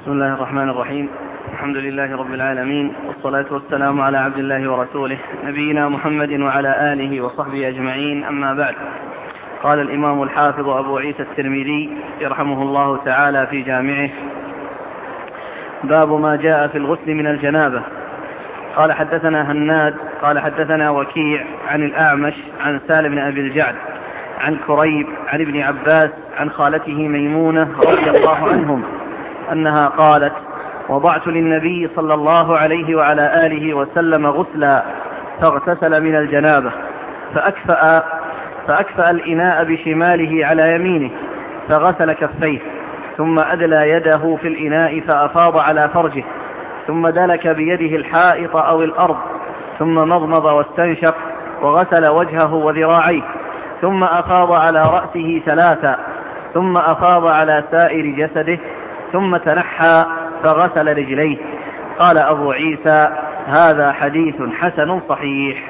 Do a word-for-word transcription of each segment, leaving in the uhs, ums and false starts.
بسم الله الرحمن الرحيم. الحمد لله رب العالمين، والصلاة والسلام على عبد الله ورسوله نبينا محمد وعلى آله وصحبه أجمعين، أما بعد. قال الإمام الحافظ أبو عيسى الترمذي يرحمه الله تعالى في جامعه: باب ما جاء في الغسل من الجنابة. قال حدثنا هناد قال حدثنا وكيع عن الأعمش عن سالم بن أبي الجعد عن كريب عن ابن عباس عن خالته ميمونة رضي الله عنهم أنها قالت: وضعت للنبي صلى الله عليه وعلى آله وسلم غسلا فاغتسل من الجنابة فأكفأ, فأكفأ الإناء بشماله على يمينه فغسل كفيه، ثم أدلى يده في الإناء فأفاض على فرجه، ثم دلك بيده الحائط أو الأرض، ثم مضمض واستنشق وغسل وجهه وذراعيه، ثم أفاض على رأسه ثلاثا، ثم أفاض على سائر جسده، ثم تنحى فغسل رجليه. قال أبو عيسى: هذا حديث حسن صحيح.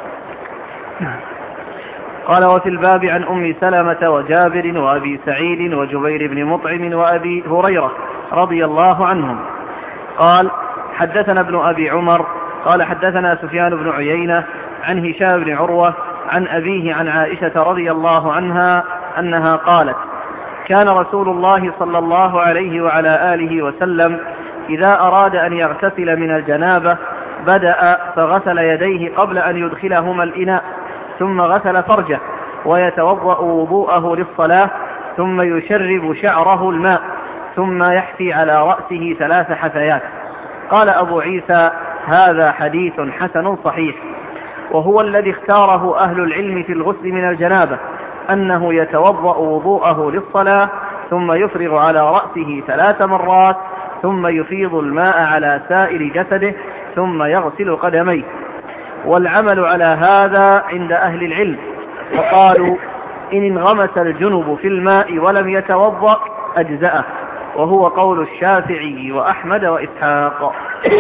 قال: وفي الباب عن أم سلمة وجابر وأبي سعيد وجبير بن مطعم وأبي هريرة رضي الله عنهم. قال: حدثنا ابن أبي عمر قال حدثنا سفيان بن عيينة عن هشام بن عروة عن أبيه عن عائشة رضي الله عنها أنها قالت: كان رسول الله صلى الله عليه وعلى آله وسلم إذا أراد أن يغتسل من الجنابة بدأ فغسل يديه قبل أن يدخلهما الإناء، ثم غسل فرجه ويتوضأ وضوءه للصلاة، ثم يشرب شعره الماء، ثم يحفي على رأسه ثلاث حثيات. قال أبو عيسى: هذا حديث حسن صحيح. وهو الذي اختاره أهل العلم في الغسل من الجنابة، أنه يتوضأ وضوءه للصلاة، ثم يفرغ على رأسه ثلاث مرات، ثم يفيض الماء على سائر جسده، ثم يغسل قدميه. والعمل على هذا عند أهل العلم، وقالوا: إن انغمس الجنب في الماء ولم يتوضأ أجزأه، وهو قول الشافعي وأحمد وإسحاق.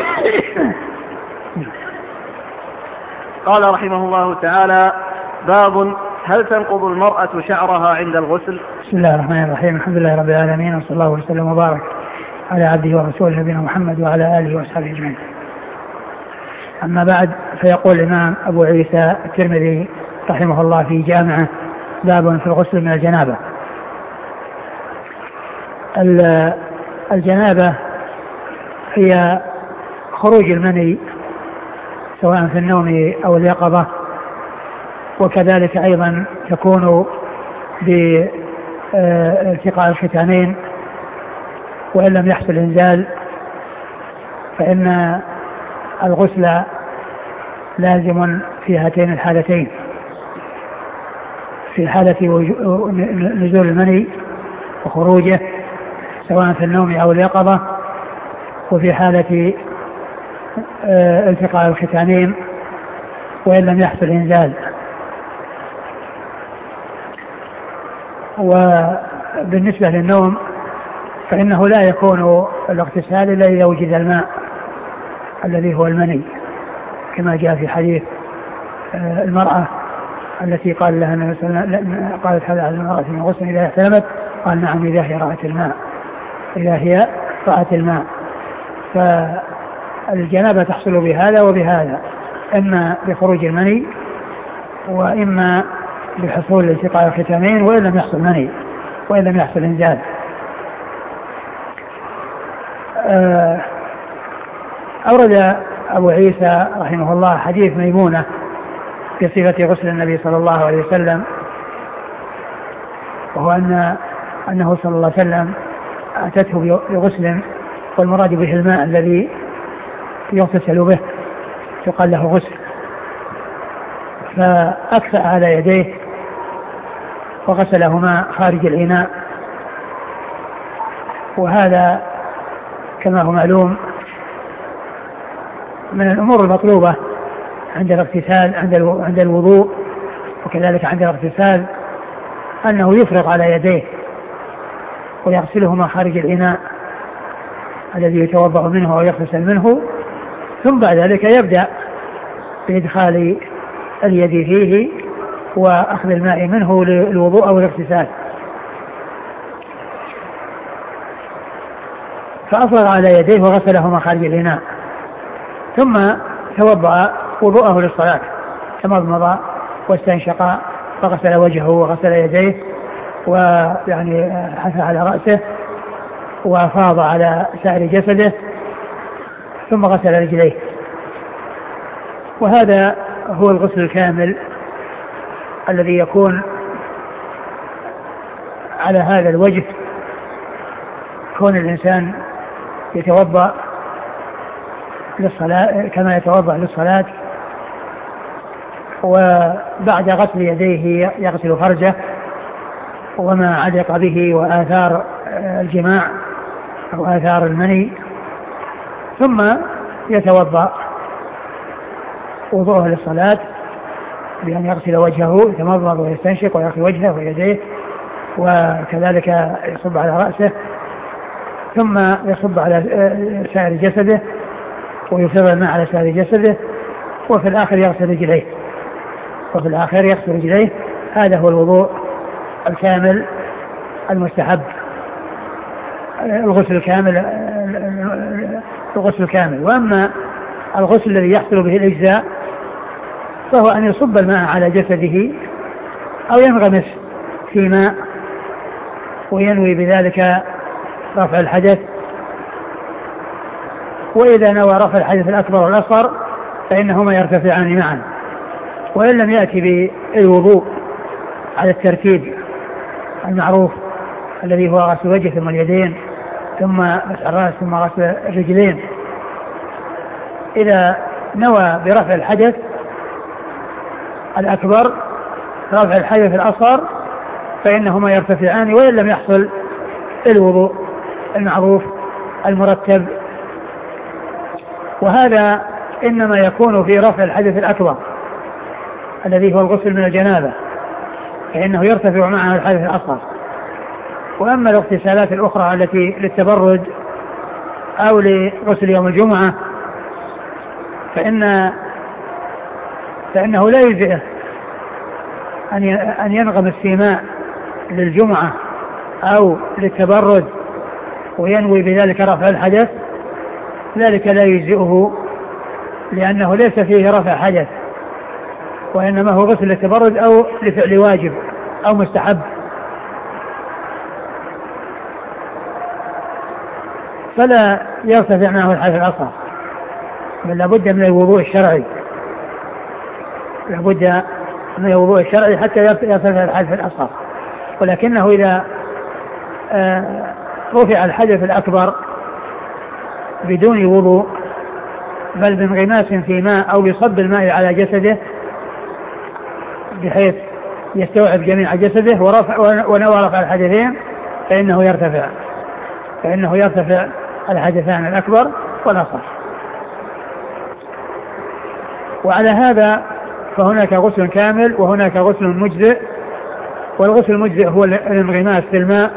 قال رحمه الله تعالى: باب هل تنقض المرأة شعرها عند الغسل؟ بسم الله الرحمن الرحيم. الحمد لله رب العالمين، وصلى الله وسلم وبارك على عبده ورسوله نبينا محمد وعلى آله وأصحابه أجمعين. أما بعد، فيقول الإمام أبو عيسى الترمذي رحمه الله في جامعه: باب في الغسل من الجنابة. الجنابة هي خروج المني سواء في النوم أو اليقظة، وكذلك أيضا تكون بالتقاء الختانين، وإن لم يحصل إنزال فإن الغسل لازم في هاتين الحالتين: في حالة نزول المني وخروجه سواء في النوم أو اليقظة، وفي حالة التقاء الختانين وإن لم يحصل إنزال. وبالنسبة للنوم فإنه لا يكون الاغتسال إلا إذا وجد الماء الذي هو المني، كما جاء في حديث المرأة التي قال لها قالت: هذا على المرأة من غسل إذا احتلمت؟ قال: نعم، إذا هي رأت الماء إذا هي رأت الماء. فالجنابة تحصل بهذا وبهذا، إما بخروج المني وإما بحصول التقاء الختامين وإن لم يحصل مني وإن لم يحصل إنزال. أورد أبو عيسى رحمه الله حديث ميمونة في صفة غسل النبي صلى الله عليه وسلم، وهو أن أنه صلى الله عليه وسلم أتته بغسل، والمراد به الماء الذي يغتسل به يقال له غسل، فأكفأ على يديه وغسلهما خارج الإناء. وهذا كما هو معلوم من الأمور المطلوبة عند الاغتسال عند الوضوء، وكذلك عند الاغتسال أنه يفرغ على يديه ويغسلهما خارج الإناء الذي يتوضأ منه أو يغتسل منه، ثم بعد ذلك يبدأ بإدخال اليد فيه وأخذ الماء منه للوضوء أو الاغتسال. فأفرغ على يديه وغسلهما خارج الإناء، ثم توضأ وضوءه للصلاة، تمضمض واستنشق فغسل وجهه وغسل يديه ويعني حث على رأسه وأفاض على سائر جسده ثم غسل رجليه. وهذا هو الغسل الكامل الذي يكون على هذا الوجه، كون الإنسان يتوضأ للصلاة كما يتوضأ للصلاة، وبعد غسل يديه يغسل فرجه وما علق به وآثار الجماع أو آثار المني، ثم يتوضأ وضوءه للصلاة بأن يغسل وجهه، يتمضمض ويستنشق ويغسل وجهه ويديه، وكذلك يصب على رأسه، ثم يصب على سائر جسده ويفرغ الماء على سائر جسده، وفي الآخر يغسل رجليه وفي الآخر يغسل رجليه. هذا هو الوضوء الكامل المستحب، الغسل الكامل الغسل الكامل. وأما الغسل الذي يحصل به الإجزاء فهو أن يصب الماء على جسده أو ينغمس في ماء وينوي بذلك رفع الحدث، وإذا نوى رفع الحدث الأكبر والأصغر فإنهما يرتفعان معا. وإن لم يأتي بالوضوء على الترتيب المعروف الذي هو غسل الوجه ثم اليدين ثم مسح الرأس ثم غسل الرجلين، إذا نوى برفع الحدث الأكبر رفع الحدث الأصغر فإنهما يرتفعان، وإن لم يحصل الوضوء المعروف المرتب. وهذا إنما يكون في رفع الحدث الأكبر الذي هو الغسل من الجنابة، فإنه يرتفع معه الحدث الأصغر. وأما الاغتسالات الأخرى التي للتبرد أو لغسل يوم الجمعة فإن فإنه لا يجزئه أن ينغمس في ماء للجمعة أو للتبرد وينوي بذلك رفع الحدث، ذلك لا يجزئه لأنه ليس فيه رفع حدث، وإنما هو غسل للتبرد أو لفعل واجب أو مستحب. فلا يرتفع معه الحدث الأصغر، بل لابد من الوضوء الشرعي، لابد من الوضوء الشرعي حتى يرتفع الحدث الأصغر. ولكنه إذا رفع الحدث الأكبر بدون وضوء بل بانغماس في ماء أو بصب الماء على جسده بحيث يستوعب جميع جسده ورفع ونوى رفع الحدثين فإنه يرتفع فإنه يرتفع الحدثان الأكبر والأصغر. وعلى هذا فهناك غسل كامل وهناك غسل مجزئ. والغسل المجزئ هو الانغماس في الماء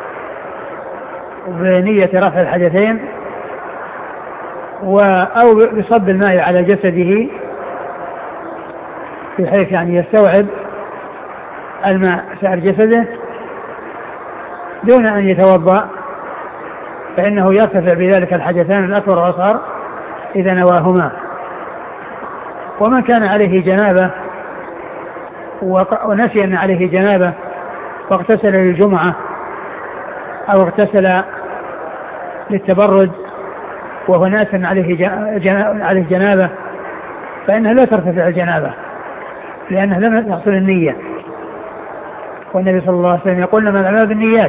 بنية رفع الحدثين أو بصب الماء على جسده بحيث يعني يستوعب الماء سائر جسده دون أن يتوضأ، فإنه يرتفع بذلك الحدثان الأكبر والأصغر إذا نواهما. ومن كان عليه جنابة ونسي أن عليه جنابة واغتسل للجمعة أو اغتسل للتبرد وهو ناس عليه عليه جنابة فإنه لا ترتفع الجنابة لأنه لم يحصل النية. والنبي صلى الله عليه وسلم يقول لما الأعمال بالنيات،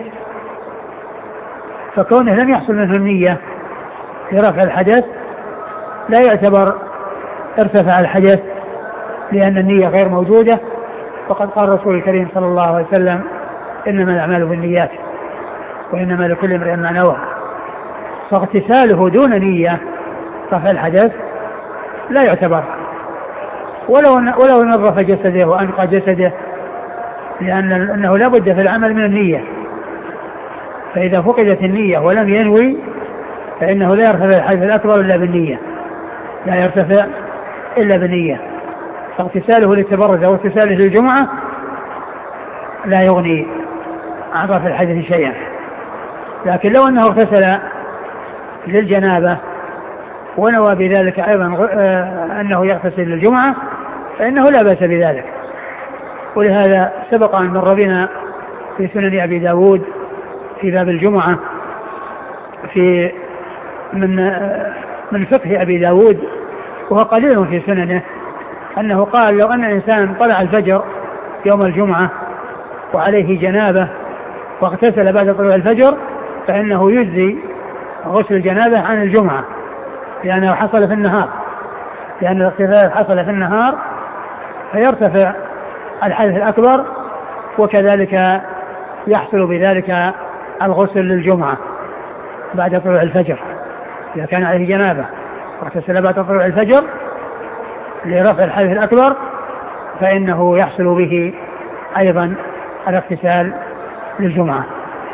فكونه لم يحصل منه النية لرفع الحدث لا يعتبر ارتفع الحدث لأن النية غير موجودة. وقد قال الرسول الكريم صلى الله عليه وسلم إنما الأعمال بالنيات وإنما لكل امرئ ما نوى. فاغتساله دون نية رفع الحدث لا يعتبر ولو ولو نظف جسده وأنقى جسده، لأن أنه لا بد في العمل من النية. فإذا فقدت النية ولم ينوي فإنه لا يرتفع الحدث الأكبر إلا بالنية، لا يرتفع إلا بالنية. فاغتساله للتبرد أو اغتساله للجمعة لا يغني عن رفع الحدث شيئا. لكن لو أنه اغتسل للجنابة ونوى بذلك أيضا أنه يغتسل للجمعة فإنه لا بأس بذلك. ولهذا سبق أن مر بنا في سنن أبي داود في باب الجمعة في من من فقه أبي داود وهو قليل في سننه أنه قال لو أن إنسان طلع الفجر يوم الجمعة وعليه جنابة واغتسل بعد طلوع الفجر فإنه يجزي غسل الجنابة عن الجمعة لأنه حصل في النهار، لأن الاغتسال حصل في النهار فيرتفع الحدث الأكبر وكذلك يحصل بذلك الغسل للجمعة بعد طلوع الفجر إذا كان عليه جنابة واغتسل بعد طلوع الفجر لرفع الحدث الأكبر فإنه يحصل به أيضا الاغتسال للجمعة.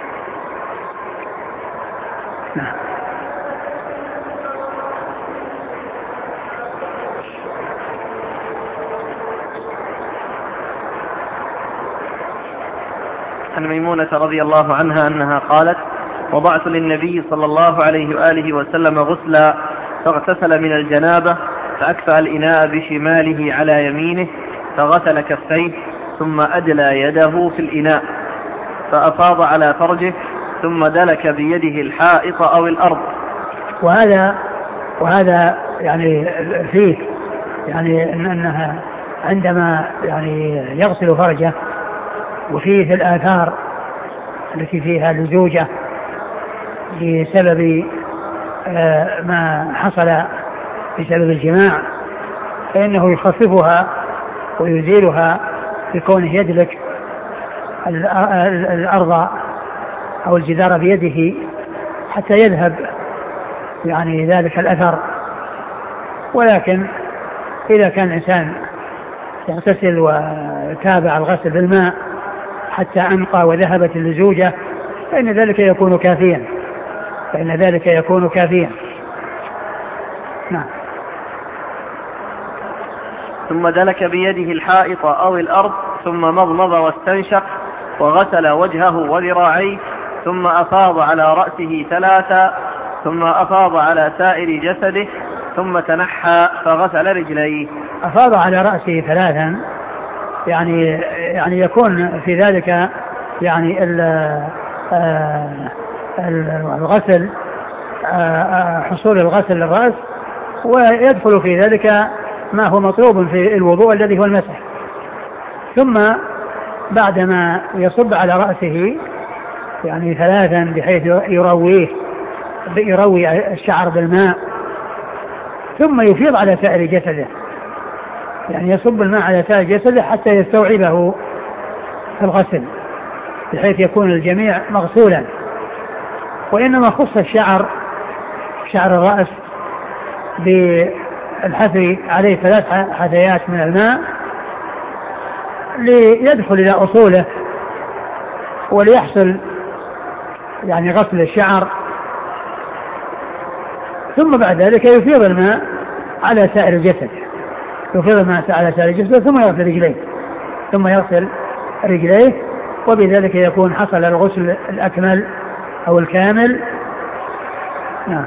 نعم. عن ميمونة رضي الله عنها أنها قالت وضعت للنبي صلى الله عليه وآله وسلم غسلا فاغتسل من الجنابة فأكفأ الإناء بشماله على يمينه فغسل كفيه ثم أدلى يده في الإناء فأفاض على فرجه ثم دلك بيده الحائط أو الأرض. وهذا وهذا يعني فيه يعني أنها عندما يعني يغسل فرجه وفيه الآثار التي فيها لزوجة بسبب ما حصل بسبب الجماع فإنه يخففها ويزيلها بكونه يدلك الأرض أو الجدار بيده حتى يذهب يعني ذلك الأثر. ولكن إذا كان الإنسان يغتسل وتابع الغسل بالماء حتى أنقى وذهبت اللزوجة فإن ذلك يكون كافيا فإن ذلك يكون كافيا. نعم. ثم دلك بيده الحائط أو الأرض ثم مضمض واستنشق وغسل وجهه وذراعيه ثم أفاض على رأسه ثلاثا ثم أفاض على سائر جسده ثم تنحى فغسل رجليه. أفاض على رأسه ثلاثا يعني يعني يكون في ذلك يعني الغسل حصول الغسل للرأس ويدخل في ذلك ما هو مطلوب في الوضوء الذي هو المسح. ثم بعدما يصب على رأسه يعني ثلاثا بحيث يرويه يروي الشعر بالماء ثم يفيض على سائر جسده يعني يصب الماء على سائر جسده حتى يستوعبه الغسل بحيث يكون الجميع مغسولا. وإنما خص الشعر شعر الرأس بالحثي عليه ثلاث حثيات من الماء ليدخل إلى أصوله وليحصل يعني غسل الشعر ثم بعد ذلك يفيض الماء على سائر الجسد يفيض الماء على سائر الجسد ثم يغسل رجليه ثم يغسل رجليه وبذلك يكون حصل الغسل الأكمل أو الكامل. نعم.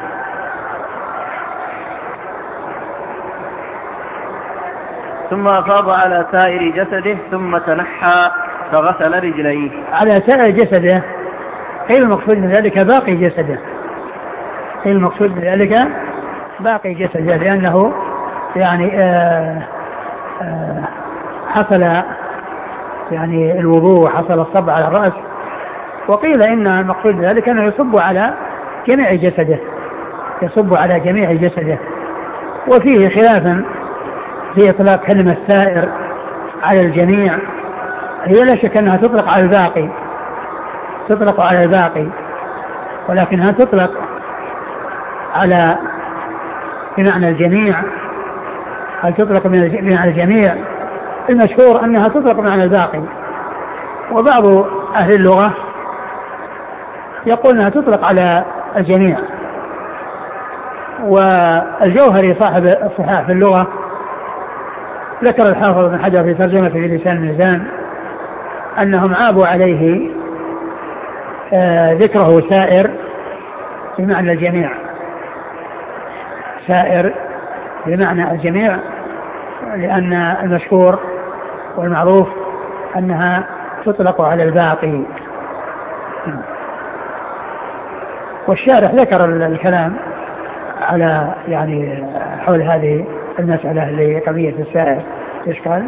ثم أفاض على سائر جسده ثم تنحى فغسل رجليه. على سائر جسده قيل المقصود من ذلك باقي جسده قيل المقصود من ذلك باقي جسده لأنه يعني آآ آآ حصل يعني الوضوء حصل الصب على الرأس. وقيل إن المقصود من ذلك أنه يصب على جميع جسده يصب على جميع جسده. وفيه خلافا في إطلاق كلمة سائر على الجميع هي لا شك أنها تطلق على الباقي تطلق على الباقي ولكنها تطلق على بمعنى الجميع. هل تطلق بمعنى الجميع؟ المشهور أنها تطلق بمعنى الباقي. وبعض أهل اللغة يقول أنها تطلق على الجميع. والجوهري صاحب الصحاح في اللغة ذكر الحافظ بن حجر في ترجمة في لسان الميزان أنهم عابوا عليه آه ذكره سائر بمعنى الجميع سائر بمعنى الجميع، لأن المشهور والمعروف أنها تطلق على الباقي. والشارح ذكر الكلام على يعني حول هذه المسألة اللي قضية السائر. إيش قال؟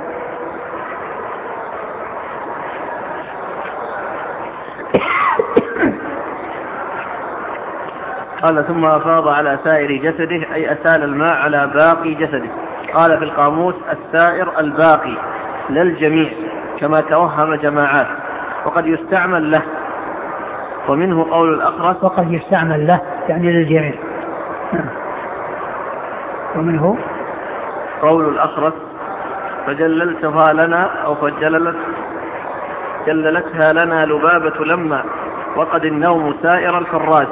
قال ثم أفاض على سائر جسده أي أسال الماء على باقي جسده. قال في القاموس السائر الباقي لا الجميع كما توهم جماعات، وقد يستعمل له، ومنه قول الأخرس وقد يستعمل له يعني للجميع، ومنه قول الأخرس فجللتها لنا أو فجللت جللتها لنا لبابة لما وقد النوم سائر الحراس.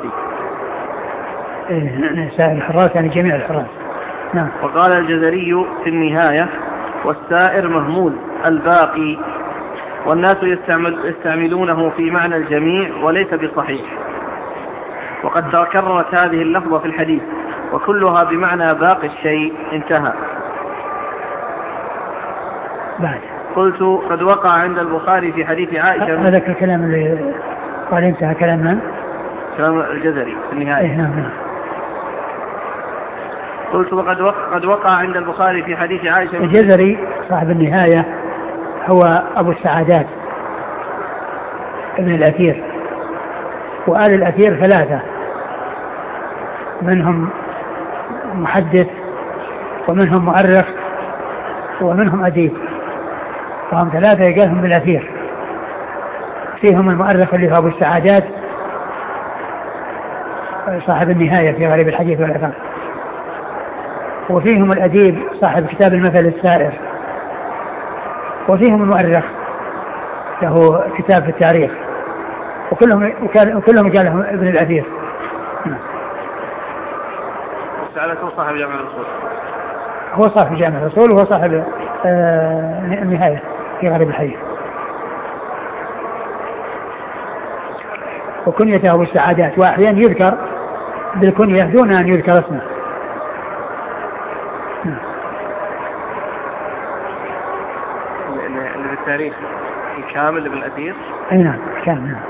إيه سائر الحراس يعني جميع الحراس. نعم. وقال الجزري في النهاية والسائر مهمول الباقي، والناس يستعمل يستعملونه في معنى الجميع وليس بصحيح، وقد تكررت هذه اللفظة في الحديث وكلها بمعنى باقي الشيء. انتهى. بعد قلت قد وقع عند البخاري في حديث عائشة. هذا الكلام اللي قال انتهى كلام من؟ كلام الجزري في النهاية. إيه نعم. قلت وقد وقع, قد وقع عند البخاري في حديث عائشة. الجزري صاحب النهاية هو أبو السعادات ابن الأثير، وآل الأثير ثلاثة، منهم محدث ومنهم مؤرخ ومنهم أديب، وهم ثلاثة يقالهم بالأثير. فيهم المؤرخ اللي هو أبو السعادات صاحب النهاية في غريب الحديث والأثر، وفيهم الأديب صاحب كتاب المثل السائر، وفيهم المؤرخ له كتاب في التاريخ، وكلهم وكلهم قال لهم ابن الأثير. سألته صاحب جامع الرسول. هو صاحب جامع الرسول وهو صاحب آه النهاية في غريب الحديث. وكنيته أبو السعادات، وأحيانا يذكر بالكنية دون أن يذكر اسمه. اللي في التاريخ كامل ابن الأثير. أي نعم كامل. نعم.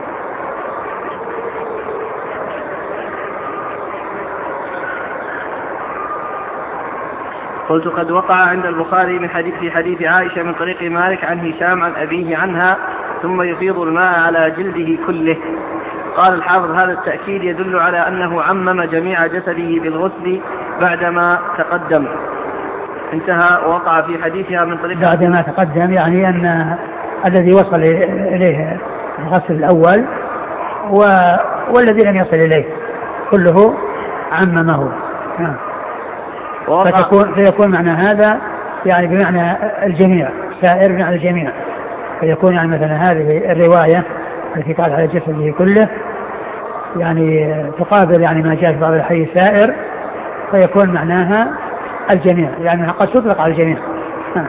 قلت قد وقع عند البخاري من حديث في حديث عائشة من طريق مالك عن هشام عن أبيه عنها ثم يفيض الماء على جلده كله. قال الحافظ هذا التأكيد يدل على أنه عمم جميع جسده بالغسل بعدما تقدم. انتهى. ووقع في حديثها من طريق بعدما تقدم يعني أن الذي وصل إليه الغسل الأول و... والذي لم يصل إليه كله عممه. نعم. فيكون, فيكون معنى هذا يعني بمعنى الجميع، سائر بمعنى الجميع، فيكون يعني مثلا هذه الرواية التي قال على جسده كله يعني تقابل يعني ما جاء في بعض الحديث سائر، فيكون معناها الجميع، يعني قد تطلق على الجميع. ها.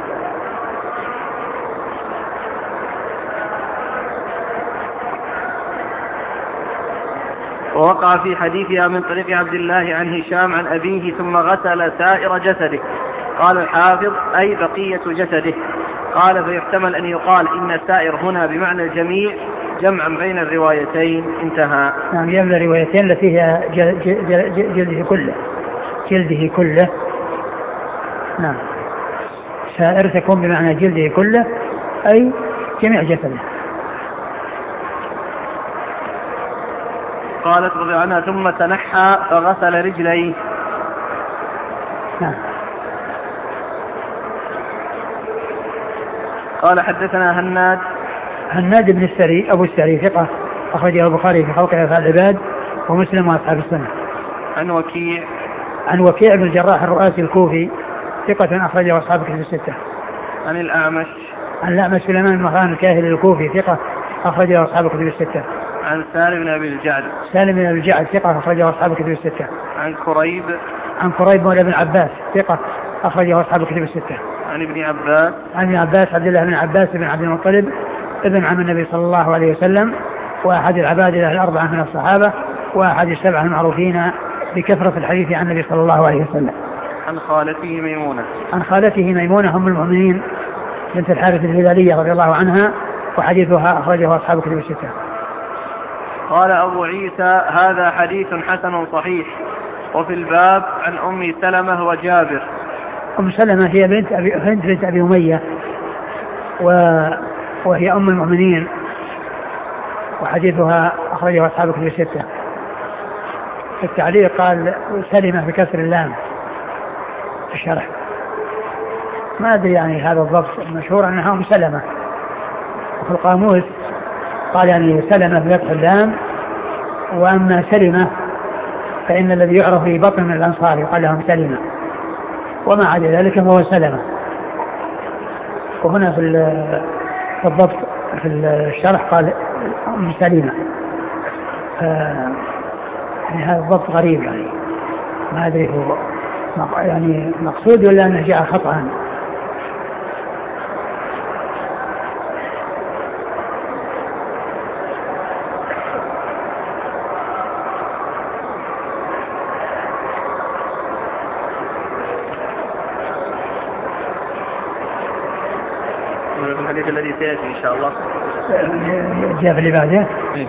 ووقع في حديثها من طريق عبد الله عن هشام عن أبيه ثم غسل سائر جسده. قال الحافظ أي بقية جسده. قال فيحتمل أن يقال إن السائر هنا بمعنى الجميع جمعا بين الروايتين. انتهى. نعم يبنى الروايتين التي هي جلده كله جلده كله. نعم سائر تكون بمعنى جلده كله أي جميع جسده. قالت رضي عنها ثم تنحى فغسل رجليه. نعم. قال حدثنا هناد هناد بن السري أبو السري ثقة أخرجه البخاري في خلق أفعال العباد ومسلم وأصحاب السنة. عن وكيع عن وكيع بن الجراح الرؤاسي الكوفي ثقة أخرجه أصحاب الكتب الستة. عن الأعمش عن الأعمش سليمان بن مهران الكاهلي الكوفي ثقة أخرجه أصحاب الكتب الستة. عن سالم بن أبي الجعد سالم بن أبي الجعد ثقة أخرجه أصحاب الكتب الستة. عن كريب عن كريب مولى بن عباس ثقة أخرجه أصحاب الكتب الستة. عن ابن عباس عن ابن عباس عبد الله بن عباس بن عبد المطلب ابن عم النبي صلى الله عليه وسلم، وأحد العباد الأربعة من الصحابة، وأحد السبعة المعروفين بكثرة الحديث عن النبي صلى الله عليه وسلم. عن خالته ميمونة. عن خالته ميمونة أم المؤمنين بنت الحارث الهلالية رضي الله عنها، وحديثها أخرجه أصحاب الكتب الستة. قال أبو عيسى هذا حديث حسن صحيح. وفي الباب عن أم سلمة وجابر. أم سلمة هي بنت أبي هند بنت أبي أمية، وهي أم المؤمنين، وحديثها أخرجه أصحاب الكتب الستة. في التعليق قال سلمة بكسر اللام في الشرح. ما أدري يعني هذا الضبط، المشهور أنها أم سلمة، وفي القاموس قال يعني سلمة بفتح اللام، وأما سلمة فإن الذي يعرف في بطن من الأنصار يقال لهم سلمة، وما عدا ذلك فهو سلمة. وهنا في الضبط في الشرح قال أم سلمة، يعني هذا الضبط غريب، يعني ما أدري هو يعني مقصود ولا أنه جاء خطأ. الحديث الذي سيأتي إن شاء الله جاء في اللي بعده. إيه؟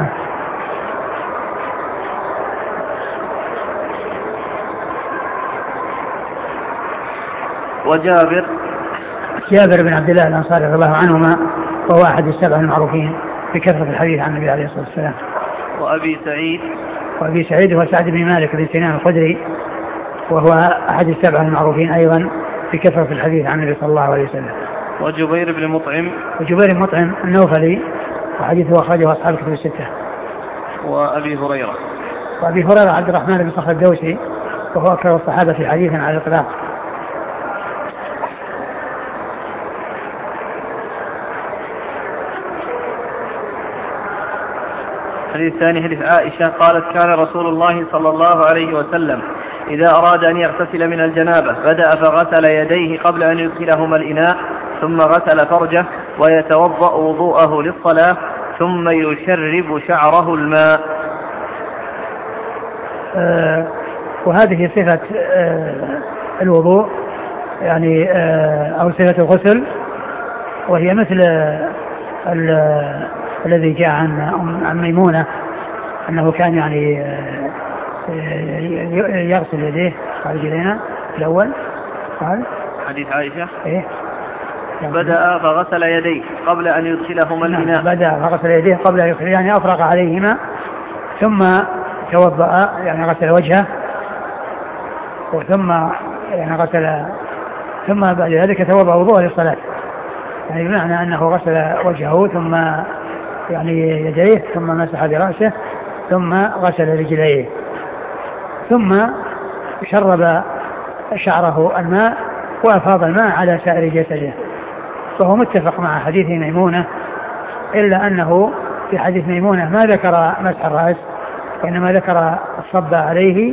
وجابر جابر بن عبد الله الأنصاري رضي الله عنهما، وهو أحد السبع المعروفين بكثرة الحديث عن النبي عليه الصلاة والسلام. وأبي سعيد وأبي سعيد هو سعد بن مالك بن سنان الخدري، وهو أحد السبع المعروفين أيضا بكثرة الحديث عن النبي صلى الله عليه وسلم. وجبير بن مطعم وجبير بن مطعم النوفلي، وحديثه أخرجه أصحاب الكتب الستة. وأبي هريرة وأبي هريرة عبد الرحمن بن صخر الدوسي، وهو أكثر الصحابة حديثا على الإطلاق. الحديث الثاني حديث عائشة قالت كان رسول الله صلى الله عليه وسلم إذا أراد أن يغتسل من الجنابة بدأ فغسل يديه قبل أن يدخلهما الإناء، ثم غسل فرجه ويتوضأ وضوءه للصلاة، ثم يشرب شعره الماء. آه وهذه صفة آه الوضوء، يعني آه أو صفة الغسل، وهي مثل آه الذي جاء عن عن ميمونة أنه كان يعني آه يغسل يديه. قال جلينا الأول قال حديث عائشة إيه؟ بدأ فغسل يديه قبل أن يدخلهما الإناء. بدأ فغسل يديه قبل أن يدخل، يعني أفرغ عليهما، ثم توضأ يعني غسل وجهه، وثم يعني غسل، ثم بعد ذلك توضأ وضوءه للصلاة، يعني بمعنى أنه غسل وجهه ثم يعني يديه، ثم مسح برأسه، ثم غسل رجليه، ثم شرب شعره الماء وأفاض الماء على سائر جسده. فهو متفق مع حديث ميمونة، إلا أنه في حديث ميمونة ما ذكر مسح الرأس، وإنما ذكر الصب عليه،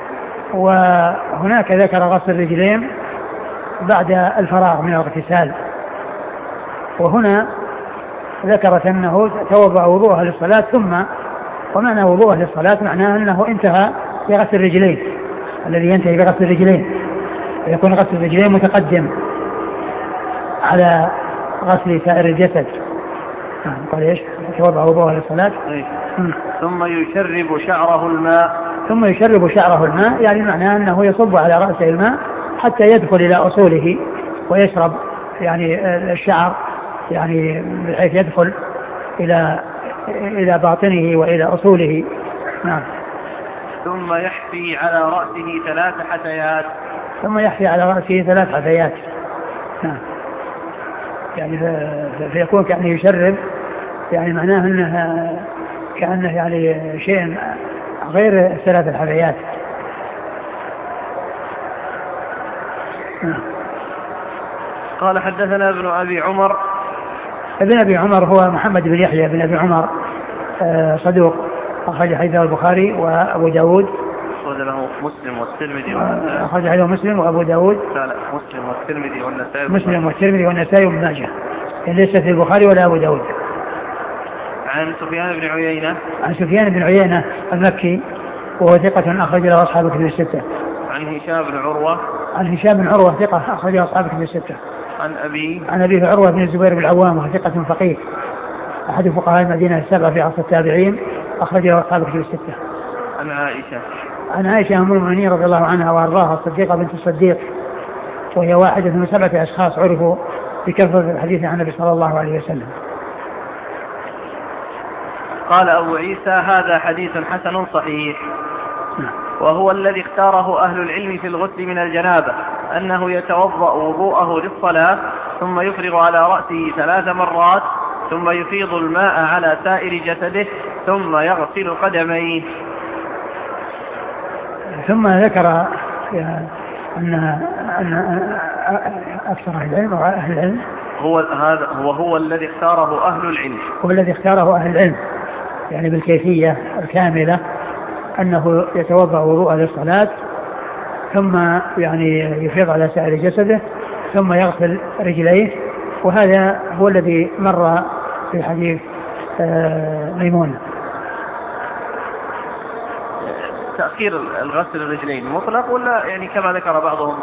وهناك ذكر غسل الرجلين بعد الفراغ من الاغتسال. وهنا ذكرت أنه توضأ وضوءه للصلاة، ثم ومعنى وضوءه للصلاة معناه أنه انتهى بغسل الرجلين، الذي ينتهي بغسل الرجلين، ويكون غسل الرجلين متقدم على غسل سائر الجسد. قال ايش؟ توضأ وضوءه للصلاة. ثم يشرب شعره الماء. ثم يشرب شعره الماء، يعني معناه أنه يصب على رأسه الماء حتى يدخل إلى أصوله ويشرب يعني الشعر، يعني بحيث يدخل إلى إلى باطنه وإلى أصوله. نعم. ثم يحفي على رأسه ثلاث حثيات. ثم يحفي على رأسه ثلاث حثيات. نعم. يعني فيكون كأنه يشرب، يعني معناه أنه كأنه يعني شيء غير ثلاث الحثيات. نعم. قال حدثنا ابن أبي عمر. ابن أبي عمر هو محمد بن يحيى بن أبي عمر، صدوق، أخرج حديثه البخاري وأبو داود. أخرج له مسلم والترمذي والنسائي. أخرج له مسلم وأبو داود. لا لا مسلم والترمذي والنسائي. مسلم والترمذي والنسائي وابن ماجه، ليس في البخاري ولا أبو داود. عن سفيان بن عيينة. عن سفيان بن عيينة المكي، وهو ثقة أخرج له أصحاب الكتب الستة. عن هشام بن عروة عن هشام بن عروة ثقة أخرج له أصحاب الكتب الستة. عن أبي عن أبي عروة بن الزبير بن العوام وهو ثقة فقيه أحد فقهاء المدينة السبعة في عصر التابعين أخرج له أصحاب الكتب الستة. عن عائشة عن عائشة أم المؤمنين رضي الله عنها وأرضاها الصديقة بنت الصديق وهي واحدة من سبعة أشخاص عرفوا بكثرة الحديث عن النبي صلى الله عليه وسلم. قال أبو عيسى هذا حديث حسن صحيح، وهو الذي اختاره أهل العلم في الغسل من الجنابة أنه يتوضأ وضوءه للصلاة ثم يفرغ على رأسه ثلاث مرات ثم يفيض الماء على سائر جسده ثم يغسل قدميه. ثم ذكر أن أن أكثر أهل العلم وأهل العلم هو هذا وهو الذي اختاره أهل العلم هو الذي اختاره أهل العلم يعني بالكيفية الكاملة أنه يتوضأ وضوء للصلاة ثم يعني يفيض على سائر جسده ثم يغسل رجليه، وهذا هو الذي مر في حديث ميمونة. تأخير الغسل الرجلين مطلق ولا يعني كما ذكر بعضهم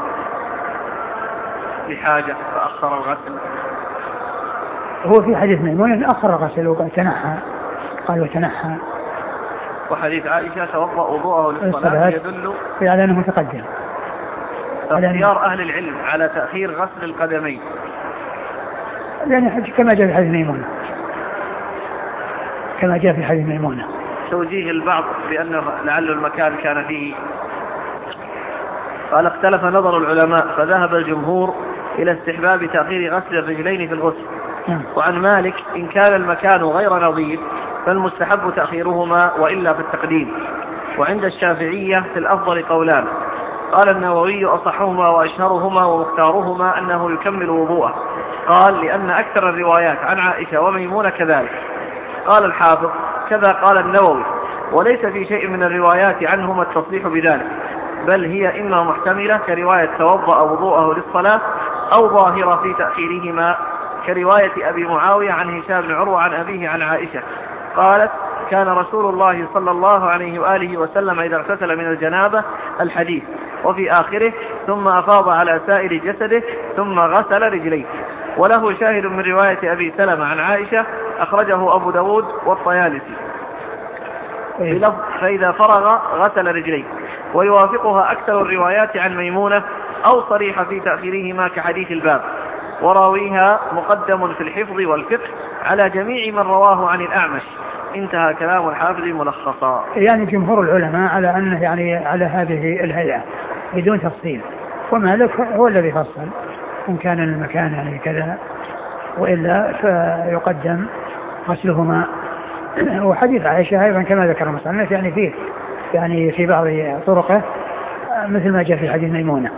لحاجة فأخر الغسل؟ هو في حديث ميمونة أخر الغسل وتنحى، قال وتنحى. وحديث عائشة توضأ وضوءه للصلاة يدل على أنه متقدم. اختيار أهل العلم على تأخير غسل القدمين يعني كما جاء في حديث ميمونة كما جاء في حديث ميمونة. توجيه البعض بأنه لعل المكان كان فيه. قال اختلف نظر العلماء فذهب الجمهور إلى استحباب تأخير غسل الرجلين في الغسل. وعن مالك إن كان المكان غير نظيف فالمستحب تأخيرهما وإلا في التقديم. وعند الشافعية في الأفضل قولان، قال النووي أصحهما وأشهرهما ومختارهما أنه يكمل وضوءه، قال لأن أكثر الروايات عن عائشة وميمونة كذلك. قال الحافظ كذا قال النووي، وليس في شيء من الروايات عنهما التصريح بذلك، بل هي إما محتملة كرواية توضأ وضوءه للصلاة أو ظاهرة في تأخيرهما كرواية أبي معاوية عن هشام بن عروة عن أبيه عن عائشة قالت كان رسول الله صلى الله عليه وآله وسلم إذا اغتسل من الجنابة الحديث، وفي آخره ثم أفاض على سائر جسده ثم غسل رجليه. وله شاهد من رواية أبي سلمة عن عائشة أخرجه أبو داود والطيالسي بلفظ فإذا فرغ غسل رجليه، ويوافقها أكثر الروايات عن ميمونة أو صريحة في تأخيرهما كحديث الباب، وراويها مقدم في الحفظ والفقه على جميع من رواه عن الأعمش. انتهى كلام الحافظ ملخصا. يعني جمهور العلماء على أنه يعني على هذه الهيئة بدون تفصيل، ومالك هو الذي فصل إن كان المكان يعني كذا وإلا فيقدم غسلهما. وحديث عائشة أيضا كما ذكر المصنف يعني فيه يعني في بعض طرقه مثل ما جاء في حديث ميمونة.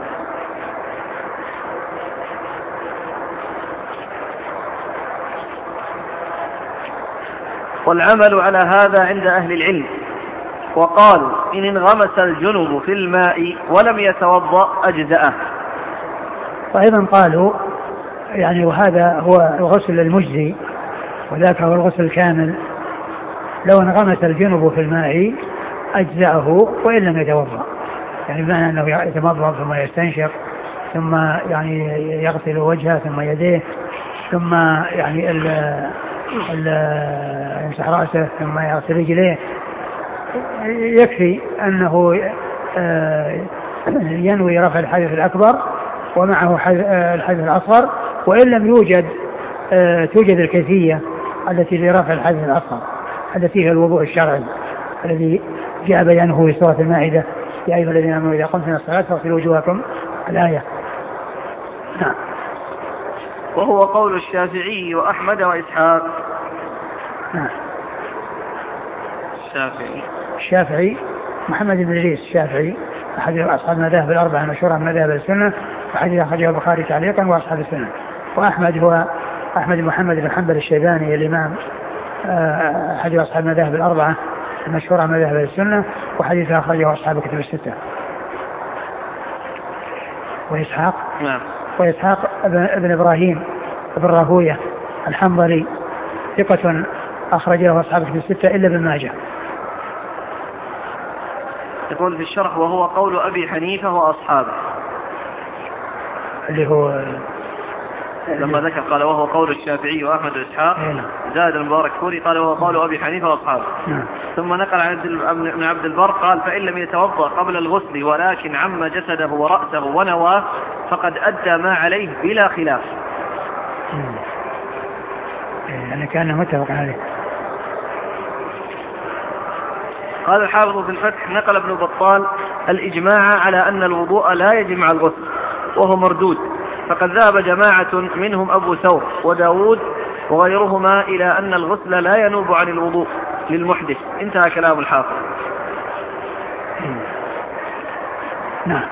والعمل على هذا عند أهل العلم، وقالوا إن انغمس الجنب في الماء ولم يتوضأ أجزأه. وأيضا قالوا يعني وهذا هو الغسل المجزي وذاك هو الغسل الكامل، لو انغمس الجنب في الماء أجزأه وإن لم يتوضأ، يعني بمعنى أنه يتمضمض ثم يستنشق ثم يعني يغسل وجهه ثم يديه ثم يعني ال ال يمسح رأسه ثم يغسل رجليه، يكفي أنه ينوي رفع الحدث الأكبر ومعه الحدث الأصغر، وإن لم يوجد توجد الكيفية التي لرفع الحدث الأصغر التي هي الوضوء الشرعي الذي جاء بيانه في سورة المائدة يا أيها الذين آمنوا إذا قمتم إلى الصلاة فاغسلوا وجوهكم الآية. نعم. وهو قول الشافعي وأحمد وإسحاق. نعم. الشافعي الشافعي محمد بن إدريس الشافعي أحد أصحاب المذاهب الأربعة المشهورة من مذاهب السنة، وحديث أخرجه البخاري تعليقا وأصحاب السنة. وأحمد هو أحمد بن محمد بن حنبل الشيباني الإمام أحد أصحاب المذاهب الأربعة المشهورة من مذاهب السنة، وحديث أخرجه أصحاب الكتب الستة. وإسحاق نعم. وإسحاق ابن إبراهيم ابن راهوية الحنظلي ثقة أخرج له أصحاب الكتب الستة إلا ابن ماجه. يقول في الشرح وهو قول أبي حنيفة وأصحابه، اللي هو لما ذكر قال وهو قول الشافعي وأحمد وإسحاق، زاد المبارك فوري قال وهو قول أبي حنيفة وأصحابه. ثم نقل عن ابن عبد البر قال فإن لم يتوضأ قبل الغسل ولكن عم جسده ورأسه ونواه فقد أدى ما عليه بلا خلاف. يعني كان متفق عليه. قال الحافظ في الفتح نقل ابن بطال الإجماع على أن الوضوء لا يجب مع الغسل وهو مردود، فقد ذهب جماعة منهم أبو ثور وداود وغيرهما إلى أن الغسل لا ينوب عن الوضوء للمحدث. انتهى كلام الحافظ. نعم،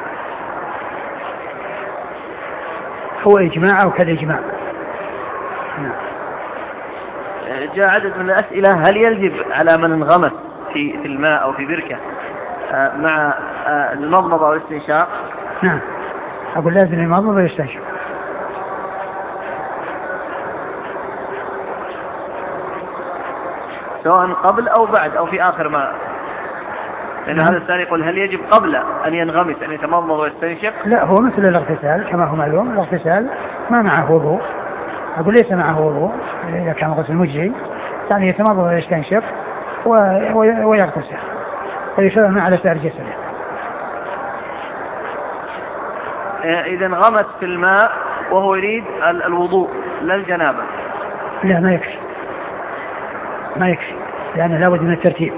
هو إجماع أو كالإجماع. نعم. جاء عدد من الأسئلة هل يجب على من انغمس في في الماء أو في بركة مع المضمضة والاستنشاق؟ نعم، أقول لازم المضمضة والاستنشاق. سواء قبل أو بعد أو في آخر ما، لأن هذا السؤال يقول هل يجب قبل أن ينغمس أن يتمضمض ويستنشق؟ لا، هو مثل الاغتسال كما هو معلوم، الاغتسال ما معه وضوء، أقول ليس معه وضوء إذا كان غسل مجزي، يعني يتمضمض ويستنشق ويغتسل ويشرب ما على سائر جسده. إذا انغمس في الماء وهو يريد الوضوء لا الجنابة؟ لا، ما يكفي، ما يكفي، لأنه لابد من الترتيب.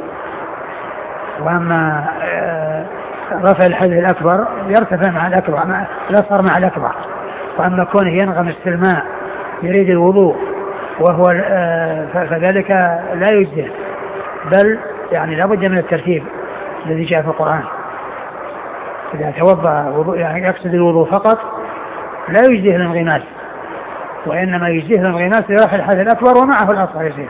وأما رفع الحدث الأكبر يرتفع مع الأكبر، مع الأصغر مع الأكبر. وأما كونه ينغمس في الماء يريد الوضوء وهو فذلك لا يجزئ، بل يعني لابد من الترتيب الذي جاء في القرآن. إذا توضأ وضوء يعني يقصد الوضوء فقط لا يجزئه الانغماس، وإنما يجزئه الانغماس لرفع الحدث الأكبر ومعه الأصغر يصير.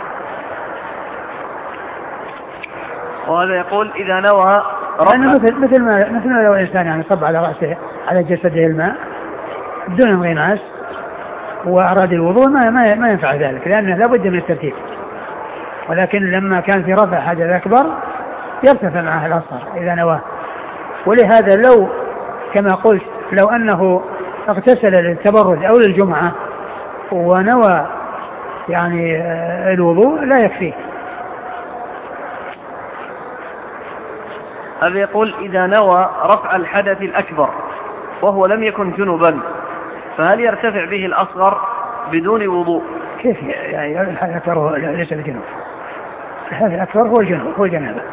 وهذا يقول إذا نوى رفع مثل مثل ما مثل ما لو الإنسان يعني صب على رأسه على جسده الماء بدون انغماس وأراد الوضوء ما ما ما ينفع ذلك، لأنه لابد من الترتيب. ولكن لما كان في رفع حدث أكبر يرتفع معه الأصغر إذا نواه. ولهذا لو كما قلت لو أنه اغتسل للتبرد أو للجمعة ونوى يعني الوضوء لا يكفيه. هذا يقول إذا نوى رفع الحدث الأكبر وهو لم يكن جنبا فهل يرتفع به الأصغر بدون وضوء؟ كيف يعني الحدث الأكبر ليس الجنوب؟ الحدث الأكبر هو الجنوب، هو الجنابة.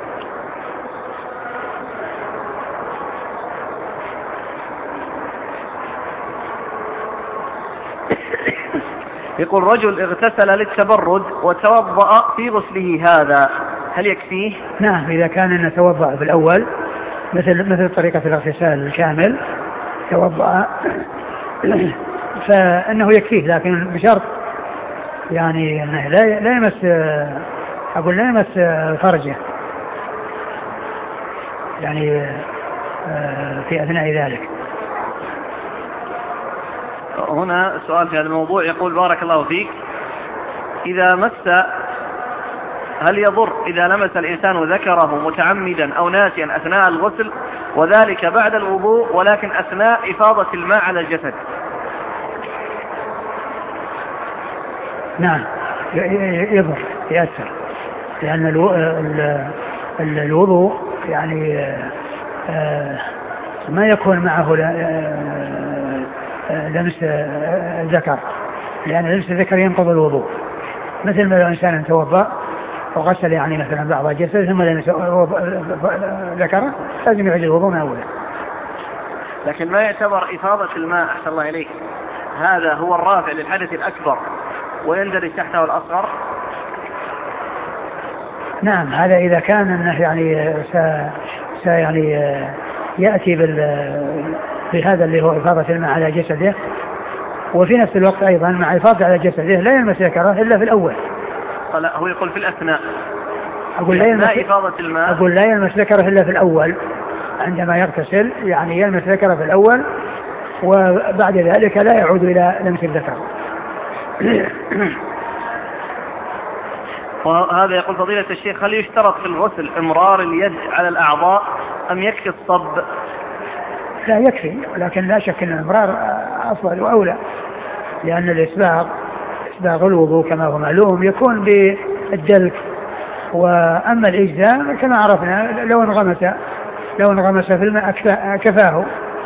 يقول رجل اغتسل للتبرد وتوضأ في غسله هذا هل يكفيه؟ نعم، إذا كان نتوضأ في الأول مثل مثل طريقة الاغتسال الكامل توضأ فإنه يكفيه، لكن بشرط يعني أنه لا لا يمس أقول لا يمس فرجه يعني في أثناء ذلك. هنا سؤال في هذا الموضوع يقول بارك الله فيك، إذا مس هل يضر إذا لمس الإنسان ذكره متعمدا أو ناسيا أثناء الغسل وذلك بعد الوضوء ولكن أثناء إفاضة الماء على الجسد؟ نعم يضر يأثر، لأن الوضوء يعني ما يكون معه لمس الذكر، لأن لمس الذكر ينقض الوضوء، مثل ما لو إنسان توضأ وغسل يعني مثلا بعض الجسد ثم لمس ذكره لازم يعيد الوضوء من أوله. لكن ما يعتبر إفاضة الماء أحسن الله إليك هذا هو الرافع للحدث الأكبر ويندرج تحته الأصغر؟ نعم، هذا إذا كان أنه يعني س يعني يأتي بال بهذا اللي هو إفاضة الماء على جسده، وفي نفس الوقت أيضا مع إفاضة على جسده لا يلمس ذكره إلا في الأول. لا، هو يقول في الأثناء. أقول لا يلمس إفاضة الماء. أقول لا يلمس ذكره إلا في الأول عندما يغتسل، يعني يلمس ذكره في الأول وبعد ذلك لا يعود إلى لمس الذكر. وهذا يقول فضيلة الشيخ هل يشترط في الغسل إمرار اليد على الأعضاء أم يكفي الصب؟ لا يكفي، لكن لا شك أن الإمرار أفضل وأولى، لأن الإسباغ إسباغ الوضوء كما هو معلوم يكون بالدلك، وأما الإجزاء كما عرفنا لو انغمس لو انغمس في الماء كفاه.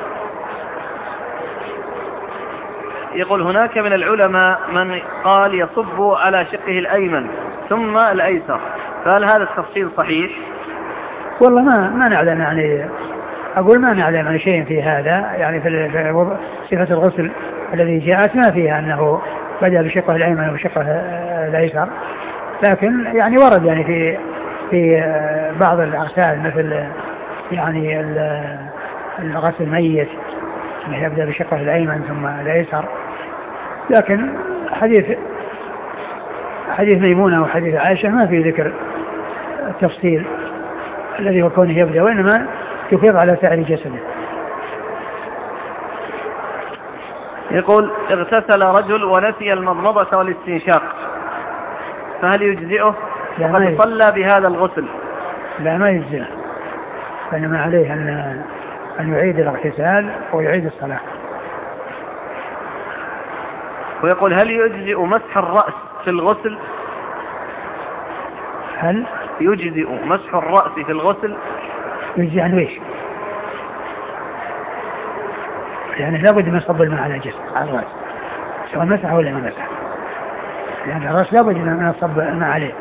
يقول هناك من العلماء من قال يصب على شقه الأيمن ثم الأيسر، فهل هذا التفصيل صحيح؟ والله ما ما نعلم، يعني أقول ما نعلم عن شيء في هذا، يعني في صفة الغسل الذي جاءت ما فيها أنه بدأ بشقه الأيمن وبشقه الأيسر، لكن يعني ورد يعني في في بعض الأغسال مثل يعني الغسل الميت يبدأ بشقه الأيمن ثم الأيسر، لكن حديث حديث ميمونة وحديث عائشة ما في ذكر التفصيل الذي هو كونه يبدأ، وإنما يفيض على سائر جسده. يقول اغتسل رجل ونسي المضمضة والاستنشاق، فهل يجزئه؟ وقد صلى بهذا الغسل. لا ما يجزئه، فإنما عليه أن أن يعيد الاغتسال ويعيد الصلاة. ويقول هل يجزئ مسح الرأس في الغسل؟ هل يجزئ مسح الرأس في الغسل؟ يجزئ عن ويش؟ يعني لابد من صب الماء على الجسم على الرأس سواء مسح ولا ما مسح، يعني الرأس لابد من صب الماء عليه.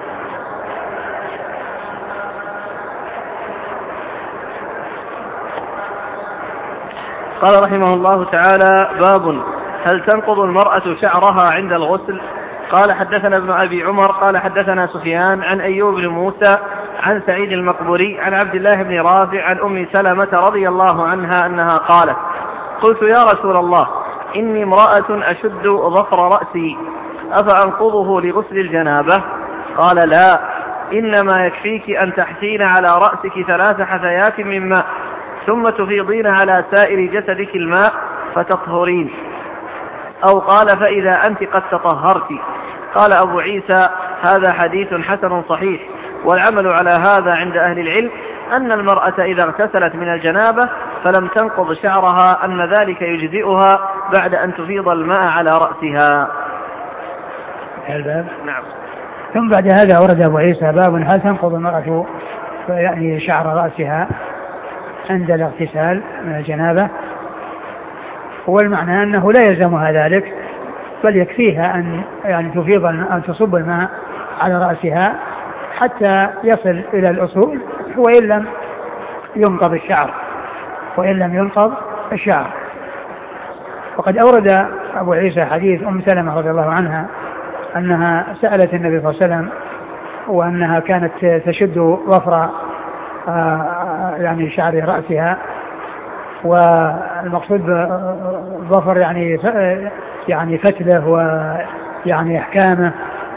قال رحمه الله تعالى: باب هل تنقض المرأة شعرها عند الغسل؟ قال حدثنا ابن أبي عمر قال حدثنا سفيان عن أيوب بن موسى عن سعيد المقبري عن عبد الله بن رافع عن أم سلمة رضي الله عنها أنها قالت: قلت يا رسول الله إني امرأة أشد ظفر رأسي أفأنقضه لغسل الجنابة؟ قال: لا، إنما يكفيك أن تحثين على رأسك ثلاث حثيات من ماء ثم تفيضين على سائر جسدك الماء فتطهرين، أو قال: فإذا أنت قد تطهرت. قال أبو عيسى: هذا حديث حسن صحيح، والعمل على هذا عند أهل العلم أن المرأة إذا اغتسلت من الجنابة فلم تنقض شعرها أن ذلك يجزئها بعد أن تفيض الماء على رأسها. الباب. نعم. ثم بعد هذا ورد أبو عيسى: باب هل تنقض المرأة يعني شعر رأسها عند الاغتسال من الجنابة؟ والمعنى أنه لا يلزمها ذلك، بل يكفيها أن يعني تفيض أن تصب الماء على رأسها حتى يصل إلى الأصول، وإن لم ينقض الشعر وإن لم ينقض الشعر. وقد أورد أبو عيسى حديث أم سلمة رضي الله عنها أنها سألت النبي صلى الله عليه وسلم وأنها كانت تشد ظفر يعني شعر رأسها، والمقصود ظفر يعني يعني فتله ويعني احكامه،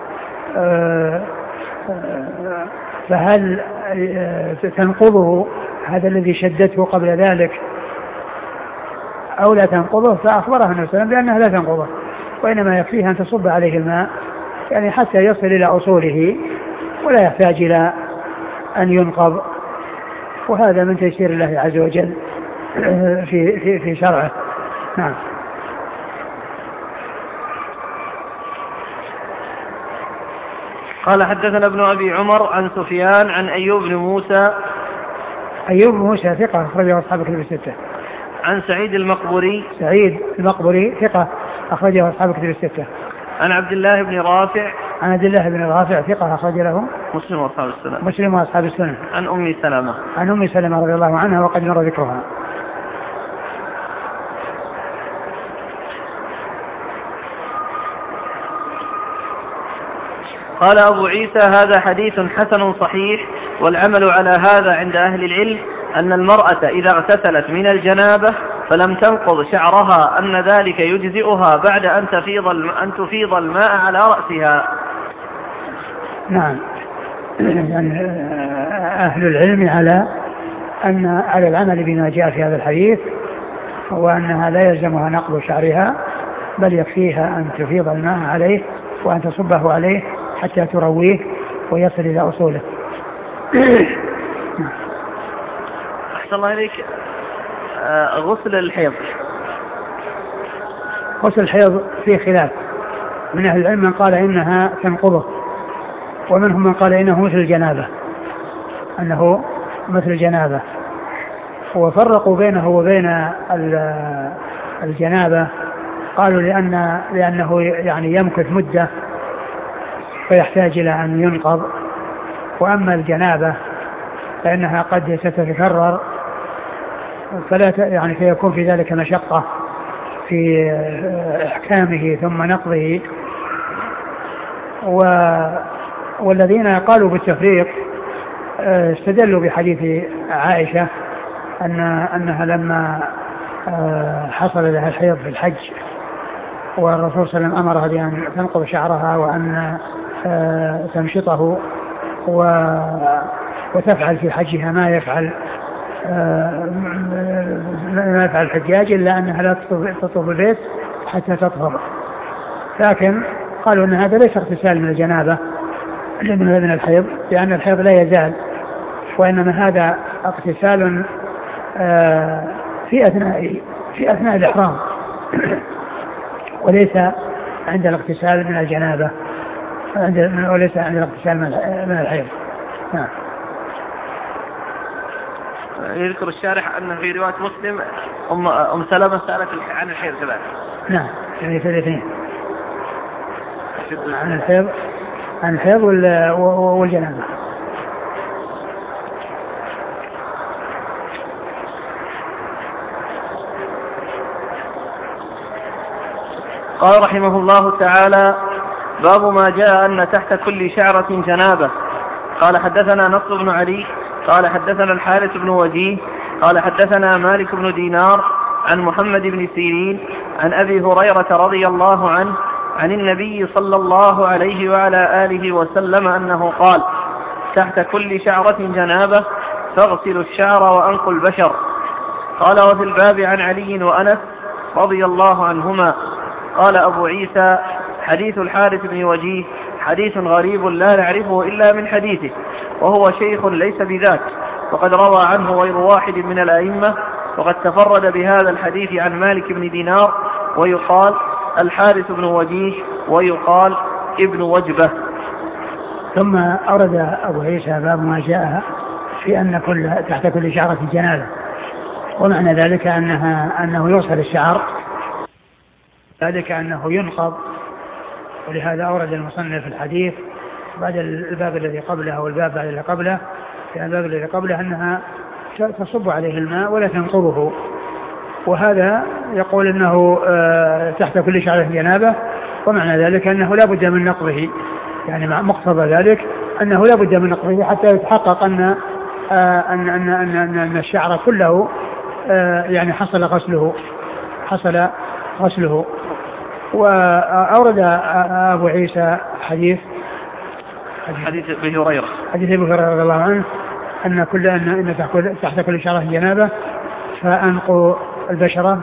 فهل تنقضه هذا الذي شدته قبل ذلك او لا تنقضه؟ فاخبرها النبي صلى الله عليه وسلم بانها لا تنقضه، وانما يكفيها ان تصب عليه الماء يعني حتى يصل الى اصوله ولا يحتاج الى ان ينقض، وهذا من تيسير الله عز وجل في في في شرعه. نعم. قال حدثنا ابن أبي عمر عن سفيان عن أيوب بن موسى. أيوب بن موسى ثقة أخرجه أصحاب الكتب الستة. عن سعيد المقبري. سعيد المقبري ثقة أخرجه أصحاب الكتب الستة. عن عبد الله بن رافع. عن عبد الله بن رافع ثقة أخرج له مسلم وأصحاب السنة. مسلم وأصحاب السنة. عن أم سلمة. عن أم سلمة رضي الله عنها وقد مر ذكرها. قال أبو عيسى: هذا حديث حسن صحيح، والعمل على هذا عند أهل العلم أن المرأة إذا اغتسلت من الجنابة فلم تنقض شعرها أن ذلك يجزئها بعد أن تفيض أن تفيض الماء على رأسها. نعم. يعني أهل العلم على أن على العمل بما جاء في هذا الحديث، وأنها لا يلزمها نقض شعرها، بل يكفيها أن تفيض الماء عليه وأن تصبه عليه حتى ترويه ويصل إلى أصوله. أحسن أحسن الله إليك. آه غسل الحيض. غسل الحيض فيه خلاف من أهل العلم، من قال إنها تنقضه، ومنهم من قال إنه مثل الجنابة، أنه مثل الجنابة، وفرقوا بينه وبين الجنابة. قالوا لأن لأنه يعني يمكث مدة فيحتاج إلى أن ينقض، وأما الجنابة فإنها قد ستتكرر فلا يعني فيكون في ذلك مشقة في إحكامه ثم نقضه. و والذين قالوا بالتفريق استدلوا بحديث عائشة أن أنها لما حصل لها الحيض في الحج والرسول صلى الله عليه وسلم أمرها بأن تنقض شعرها وأن تمشطه وتفعل في حجها ما يفعل ما يفعل الحجاج، إلا أنها لا تطوف البيت حتى تطهر. لكن قالوا أن هذا ليس اغتسال من الجنابة من الحيض، لأن الحيض لا يزال، وإنما هذا اغتسال في أثناء في أثناء الإحرام وليس عند الاغتسال من الجنابة، وليس عند الاغتسال من الحيض. نعم. يذكر الشارح أن في رواية مسلم أم, أم سلمة سألت عن الحيض كذلك. نعم، يعني في الاثنين عن الحيض عن الحيض والجنابة. قال رحمه الله تعالى: باب ما جاء أن تحت كل شعرة جنابة. قال حدثنا نصر بن علي قال حدثنا الحارث بن وجيه قال حدثنا مالك بن دينار عن محمد بن سيرين عن أبي هريرة رضي الله عنه عن النبي صلى الله عليه وعلى آله وسلم أنه قال: تحت كل شعرة جنابة فاغسلوا الشعر وأنقوا البشر. قال: وفي الباب عن علي وأنس رضي الله عنهما. قال أبو عيسى: حديث الحارث بن وجيه حديث غريب لا نعرفه إلا من حديثه، وهو شيخ ليس بذاك، وقد روى عنه غير واحد من الأئمة، وقد تفرد بهذا الحديث عن مالك بن دينار، ويقال الحارث بن وجيه ويقال ابن وجبة. ثم أورد أبو عيسى باب ما جاء في أن كل تحت كل شعرة جنابة، ومعنى ذلك أنها أنه يغسل الشعر، ذلك أنه ينقض، ولهذا أورد المصنف الحديث بعد الباب الذي قبله والباب بعد الذي قبله، في الباب الذي قبله أنها تصب عليه الماء ولا تنقضه، وهذا يقول أنه تحت كل شعرة جنابة، ومعنى ذلك أنه لا بد من نقضه، يعني مقتضى ذلك أنه لا بد من نقضه حتى يتحقق أن أن أن أن, أن الشعر كله يعني حصل غسله حصل غسله. وأورد أبو عيسى حديث حديث أبي هريرة حديث أبي هريرة رضي الله عنه أن كل أن تحت كل شعرة جنابة فأنقوا البشرة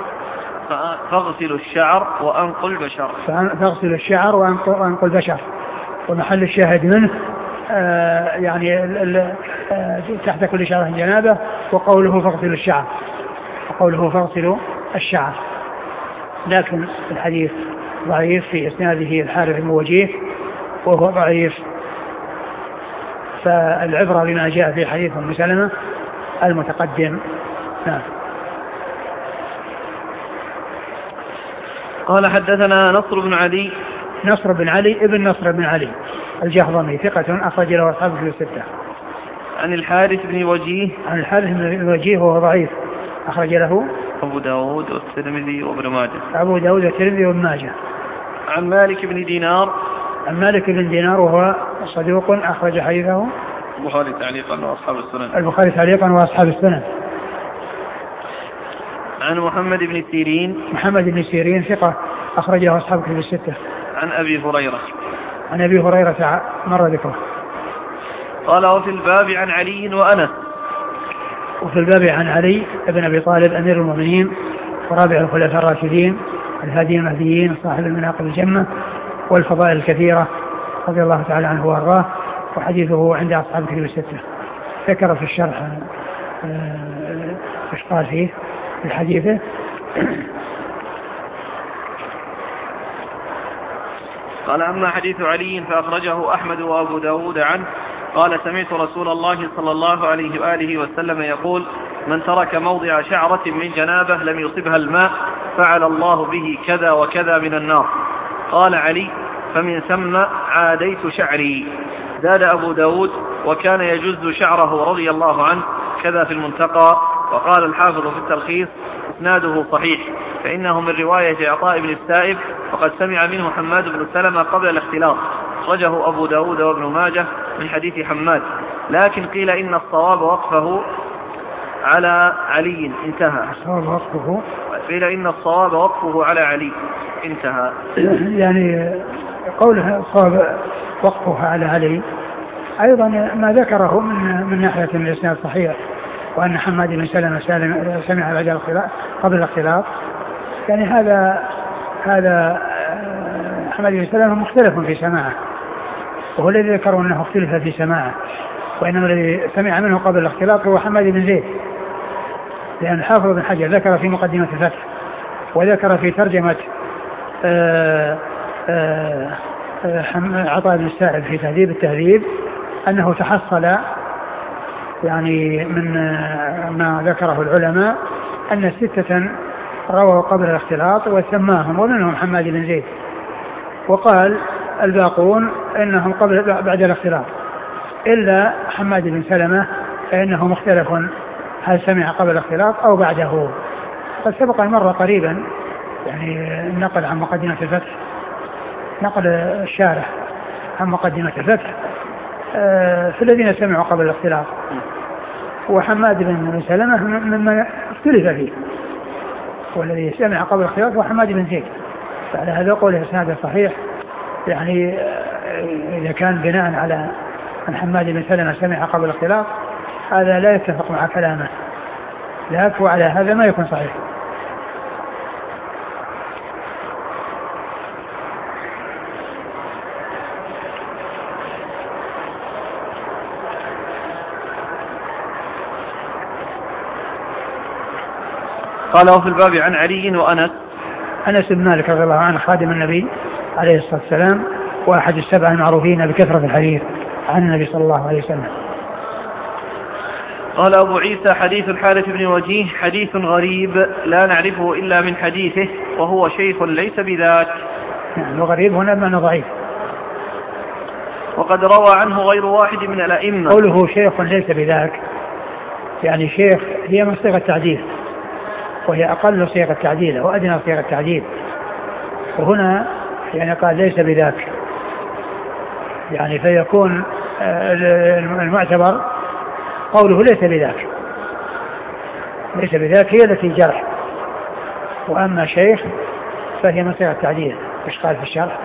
فاغسلوا الشعر وأنقوا البشر فاغسلوا الشعر وأنقوا البشر. ومحل الشاهد منه آه يعني ال ال آه تحت كل شعرة جنابة، وقوله فاغسلوا الشعر وقوله فاغسلوا الشعر. لكن الحديث ضعيف في إسناده الحارث بن وجيه وهو ضعيف، فالعبرة بما جاء في حديث أم سلمة المتقدم. نعم. قال حدثنا نصر بن علي نصر بن علي ابن نصر بن علي الجهضمي ثقة أخرج له أصحابه في الستة. عن الحارث بن وجيه عن الحارث بن وجيه وهو ضعيف أخرج له أبو داود والترمذي وابن ماجه أبو داود والترمذي وابن ماجه. عن مالك بن دينار عن مالك بن دينار وهو صدوق أخرج حديثه البخاري تعليقا وأصحاب السنن البخاري تعليقا وأصحاب السنن. عن محمد بن سيرين محمد بن سيرين ثقة أخرجه أصحاب كتب الستة. عن أبي هريرة عن أبي هريرة مر ذكره. قال: وفي الباب عن علي وأنس. وفي الباب عن علي بن أبي طالب أمير المؤمنين ورابع الخلفاء الراشدين الهادي المهديين صاحب المناقب الجمة والفضائل الكثيرة رضي الله تعالى عنه وارضاه، وحديثه عند أصحاب كتب الستة. ذكر في الشرح ايش قال فيه في حديثه؟ قال أما حديث علي فأخرجه أحمد وأبو داود عنه قال سمعت رسول الله صلى الله عليه وآله وسلم يقول من ترك موضع شعرة من جنابه لم يصبها الماء فعل الله به كذا وكذا من النار. قال علي فمن ثم عاديت شعري. زاد أبو داود وكان يجز شعره رضي الله عنه كذا في المنتقى. وقال الحافظ في التلخيص اسناده صحيح فإنه من رواية عطاء بن السائب وقد سمع منه حماد بن سلمة قبل الاختلاط. أخرجه أبو داود وابن ماجه من حديث حماد لكن قيل إن الصواب وقفه على علي انتهى. الصواب وقفه قيل إن الصواب وقفه على علي انتهى. يعني قوله الصواب وقفه على علي أيضا ما ذكره من من ناحية الإسناد صحيح وأن حماد بن سلمة سمع بعد الاختلاط قبل الاختلاط يعني هذا هذا حماد بن سلمة مختلف في سماعه وهو الذي ذكروا أنه اختلف في سماعه وإنما الذي سمع منه قبل الاختلاط هو حماد بن زيد لأن الحافظ بن حجر ذكر في مقدمة الفتح وذكر في ترجمة آآ آآ عطاء بن السائب في تهذيب التهذيب أنه تحصل يعني من ما ذكره العلماء أن ستة رووا قبل الاختلاط وسماهم ومنهم حماد بن زيد وقال الباقون إنهم قبل بعد الاختلاط إلا حماد بن سلمة فإنه مختلف هل سمع قبل الاختلاط أو بعده. قد سبق مرة قريبا يعني نقل عن مقدمة الفتح نقل الشارح عن مقدمة الفتح في الذين سمعوا قبل الاختلاط وحماد بن سلمة مما اختلف فيه والذي سمع قبل الاختلاط هو حماد بن زيد. فعلى هذا قوله اسناده صحيح يعني إذا كان بناء على أن حماد بن سلمة سمع قبل الاختلاط هذا لا يتفق مع كلامه لكن على هذا ما يكون صحيح. قال وفي الباب عن علي وأنس أنس بن مالك رضي الله عنه خادم النبي عليه الصلاة والسلام وأحد السبع المعروفين بكثرة الحديث عن النبي صلى الله عليه وسلم. قال أبو عيسى حديث الحارث بن وجيه حديث غريب لا نعرفه إلا من حديثه وهو شيخ ليس بذاك. يعني غريب هنا بمعنى ضعيف. وقد روى عنه غير واحد من الأئمة. قوله شيخ ليس بذاك يعني شيخ هي من صيغة التعديل وهي أقل صيغة التعديل وأدنى صيغة التعديل وهنا يعني قال ليس بذاك يعني فيكون المعتبر قوله ليس بذاك ليس بذاك هي التي جرح وأما شيخ فهي من صيغة التعديل. إيش قال في الشرح؟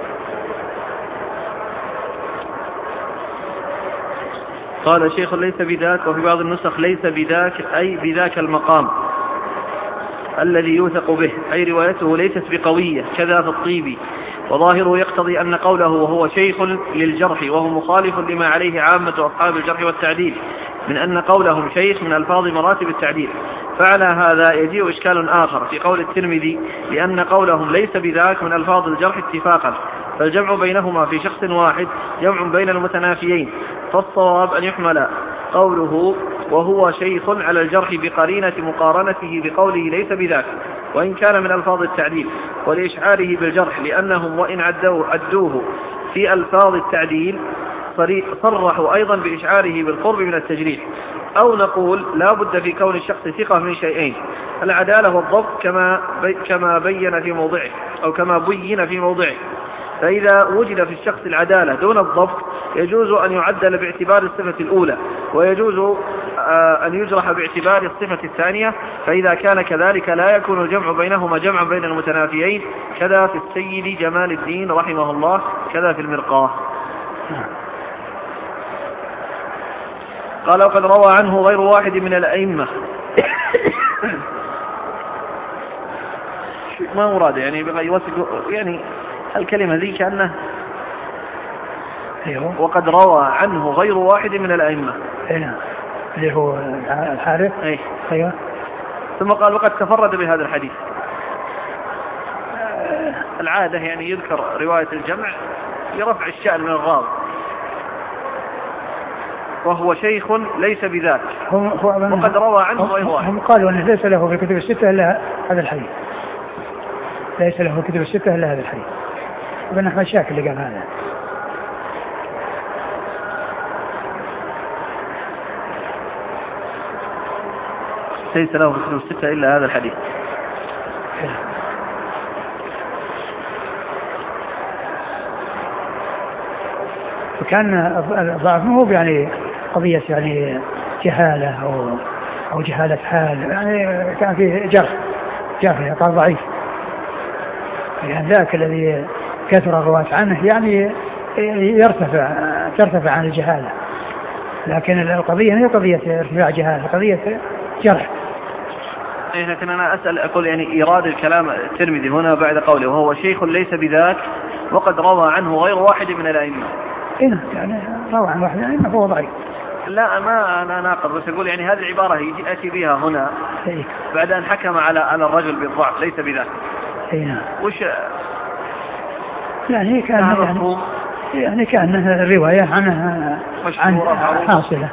قال شيخ ليس بذاك وفي بعض النسخ ليس بذاك أي بذاك المقام الذي يوثق به أي روايته ليست بقوية كذا في الطيبي وظاهره يقتضي أن قوله وهو شيخ للجرح وهو مخالف لما عليه عامة أصحاب الجرح والتعديل من أن قولهم شيخ من ألفاظ مراتب التعديل. فعلى هذا يجيء إشكال آخر في قول الترمذي لأن قولهم ليس بذاك من ألفاظ الجرح اتفاقا فالجمع بينهما في شخص واحد جمع بين المتنافيين فالصواب أن يحمل قوله وهو شيخ على الجرح بقرينة مقارنته بقوله ليس بذاك وإن كان من ألفاظ التعديل ولإشعاره بالجرح لأنهم وإن عدوه, عدوه في ألفاظ التعديل صرحوا أيضا بإشعاره بالقرب من التجريح. أو نقول لا بد في كون الشخص ثقة من شيئين العدالة والضبط كما, بي كما بين في موضعه أو كما بين في موضعه. فإذا وجد في الشخص العدالة دون الضبط يجوز أن يعدل باعتبار الصفة الأولى ويجوز أن يجرح باعتبار الصفة الثانية. فإذا كان كذلك لا يكون الجمع بينهما جمعا بين المتنافيين كذا في السيد جمال الدين رحمه الله كذا في المرقاه. قال وقد روى عنه غير واحد من الأئمة ما مراد يعني بغي يوثق يعني الكلمة ذي كأنه أيوه. وقد روى عنه غير واحد من الأئمة أيوه. اللي هو الحارث. أي. أيوة. ثم قال وقد تفرد بهذا الحديث. العادة يعني يذكر رواية الجمع لرفع الشأن من الراوي، وهو شيخ ليس بذاك وقد روى عنه غير واحد. هم قالوا أنه ليس له في الكتب الستة إلا هذا الحديث، ليس له في الكتب الستة إلا هذا الحديث. ابن أحمد شاكر اللي قال هذا. ليس له في الكتب الستة إلا هذا الحديث. وكان الضعف مو يعني قضية يعني جهالة أو أو جهالة حال، يعني كان فيه جرح جرح قال ضعيف، يعني ذاك الذي كثر الرواة عنه يعني يرتفع ترتفع عن الجهالة، لكن القضية هي قضية ارتفاع جهالة، قضية جرح. إيه لكن أنا أسأل أقول يعني إيراد الكلام الترمذي هنا بعد قوله وهو شيخ ليس بذاك وقد روى عنه غير واحد من الأئمة. إيه يعني روى عن واحد من الأئمة فهو ضعيف. لا ما أنا ناقض، بس أقول يعني هذه العبارة يجي أتي بها هنا إيه؟ بعد أن حكم على على الرجل بالضعف ليس بذاك. إيه نعم. وش يعني كان يعني, يعني كأنها الرواية عنها عن حاصلة.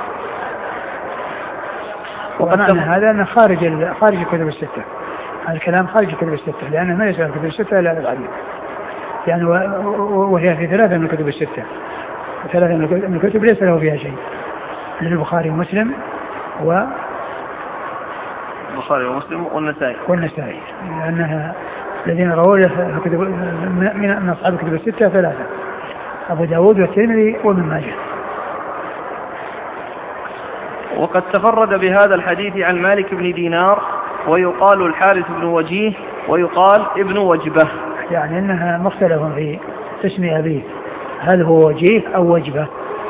ومعنى هذا أنه خارج خارج الكتب الستة، هذا الكلام خارج الكتب الستة، لأنه ما يسأل الكتب الستة إلا الحديث، يعني وهي في ثلاثة من الكتب الستة، وثلاثة من الكتب ليس له فيها شيء، البخاري ومسلم و البخاري ومسلم والنسائي والنسائي، لأنها الذين رووا الكتب من أصحاب الكتب الستة ثلاثة، أبو داود والترمذي وابن ماجه. وقد تفرد بهذا الحديث عن مالك بن دينار ويقال الحارث بن وجيه ويقال ابن وجبة، يعني أنها مختلف في اسم أبيه، هل هو وجيه أو وجبة.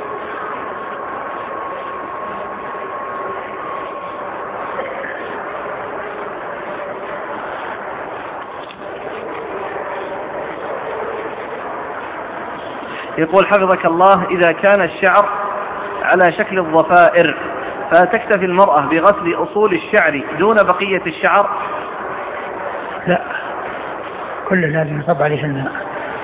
يقول حفظك الله إذا كان الشعر على شكل الضفائر فتكتفي المرأة بغسل أصول الشعر دون بقية الشعر؟ لا، كل لازم يصب عليه الماء،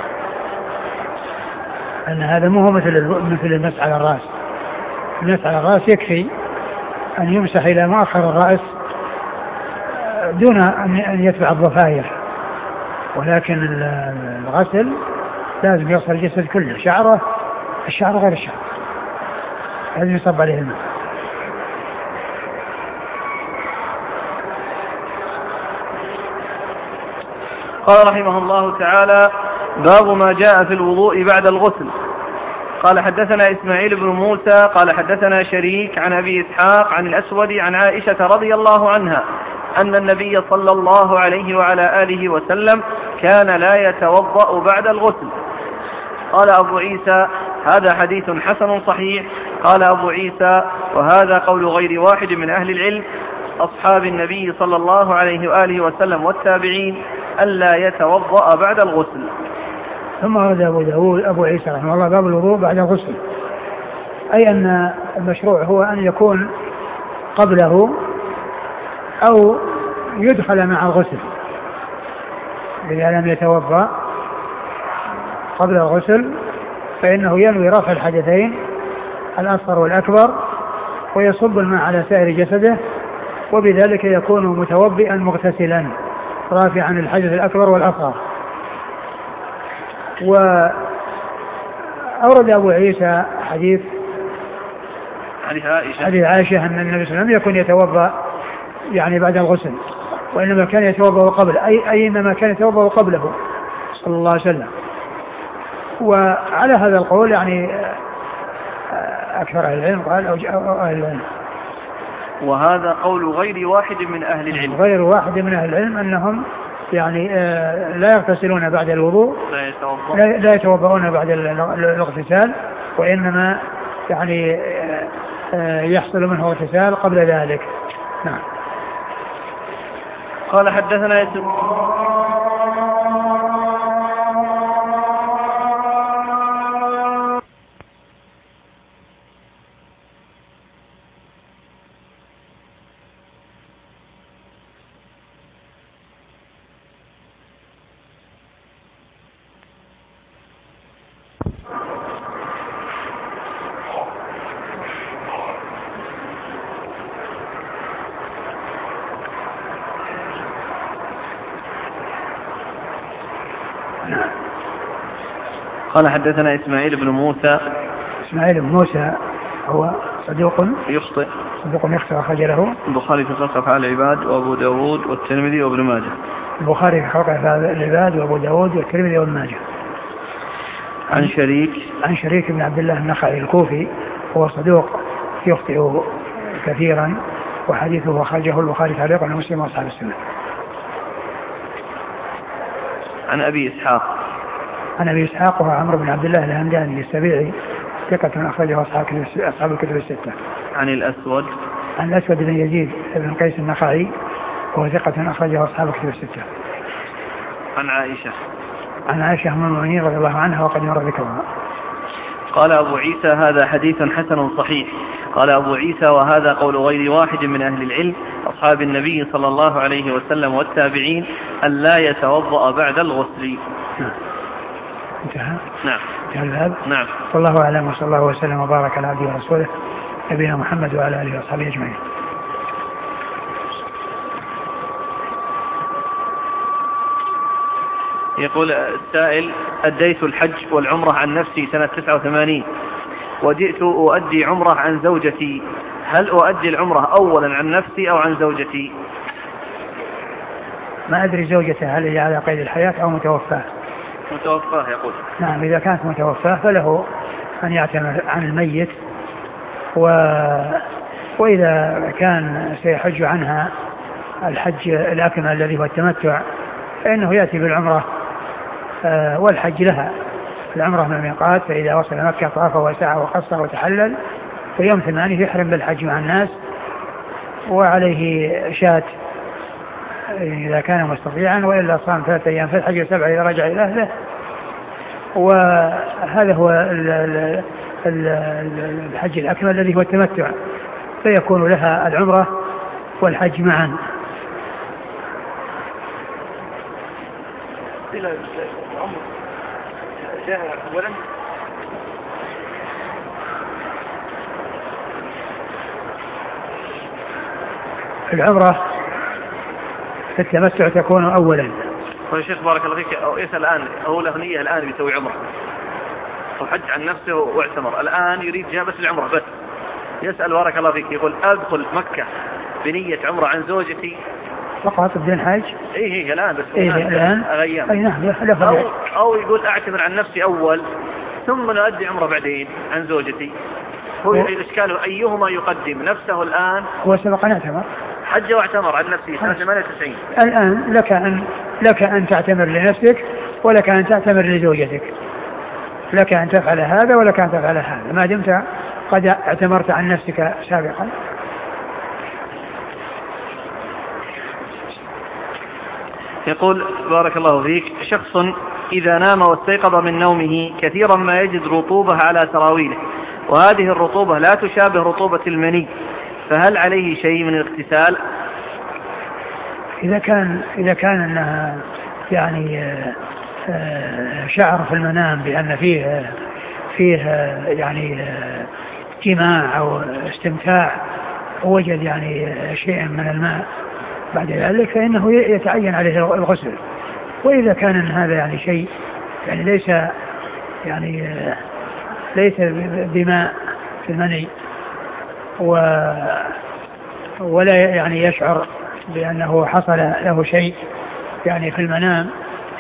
أن هذا مو مثل مثل المسح على الرأس. المسح على الرأس يكفي أن يمسح إلى مؤخر الرأس دون أن يتبع الضفائر، ولكن الغسل لازم يغسل الجسد كله، شعره الشعر غير الشعر، لازم يصب عليه الماء. قال رحمه الله تعالى باب ما جاء في الوضوء بعد الغسل. قال حدثنا إسماعيل بن موسى قال حدثنا شريك عن أبي إسحاق عن الأسود عن عائشة رضي الله عنها أن النبي صلى الله عليه وعلى آله وسلم كان لا يتوضأ بعد الغسل. قال أبو عيسى هذا حديث حسن صحيح. قال أبو عيسى وهذا قول غير واحد من أهل العلم أصحاب النبي صلى الله عليه وآله وسلم والتابعين ألا يتوضأ بعد الغسل. ثم هذا أبو داود أبو عيسى رحمه الله باب الوضوء بعد الغسل، أي أن المشروع هو أن يكون قبله أو يدخل مع الغسل، إذا لم يتوضأ قبل الغسل فإنه ينوي رفع الحدثين الأصغر والأكبر ويصب الماء على سائر جسده، وبذلك يكون متوضئا مغتسلا رافعا الحدث الأكبر والأصغر. وأورد أبو عيسى حديث حديث عائشة أن النبي صلى الله عليه وسلم يكون يتوضأ يعني بعد الغسل، وإنما كان يتوضأ قبل أي أي إنما كان يتوضأ قبله صلى الله عليه وسلم. وعلى هذا القول يعني أكثر أهل العلم قال أو أهل العلم، وهذا قول غير واحد من أهل العلم غير واحد من أهل العلم أنهم يعني لا يغتسلون بعد الوضوء، لا يتوضؤون بعد الاغتسال، وإنما يعني يحصل منه اغتسال قبل ذلك. نعم. قال حدثنا يسوع قال حدثنا إسماعيل بن موسى. إسماعيل بن موسى هو صدوق يخطئ صدوق يخطئ أخرج له البخاري في خلق أفعال العباد وأبو داود والترمذي وابن ماجه. البخاري في خلق أفعال العباد وأبو داود والترمذي وابن ماجه. عن شريك عن شريك بن عبد الله النخعي الكوفي هو صدوق يخطئ كثيرا وحديثه أخرجه البخاري تعليقا ومسلم وأصحاب السنة. عن أبي إسحاق عن أبي إسحاق وهو عمرو بن عبد الله الهمداني السبيعي ثقة أخرجه أصحاب الكتب الستة. عن الأسود عن الأسود بن يزيد بن قيس النخعي وهو ثقة أخرجه أصحاب الكتب الستة. عن عائشة عن عائشة أم المؤمنين رضي الله عنها وقد مر ذكرها. قال أبو عيسى هذا حديث حسن صحيح. قال أبو عيسى وهذا قول غير واحد من أهل العلم أصحاب النبي صلى الله عليه وسلم والتابعين أن لا يتوضأ بعد الغسل. نعم. انتهى. نعم. انتهى الباب. نعم. والله أعلم وصلى الله وسلم وبارك على عبده ورسوله نبينا محمد وعلى آله وصحبه أجمعين. يقول السائل أديت الحج والعمرة عن نفسي سنة تسعة وثمانين وجئت أؤدي عمرة عن زوجتي، هل أؤدي العمرة أولا عن نفسي أو عن زوجتي؟ ما أدري زوجته هل هي على قيد الحياة أو متوفاة. متوفاة يقول. نعم إذا كانت متوفاة فله أن يعتمر عن الميت و... وإذا كان سيحج عنها الحج الأكمل الذي هو التمتع فإنه يأتي بالعمرة والحج لها. العمرة من الميقات فإذا وصل مكة طاف وسعى وقصر وتحلل في يوم ثمانية يحرم بالحج مع الناس وعليه شاة إذا كان مستطيعا وإلا صام ثلاثة أيام في الحج وسبعة إذا رجع إلى أهله. وهذا هو الحج الأكمل الذي هو التمتع فيكون لها العمرة والحج معا. العمرة في التمتع تكون أولا. يا شيخ بارك الله فيك أو يسأل الآن هو له نية الآن بيسوي عمرة وحج عن نفسه واعتمر الآن يريد جاء بس العمرة بس يسأل بارك الله فيك يقول أدخل مكة بنية عمرة عن زوجتي فقط بدون حج؟ إيه إيه الآن بس إيه الآن أغيام أي نعم أو, أو يقول أعتمر عن نفسي أول ثم نؤدي عمرة بعدين عن زوجتي. هو إشكاله أيهما يقدم نفسه الآن؟ هو سبق أن اعتمر حج واعتمر عن نفسه سنة ثمانية وتسعين. الآن لك أن لك أن تعتمر لنفسك ولك أن تعتمر لزوجتك. لك أن تفعل هذا ولك أن تفعل هذا ما دمت قد اعتمرت عن نفسك سابقا. يقول بارك الله فيك شخص إذا نام واستيقظ من نومه كثيرا ما يجد رطوبة على سراويله وهذه الرطوبة لا تشابه رطوبة المني فهل عليه شيء من الاغتسال؟ إذا كان إذا كان أنها يعني شعر في المنام بأن فيه فيه يعني جماع أو استمتاع ووجد يعني شيء من الماء بعد ذلك فإنه يتعين عليه الغسل. وإذا كان هذا يعني شيء يعني ليس يعني ليس بماء في المني ولا يعني يشعر بأنه حصل له شيء يعني في المنام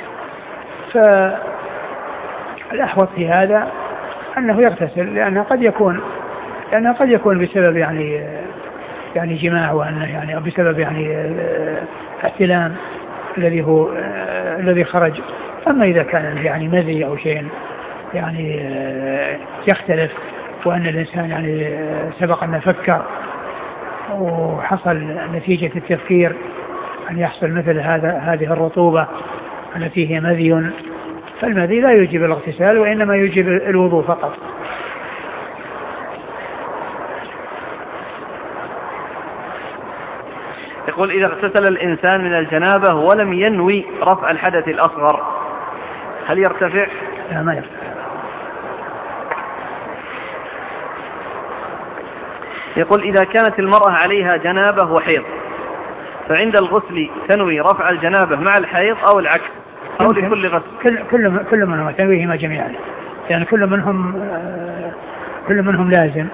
فالأحوط في هذا أنه يغتسل لأنه قد يكون لأنه قد يكون بسبب يعني يعني جماع وأنه يعني بسبب يعني احتلام الذي هو الذي خرج. أما إذا كان يعني مذي أو شيء يعني يختلف وأن الإنسان يعني سبق أن فكر وحصل نتيجة التفكير أن يحصل مثل هذا هذه الرطوبة التي هي مذي فالمذي لا يجب الاغتسال وإنما يجب الوضوء فقط. يقول إذا اغتسل الإنسان من الجنابة ولم ينوي رفع الحدث الأصغر هل يرتفع؟ لا ما يرتفع. يقول إذا كانت المرأة عليها جنابة وحيض فعند الغسل تنوي رفع الجنابة مع الحيض أو العكس أو لكل غسل؟ كل كل كل من هو تنويهما جميعا. يعني كل منهم كل منهم لازم.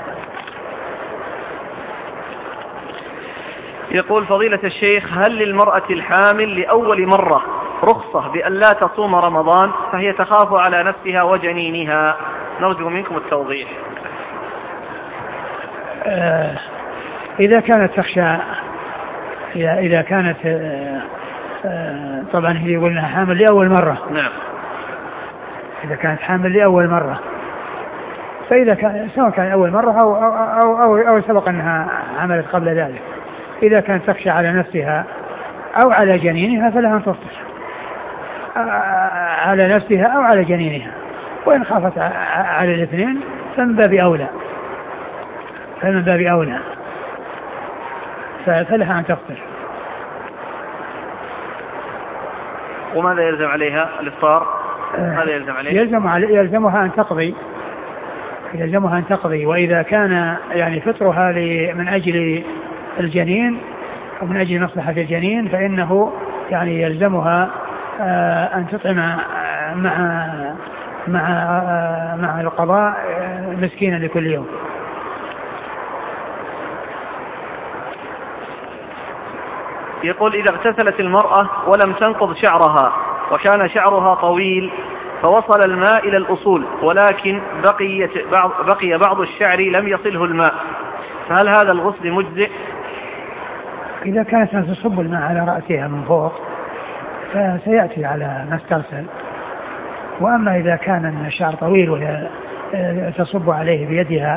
يقول فضيلة الشيخ: هل للمرأة الحامل لأول مرة رخصة بأن لا تصوم رمضان فهي تخاف على نفسها وجنينها؟ نرجو منكم التوضيح. آه إذا كانت تخشى، إذا كانت آه آه طبعا هي قلنا حامل لأول مرة. نعم. إذا كانت حامل لأول مرة، فإذا كان سواء كان أول مرة أو أو أو, أو, أو سبق أنها عملت قبل ذلك، إذا كانت تخشى على نفسها أو على جنينها فلها أن تفطر على نفسها أو على جنينها، وإن خافت على الاثنين فمن باب أولى فمن باب أولى فلها أن تفطر. وماذا يلزم عليها؟ الإفطار. ماذا يلزم عليها؟ يلزم علي يلزمها أن تقضي يلزمها أن تقضي وإذا كان يعني فطرها من أجل الجنين أو من أجل مصلحة الجنين فإنه يعني يلزمها أن تطعم مع مع مع القضاء مسكينا لكل يوم. يقول: إذا اغتسلت المرأة ولم تنقض شعرها وكان شعرها طويل فوصل الماء إلى الأصول ولكن بقي بعض, بقي بعض الشعر لم يصله الماء، فهل هذا الغسل مجزئ؟ إذا كانت تصب الماء على رأسها من فوق فسيأتي على ما استرسل، وأما إذا كان الشعر طويل وهي تصب عليه بيدها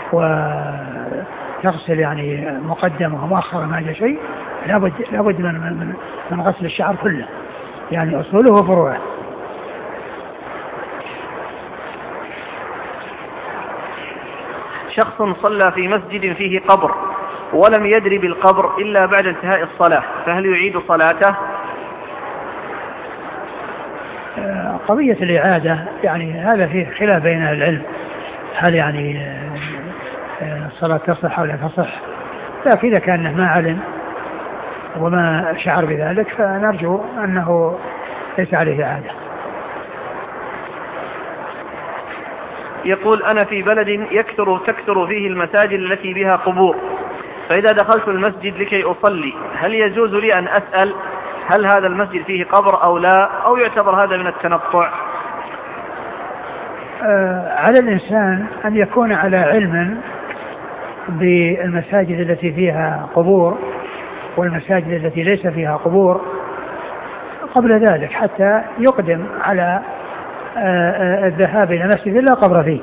وتغسل يعني مقدمه ومؤخرا ما جاء شيء، لابد لابد من, من, من غسل الشعر كله، يعني أصوله وفروعه. شخص صلى في مسجد فيه قبر ولم يدري بالقبر إلا بعد انتهاء الصلاة، فهل يعيد صلاته؟ قضية الإعادة يعني هذا فيه خلاف بين أهل العلم، هل يعني الصلاة تصح أو لا تصح، لكن إذا كان ما علم وما شعر بذلك فنرجو أنه ليس عليه إعادة. يقول: أنا في بلد يكثر تكثر فيه المساجد التي بها قبور، فإذا دخلت المسجد لكي أصلي هل يجوز لي أن أسأل هل هذا المسجد فيه قبر أو لا، أو يعتبر هذا من التنطع؟ آه على الإنسان أن يكون على علم بالمساجد التي فيها قبور والمساجد التي ليس فيها قبور قبل ذلك حتى يقدم على آه الذهاب إلى مسجد لا قبر فيه.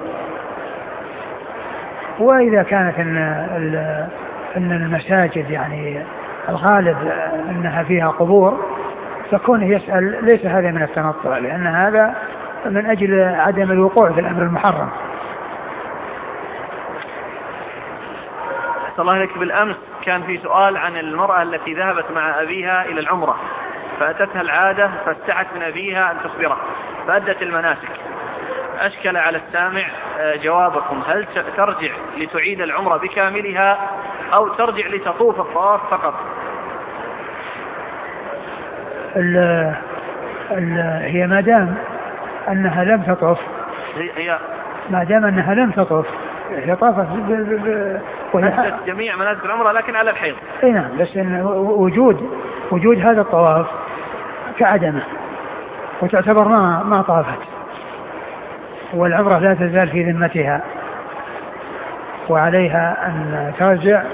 وإذا كانت أن, أن المساجد يعني الغالب أنها فيها قبور فكونه يسأل ليس هذا من التنطع، لأن هذا من أجل عدم الوقوع في الأمر المحرم. أحسن الله إليك. بالأمس كان في سؤال عن المرأة التي ذهبت مع أبيها إلى العمرة فأتتها العادة فاستحت من أبيها أن تخبره فأدت المناسك. أشكل على السامع جوابكم، هل ترجع لتعيد العمرة بكاملها أو ترجع لتطوف الطواف فقط؟ ال ال هي ما دام أنها لم تطوف هي ما دام أنها لم تطوف هي طافت أدت جميع مناسك العمرة لكن على الحيض. اي نعم، بس إن وجود وجود هذا الطواف كعدمه وتعتبر ما ما طافت، والعمرة لا تزال في ذمتها وعليها أن ترجع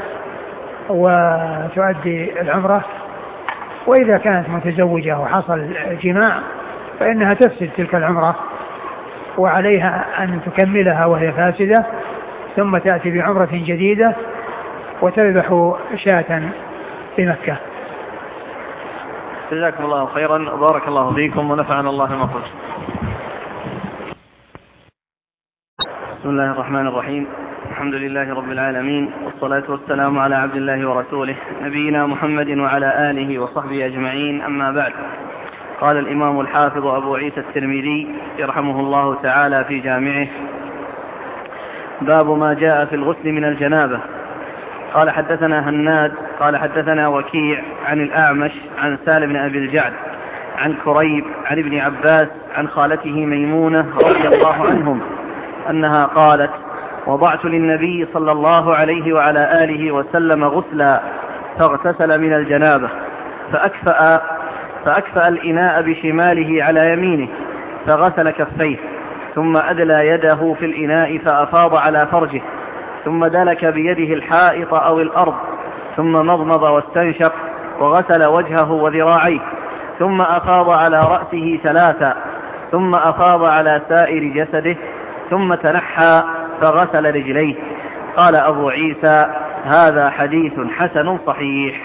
وتؤدي العمرة. وإذا كانت متزوجة وحصل جماع فإنها تفسد تلك العمرة وعليها أن تكملها وهي فاسدة ثم تأتي بعمرة جديدة وتذبح شاة في مكة. جزاكم الله خيرا وبارك الله فيكم ونفعنا الله بما قلت. بسم الله الرحمن الرحيم، الحمد لله رب العالمين، والصلاة والسلام على عبد الله ورسوله نبينا محمد وعلى آله وصحبه أجمعين، أما بعد. قال الإمام الحافظ أبو عيسى الترمذي يرحمه الله تعالى في جامعه: باب ما جاء في الغسل من الجنابة. قال حدثنا هناد قال حدثنا وكيع عن الأعمش عن سالم بن أبي الجعد عن كريب عن ابن عباس عن خالته ميمونة رضي الله عنهم أنها قالت: وضعت للنبي صلى الله عليه وعلى آله وسلم غسلا فاغتسل من الجنابة فأكفأ, فأكفأ الإناء بشماله على يمينه فغسل كفيه ثم أدلى يده في الإناء فأفاض على فرجه ثم دلك بيده الحائط أو الأرض ثم مضمض واستنشق وغسل وجهه وذراعيه ثم أفاض على رأسه ثلاثا ثم أفاض على سائر جسده ثم تنحى فغسل رجليه. قال أبو عيسى: هذا حديث حسن صحيح.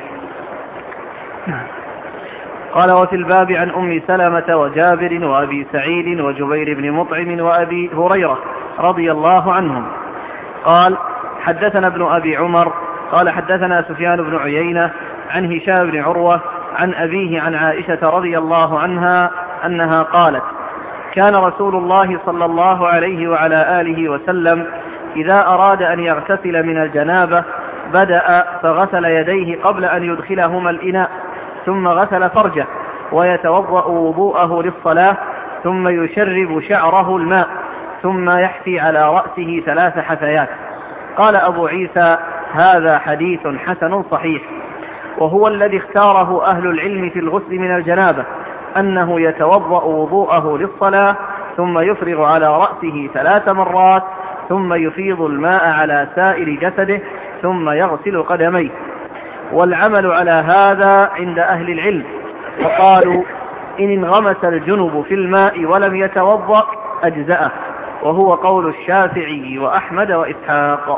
قال: وفي الباب عن أم سلمة وجابر وأبي سعيد وجبير بن مطعم وأبي هريرة رضي الله عنهم. قال: حدثنا ابن أبي عمر قال: حدثنا سفيان بن عيينة عن هشام بن عروة عن أبيه عن عائشة رضي الله عنها أنها قالت: كان رسول الله صلى الله عليه وعلى آله وسلم إذا أراد أن يغتسل من الجنابة بدأ فغسل يديه قبل أن يدخلهما الإناء ثم غسل فرجه ويتوضأ وضوءه للصلاة ثم يشرب شعره الماء ثم يحفي على رأسه ثلاث حثيات. قال أبو عيسى: هذا حديث حسن صحيح. وهو الذي اختاره أهل العلم في الغسل من الجنابة أنه يتوضأ وضوءه للصلاة ثم يفرغ على رأسه ثلاث مرات ثم يفيض الماء على سائر جسده ثم يغسل قدميه. والعمل على هذا عند أهل العلم، فقالوا: إن انغمس الجنب في الماء ولم يتوضأ أجزأه، وهو قول الشافعي وأحمد وإسحاق.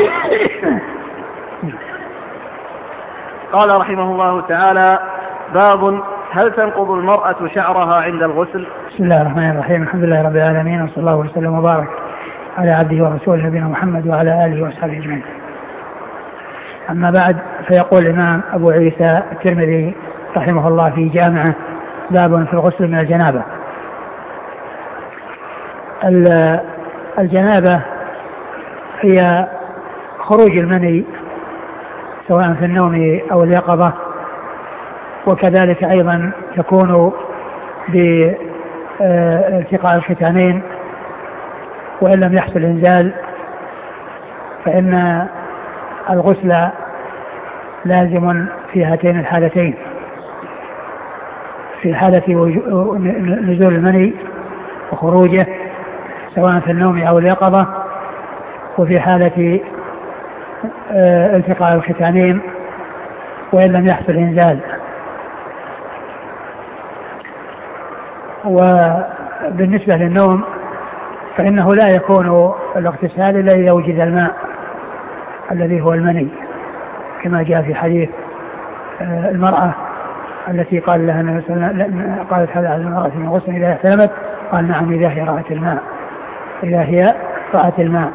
قال رحمه الله تعالى: باب هل تنقض المرأة شعرها عند الغسل؟ بسم الله الرحمن الرحيم. الحمد لله رب العالمين، وصلى الله وسلم وبارك على عبده ورسوله نبينا محمد وعلى آله وأصحابه أجمعين. أما بعد، فيقول الإمام أبو عيسى الترمذي رحمه الله في جامعه: باب في الغسل من الجنابة. الجنابة هي خروج المني سواء في النوم أو اليقظة، وكذلك أيضا تكون بالتقاء الختانين، وإن لم يحصل إنزال فإن الغسل لازم في هاتين الحالتين: في حالة نزول المني وخروجه سواء في النوم أو اليقظة، وفي حالة التقاء الختانين وإن لم يحصل إنزال. وبالنسبة للنوم فإنه لا يكون الاغتسال إلا إذا وجد الماء الذي هو المني، كما جاء في حديث المرأة التي قال لها النبي صلى الله عليه وسلم: قالت: هل على المرأة من غسل إذا احتلمت؟ قال: نعم، إذا هي رأت الماء إذا هي رأت الماء.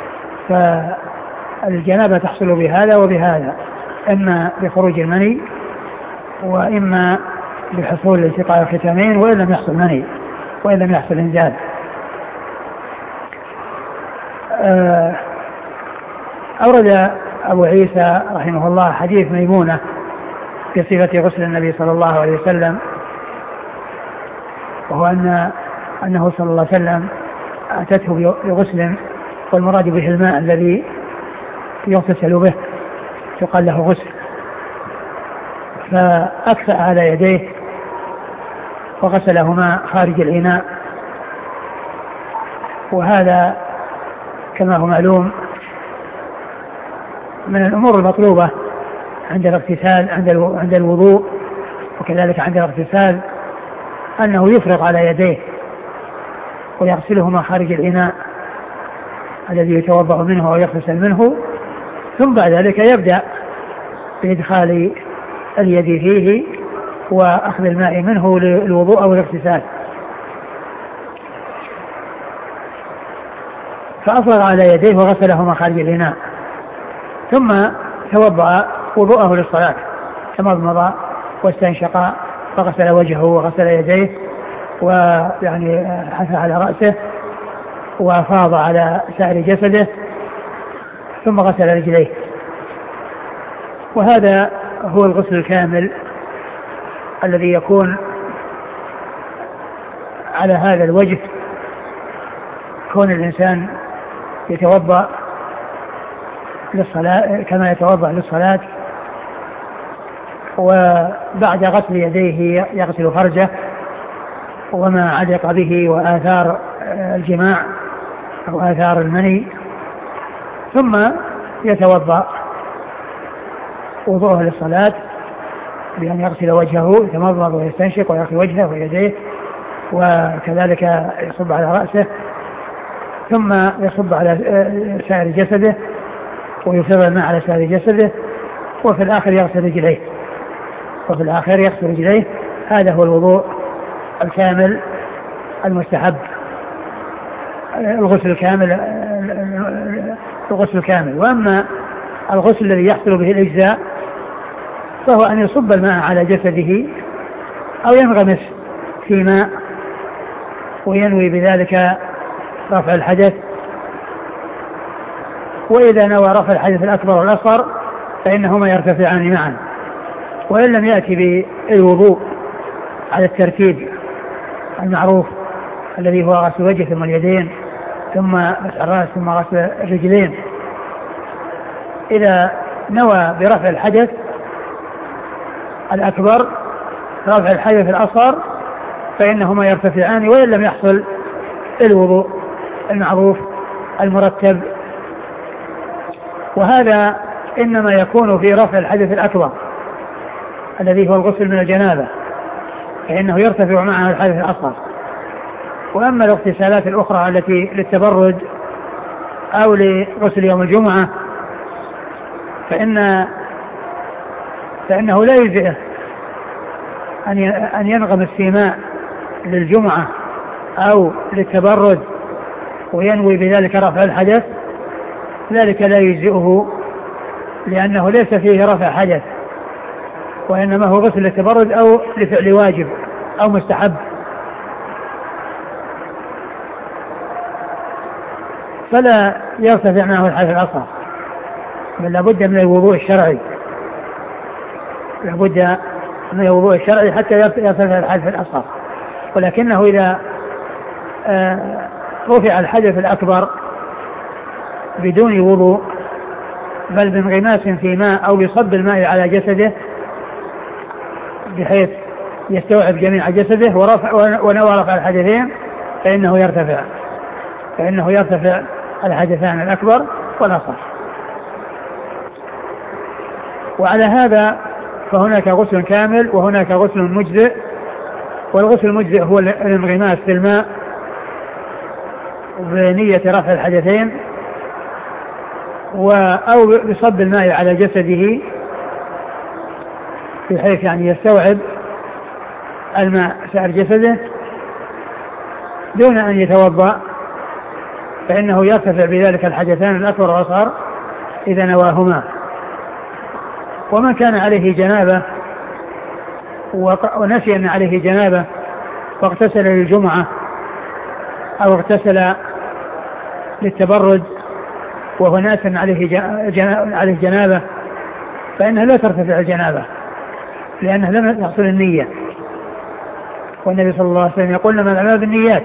فالجنابة تحصل بهذا وبهذا، إما بخروج المني وإما بحصول التقاء الختامين وإن لم يحصل مني وإن لم يحصل إنزال. أورد أبو عيسى رحمه الله حديث ميمونة في صفة غسل النبي صلى الله عليه وسلم، وهو أن أنه صلى الله عليه وسلم أتته بغسل، والمراد به الماء الذي يغتسل به يقال له غسل، فأكفأ على يديه وغسلهما خارج الإناء. وهذا كما هو معلوم من الأمور المطلوبة عند الاغتسال عند الوضوء، وكذلك عند الاغتسال أنه يفرغ على يديه ويغسلهما خارج الإناء الذي يتوضأ منه أو يغتسل منه، ثم بعد ذلك يبدأ بإدخال اليد فيه وأخذ الماء منه للوضوء أو الاغتسال. فأفرغ على يديه وغسلهما خارج الإناء، ثم توضأ وضوءه للصلاة، تمضمض واستنشق فغسل وجهه وغسل يديه ويعني حث على رأسه وأفاض على سائر جسده ثم غسل رجليه. وهذا هو الغسل الكامل الذي يكون على هذا الوجه، كون الإنسان يتوضأ للصلاة كما يتوضأ للصلاة، وبعد غسل يديه يغسل فرجه وما علق به وآثار الجماع أو آثار المني، ثم يتوضأ وضوءه للصلاة بأن يغسل وجهه، يتمضمض ويستنشق ويغسل وجهه ويديه، وكذلك يصب على رأسه، ثم يصب على سائر جسده ويفرغ الماء على سائر جسده، وفي الآخر يغسل رجليه وفي الآخر يغسل رجليه. هذا هو الوضوء الكامل المستحب، الغسل الكامل الغسل الكامل. وأما الغسل الذي يحصل به الإجزاء فهو أن يصب الماء على جسده أو ينغمس في ماء وينوي بذلك رفع الحدث، وإذا نوى رفع الحدث الأكبر والأصغر فإنهما يرتفعان معا. وإن لم يأتي بالوضوء على الترتيب المعروف الذي هو غسل الوجه ثم اليدين ثم مسح الرأس ثم غسل الرجلين، إذا نوى برفع الحدث الأكبر رفع الحدث الأصغر فإنهما يرتفعان، وإن لم يحصل الوضوء المعروف المرتب. وهذا إنما يكون في رفع الحدث الأكبر الذي هو الغسل من الجنابة، فإنه يرتفع معها الحدث الأصغر. وأما الاغتسالات الأخرى التي للتبرد أو لغسل يوم الجمعة فإن فإنه لا يجزئه أن ينغمس في ماء للجمعة أو للتبرد وينوي بذلك رفع الحدث، ذلك لا يجزئه لأنه ليس فيه رفع حدث، وإنما هو غسل للتبرد أو لفعل واجب أو مستحب. فلا يرتفع معه الحدث الأصغر، بل لابد من الوضوء الشرعي لابد من الوضوء الشرعي حتى يرتفع الحدث الأصغر. ولكنه إذا رفع الحدث الأكبر بدون وضوء بل بانغماس في ماء أو بصب الماء على جسده بحيث يستوعب جميع جسده ورفع ونوى رفع الحدثين فإنه يرتفع فإنه يرتفع الحدثان الأكبر والأصغر. وعلى هذا فهناك غسل كامل وهناك غسل مجزئ. والغسل المجزئ هو الانغماس في الماء بنية رفع الحدثين أو بصب الماء على جسده بحيث يعني يستوعب الماء سائر جسده دون أن يتوضأ، فإنه يرتفع بذلك الحدثان الأكبر والأصغر إذا نواهما. ومن كان عليه جنابة ونسي أن عليه جنابة واغتسل للجمعة أو اغتسل للتبرد وهو ناس عليه عليه جنابة فإنها لا ترتفع الجنابة لأنه لم يحصل النية. والنبي صلى الله عليه وسلم يقول لما الأعمال بالنيات،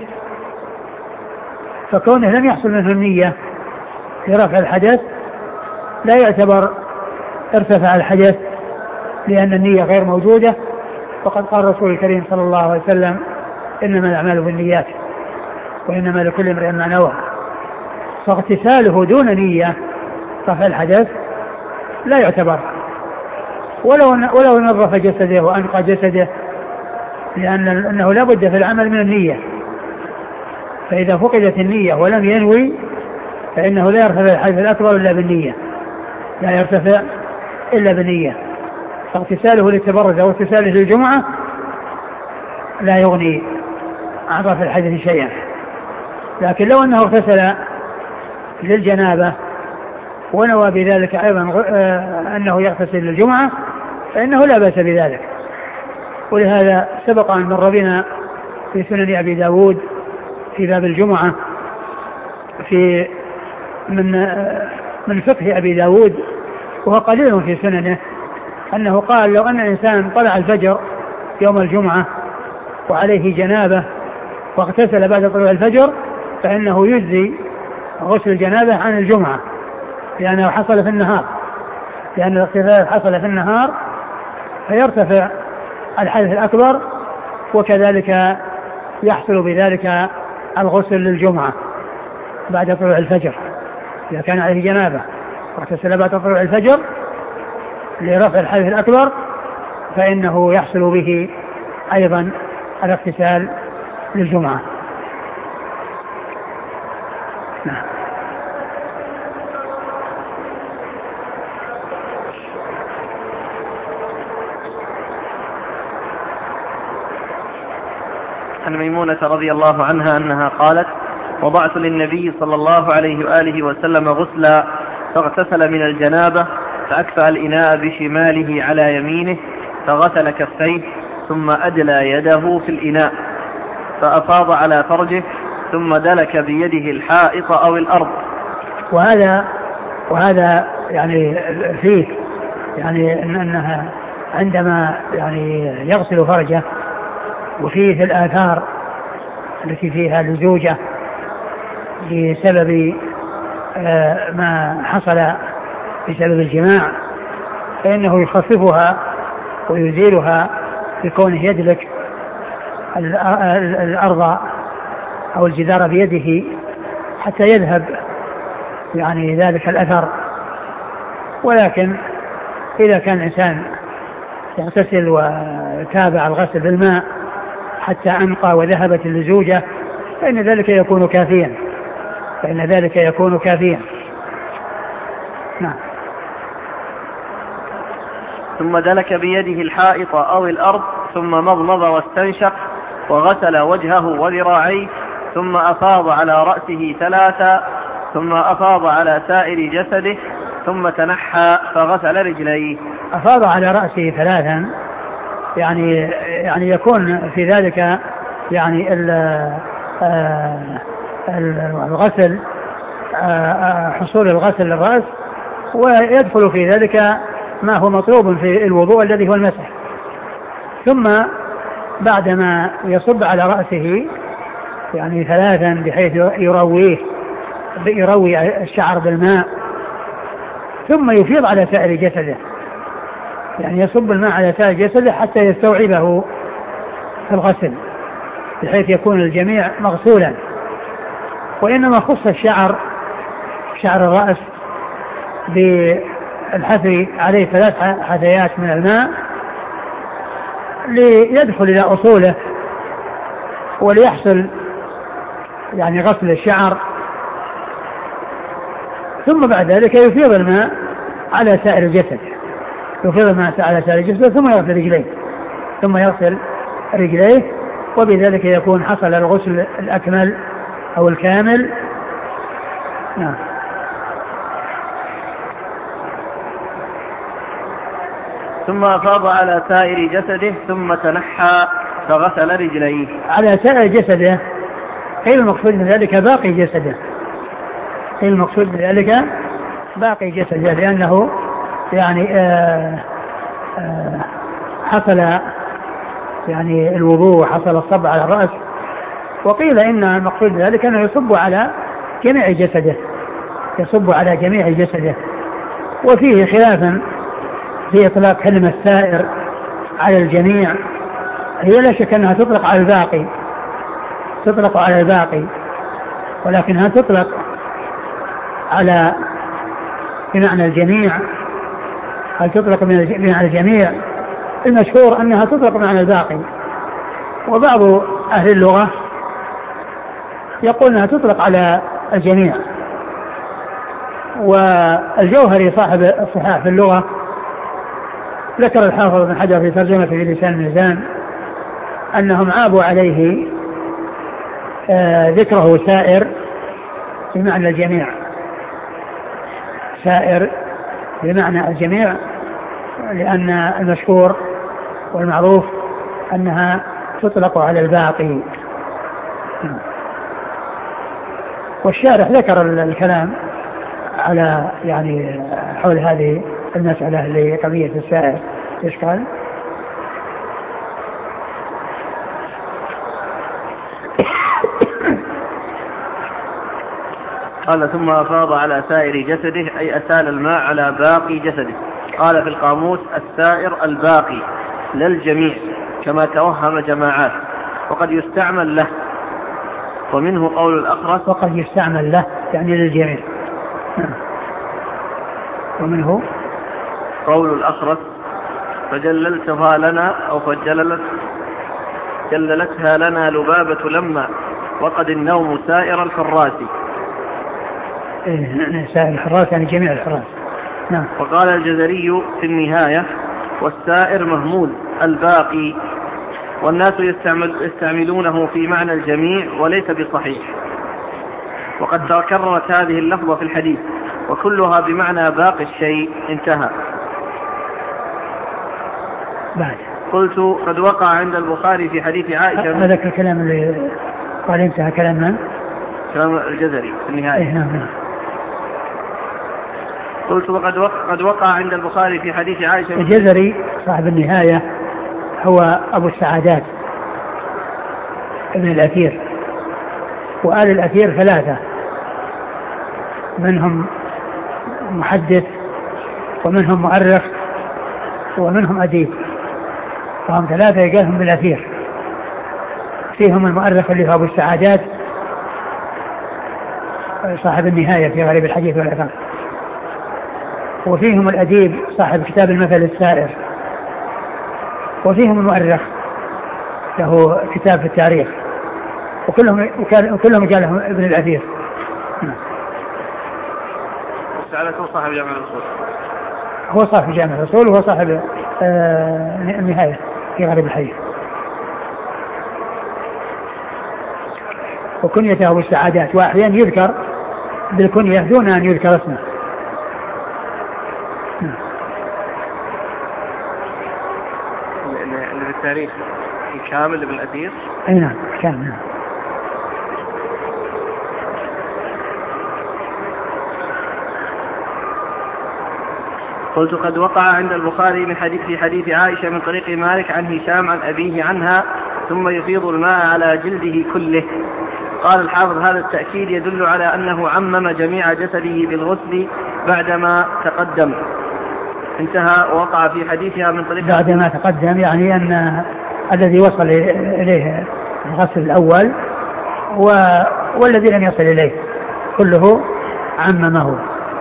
فكونه لم يحصل منه النية لرفع الحدث لا يعتبر ارتفع الحدث لأن النية غير موجودة. وقد قال الرسول الكريم صلى الله عليه وسلم إنما الأعمال بالنيات وإنما لكل امرئ ما نوى. فاغتساله دون نية رفع الحدث لا يعتبر ولو ولو نظف جسده وأنقى جسده، لأن أنه لا بد في العمل من النية. فإذا فقدت النية ولم ينوي فإنه لا يرتفع الحدث الأكبر إلا بالنية لا يرتفع إلا بالنية. فاغتساله للتبرد أو اغتساله للجمعة لا يغني عن رفع الحدث شيئا. لكن لو أنه اغتسل للجنابة ونوى بذلك أيضا أنه يغتسل للجمعة فإنه لا بأس بذلك. ولهذا سبق أن مر بنا في سنن أبي داود في باب الجمعة في من من فقه أبي داود وهو قليل في سننه أنه قال لو أن الإنسان طلع الفجر يوم الجمعة وعليه جنابة واغتسل بعد طلوع الفجر فإنه يجزي غسل الجنابة عن الجمعة لأنه حصل في النهار، لأن الاغتسال حصل في النهار فيرتفع الحدث الأكبر، وكذلك يحصل بذلك الغسل للجمعة بعد طلوع الفجر إذا كان عليه جنابة واغتسل بعد طلوع الفجر لرفع الحدث الأكبر فإنه يحصل به أيضا الاغتسال للجمعة. نعم. عن ميمونة رضي الله عنها أنها قالت: وضعت للنبي صلى الله عليه وآله وسلم غسلا فاغتسل من الجنابة فأكفأ الإناء بشماله على يمينه فغسل كفيه ثم أدلى يده في الإناء فأفاض على فرجه ثم دلك بيده الحائط أو الأرض. وهذا وهذا يعني فيه يعني أنها عندما يعني يغسل فرجه وفيه الآثار التي فيها لزوجة بسبب ما حصل بسبب الجماع فإنه يخففها ويزيلها بكونه يدلك الأرض أو الجدار بيده حتى يذهب يعني ذلك الأثر. ولكن إذا كان الإنسان يغتسل وتابع الغسل بالماء حتى أنقى وذهبت اللزوجة فإن ذلك يكون كافيا فإن ذلك يكون كافيا. نعم. ثم دلك بيده الحائط أو الأرض ثم مضمض واستنشق وغسل وجهه وذراعيه ثم أفاض على رأسه ثلاثا ثم أفاض على سائر جسده ثم تنحى فغسل رجليه. أفاض على رأسه ثلاثا يعني يعني يكون في ذلك يعني الغسل حصول الغسل للرأس، ويدخل في ذلك ما هو مطلوب في الوضوء الذي هو المسح. ثم بعدما يصب على رأسه يعني ثلاثا بحيث يرويه يروي الشعر بالماء ثم يفيض على سائر جسده، يعني يصب الماء على سائر جسده حتى يستوعبه في الغسل بحيث يكون الجميع مغسولا. وإنما خص الشعر شعر الرأس بالحث عليه ثلاث حثيات من الماء ليدخل إلى أصوله وليحصل يعني غسل الشعر، ثم بعد ذلك يفيض الماء على سائر الجسد يفيض الماء على سائر الجسد ثم يغسل رجليه ثم يغسل رجليه وبذلك يكون حصل الغسل الأكمل أو الكامل. نعم. ثم أفاض على سائر جسده ثم تنحى فغسل رجليه. على سائر جسده قيل المقصود من ذلك باقي جسده قيل المقصود من ذلك باقي جسده لأنه يعني آآ آآ حصل يعني الوضوء وحصل الصب على الرأس. وقيل إن المقصود من ذلك أنه يصب على جميع جسده يصب على جميع جسده. وفيه خلافا في إطلاق كلمة سائر على الجميع، هي لا شك أنها تطلق على الباقي تطلق على الباقي ولكنها تطلق على بمعنى الجميع. هل تطلق بمعنى الجميع؟ المشهور أنها تطلق بمعنى الباقي، وبعض أهل اللغة يقول أنها تطلق على الجميع. والجوهري صاحب الصحاح في اللغة ذكر الحافظ بن حجر في ترجمة في لسان الميزان أنهم عابوا عليه آه ذكره سائر بمعنى الجميع سائر بمعنى الجميع لأن المشهور والمعروف أنها تطلق على الباقي. والشارح ذكر الكلام على يعني حول هذه المسألة لقضية السائر. ايش قال؟ قال ثم أفاض على سائر جسده أي أسال الماء على باقي جسده. قال في القاموس السائر الباقي لا الجميع كما توهم جماعات، وقد يستعمل له، ومنه قول الأخرس وقد يستعمل له يعني للجميع. ومنه قول الأخرس فجللتها لنا أو فجللت جللتها لنا لبابة لما وقد النوم سائر الحراس. إيه سائر الحراس يعني جميع الحراس. نعم. وقال الجزري في النهاية والسائر مهمول الباقي، والناس يستعمل يستعملونه في معنى الجميع وليس بصحيح، وقد تكررت هذه اللفظة في الحديث وكلها بمعنى باقي الشيء. انتهى. بعد قلت قد وقع عند البخاري في حديث عائشة. هذا الكلام اللي قال انتهى كلام من؟ كلام الجزري في النهاية. إيه نعم نعم. قلت وقد وقع, قد وقع عند البخاري في حديث عائشة. الجزري صاحب النهاية هو أبو السعادات ابن الأثير، وآل الأثير ثلاثة، منهم محدث ومنهم مؤرخ ومنهم أديب، وهم ثلاثة يقالهم بالأثير. فيهم المؤرخ اللي هو أبو السعادات صاحب النهاية في غريب الحديث والأثر، وفيهم الأديب صاحب كتاب المثل السائر، وفيهم المؤرخ له كتاب في التاريخ، وكلهم وكلهم قالهم ابن الأثير. سألته صاحب جامع الرسول. هو صاحب جامع الرسول وهو صاحب آه النهاية في غريب الحديث. وكنيته أبو السعادات، وأحيانا يذكر بالكنية دون أن يذكر اسمه. اللي في التاريخ كامل ابن الأثير. أي نعم كامل. قلت قد وقع عند البخاري من حديث في حديث عائشة من طريق مالك عن هشام عن أبيه عنها ثم يفيض الماء على جلده كله. قال الحافظ هذا التأكيد يدل على أنه عمم جميع جسده بالغسل بعدما تقدم. انتهى. ووقع في حديثها من طريق بعدما تقدم يعني أن الذي وصل إليه الغسل الأول و... والذي لم يصل إليه كله عممه.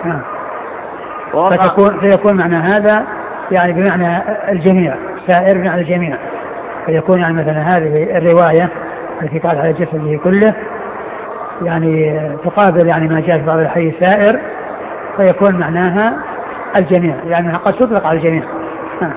فتكون فيكون معنى هذا يعني بمعنى الجميع، سائر بمعنى الجميع، فيكون يعني مثلا هذه الرواية التي قال على جسده كله يعني تقابل يعني ما جاء في بعض الحديث سائر، فيكون معناها الجميع، يعني قد تطلق على الجميع. ها.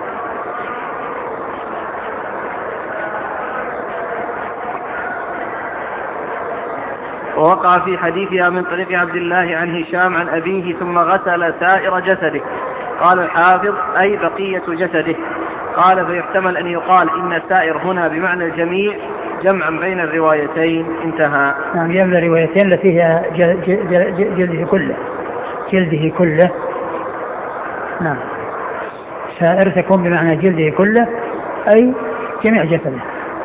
ووقع في حديثها من طريق عبد الله عن هشام عن أبيه ثم غسل سائر جسده. قال الحافظ أي بقية جسده. قال فيحتمل أن يقال إن سائر هنا بمعنى الجميع جمعا بين الروايتين. انتهى. نعم جمع الروايتين التي هي جلده كله جلده كله. نعم سائر تكون بمعنى جلده كله أي جميع جسده.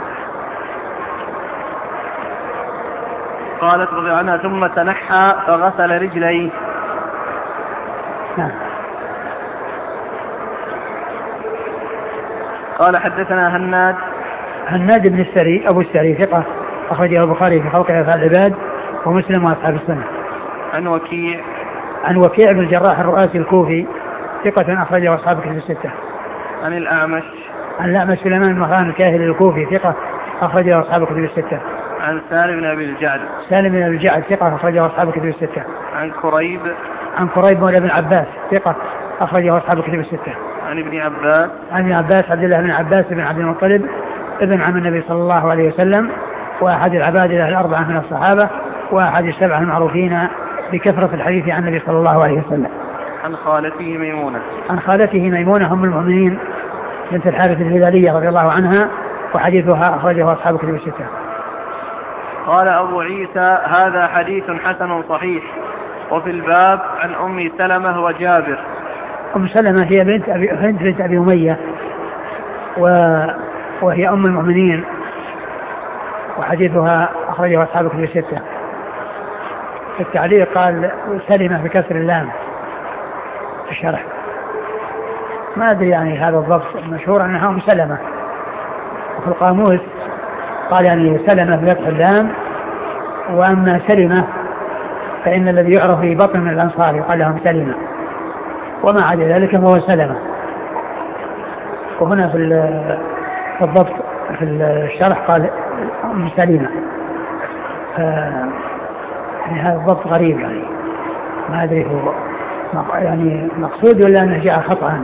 قالت رضي عنها ثم تنحى فغسل رجليه. نعم. قال حدثنا هناد هناد بن السري أبو السري ثقة أخرجه البخاري في خلق أفعال العباد ومسلم وأصحاب السنة. عن وكيع عن وكيع بن الجراح الرؤاسي الكوفي ثقة أخرجه أصحاب الكتب الستة. عن الأعمش عن الأعمش سليمان بن مهران الكاهلي الكوفي ثقة أخرجه أصحاب الكتب الستة. عن سالم بن أبي الجعد سالم بن أبي الجعد ثقة أخرجه أصحاب الكتب الستة. عن كريب عن كريب مولى بن عباس ثقة أخرجه أصحاب الكتب الستة. عن ابن عباس عن ابن عباس عبد الله بن عباس بن عبد المطلب ابن عم النبي صلى الله عليه وسلم، وأحد العبادلة الأربعة من الصحابة، وأحد السبعة المعروفين بكثرة الحديث عن النبي صلى الله عليه وسلم. عن خالته ميمونة عن خالته ميمونة أم المؤمنين بنت الحارث الهلالية رضي الله عنها، وحديثها أخرجه أصحاب الكتب الستة. قال أبو عيسى هذا حديث حسن صحيح. وفي الباب عن أم سلمة وجابر. أم سلمة هي بنت أبي هند بنت أبي أمية و... وهي أم المؤمنين، وحديثها أخرجه أصحاب الكتب الستة. في التعليق قال سلمة بكسر اللام في الشرح. ما أدري يعني هذا الضبط، المشهور أنها أم سلمة، وفي القاموس قال يعني سلمة بفتح اللام، وأما سلمة فإن الذي يعرف في بطن من الأنصار يقال لهم سلمة، وما عدا ذلك فهو سلمة. وهنا في الضبط في الشرح قال أم سلمة، يعني هذا الضبط غريب، يعني ما أدري هو يعني مقصود ولا أنه جاء خطأ.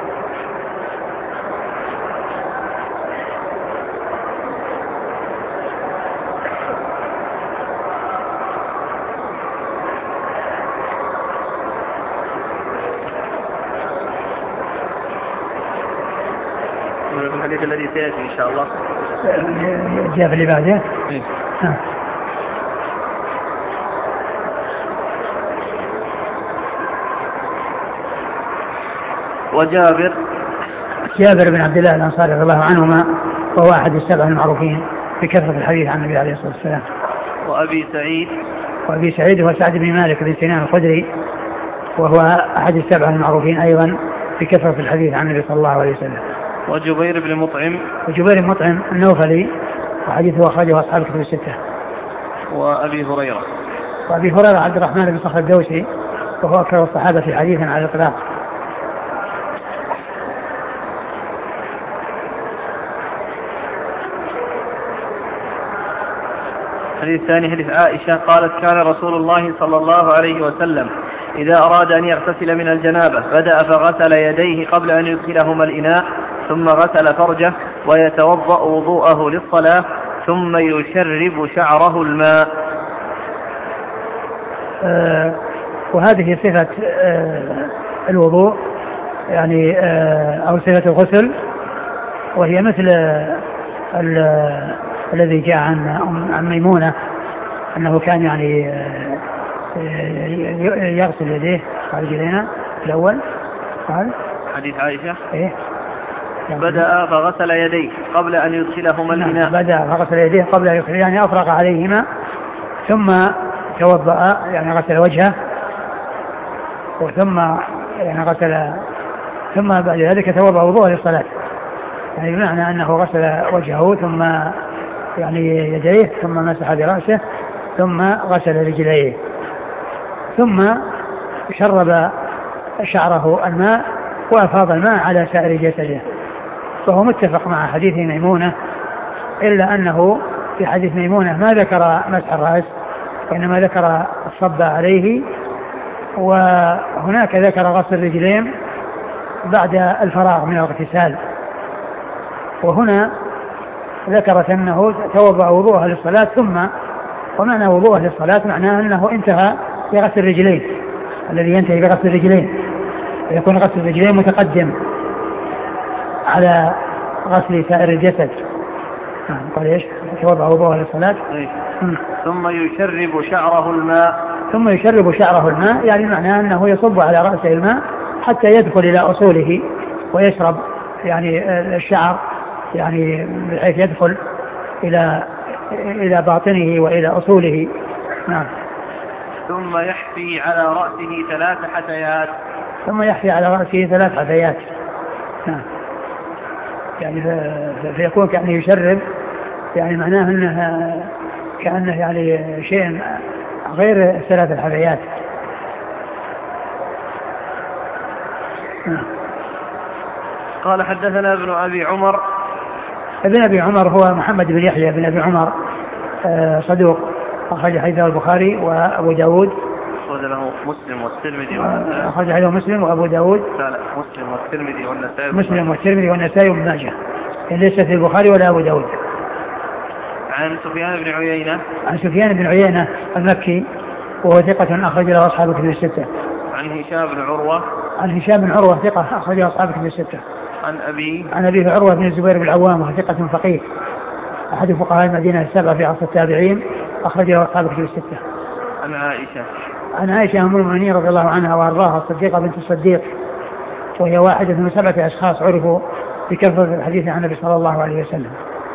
الحديث الذي سيأتي إن شاء الله جاء في اللي بعده. إيه؟ وجابر جابر بن عبد الله الأنصاري رضي الله عنهما، وهو أحد السبع المعروفين بكثرة الحديث عن النبي عليه الصلاة والسلام. وأبي سعيد وأبي سعيد هو سعد بن مالك بن سنان الخدري، وهو أحد السبع المعروفين أيضا بكثرة الحديث عن النبي صلى الله عليه وسلم. وجبير بن مطعم وجبير بن مطعم النوفلي، وحديثه أخرجه أصحاب الكتب الستة. وأبي هريرة وأبي هريرة عبد الرحمن بن صخر الدوسي، وهو أكثر الصحابة حديثا على الإطلاق. الحديث الثاني حديث عائشة قالت كان رسول الله صلى الله عليه وسلم إذا أراد أن يغتسل من الجنابة بدأ فغسل يديه قبل أن يدخلهما الإناء، ثم غسل فرجه ويتوضأ وضوءه للصلاة، ثم يشرب شعره الماء. آه وهذه صفة آه الوضوء يعني آه أو صفة الغسل، وهي مثل آه الذي جاء عن عن ميمونة أنه كان يعني آه يغسل يديه خارج إلينا الأول. قال حديث عائشة إيه؟ بدأ فغسل يديه قبل أن يدخلهما الإناء. بدأ فغسل يديه قبل أن يدخل، يعني أفرغ عليهما، ثم توضأ يعني غسل وجهه، وثم يعني غسل، ثم بعد ذلك توضأ وضوءه للصلاة، يعني بمعنى أنه غسل وجهه ثم يعني يديه، ثم مسح برأسه، ثم غسل رجليه، ثم شرب شعره الماء وأفاض الماء على سائر جسده. فهو متفق مع حديث ميمونة، إلا أنه في حديث ميمونة ما ذكر مسح الرأس، وإنما ذكر الصب عليه، وهناك ذكر غسل الرجلين بعد الفراغ من الاغتسال. وهنا ذكرت أنه توضأ وضوءه للصلاة، ثم ومعنى وضوءه للصلاة معناه أنه انتهى بغسل الرجلين، الذي ينتهي بغسل الرجلين يكون غسل الرجلين متقدم على غسل سائر الجسد. قال ايش؟ توضأ وضوءه للصلاة. ثم يشرب شعره الماء. ثم يشرب شعره الماء، يعني معناه أنه يصب على رأسه الماء حتى يدخل إلى أصوله ويشرب يعني الشعر، يعني بحيث يدخل إلى إلى باطنه وإلى أصوله. نعم. ثم يحفي على رأسه ثلاث حثيات. ثم يحفي على رأسه ثلاث حثيات. نعم. يعني فيكون كأنه يشرب، يعني معناه أنه كأنه يعني شيء غير الثلاث الحثيات. نعم. قال حدثنا ابن أبي عمر. ابن أبي عمر هو محمد بن يحيى بن أبي عمر، صدوق، أخرج حديثه البخاري وأبو داود. أخرج له مسلم والترمذي والنسائي. أخرج له مسلم وأبو داود. لا لا مسلم والترمذي والنسائي. مسلم والترمذي والنسائي وابن ماجه، ليس في البخاري ولا أبو داود. عن سفيان بن عيينة. عن سفيان بن عيينة المكي، وهو ثقة أخرج له أصحاب الكتب الستة. عن هشام بن عروة. عن هشام بن عروة ثقة أخرج له أصحاب الكتب الستة. عن أبي. عن أبي عروة بن الزبير بن العوام، وهو ثقة فقيه أحد فقهاء المدينة السبعة في عصر التابعين، أخرج له أصحاب الكتب الستة. عن عائشة. عن عائشة أم المؤمنين رضي الله عنها وأرضاها، الصديقة بنت الصديق، وهي واحدة من سبعة أشخاص عرفوا بكثرة الحديث عن النبي صلى الله عليه وسلم.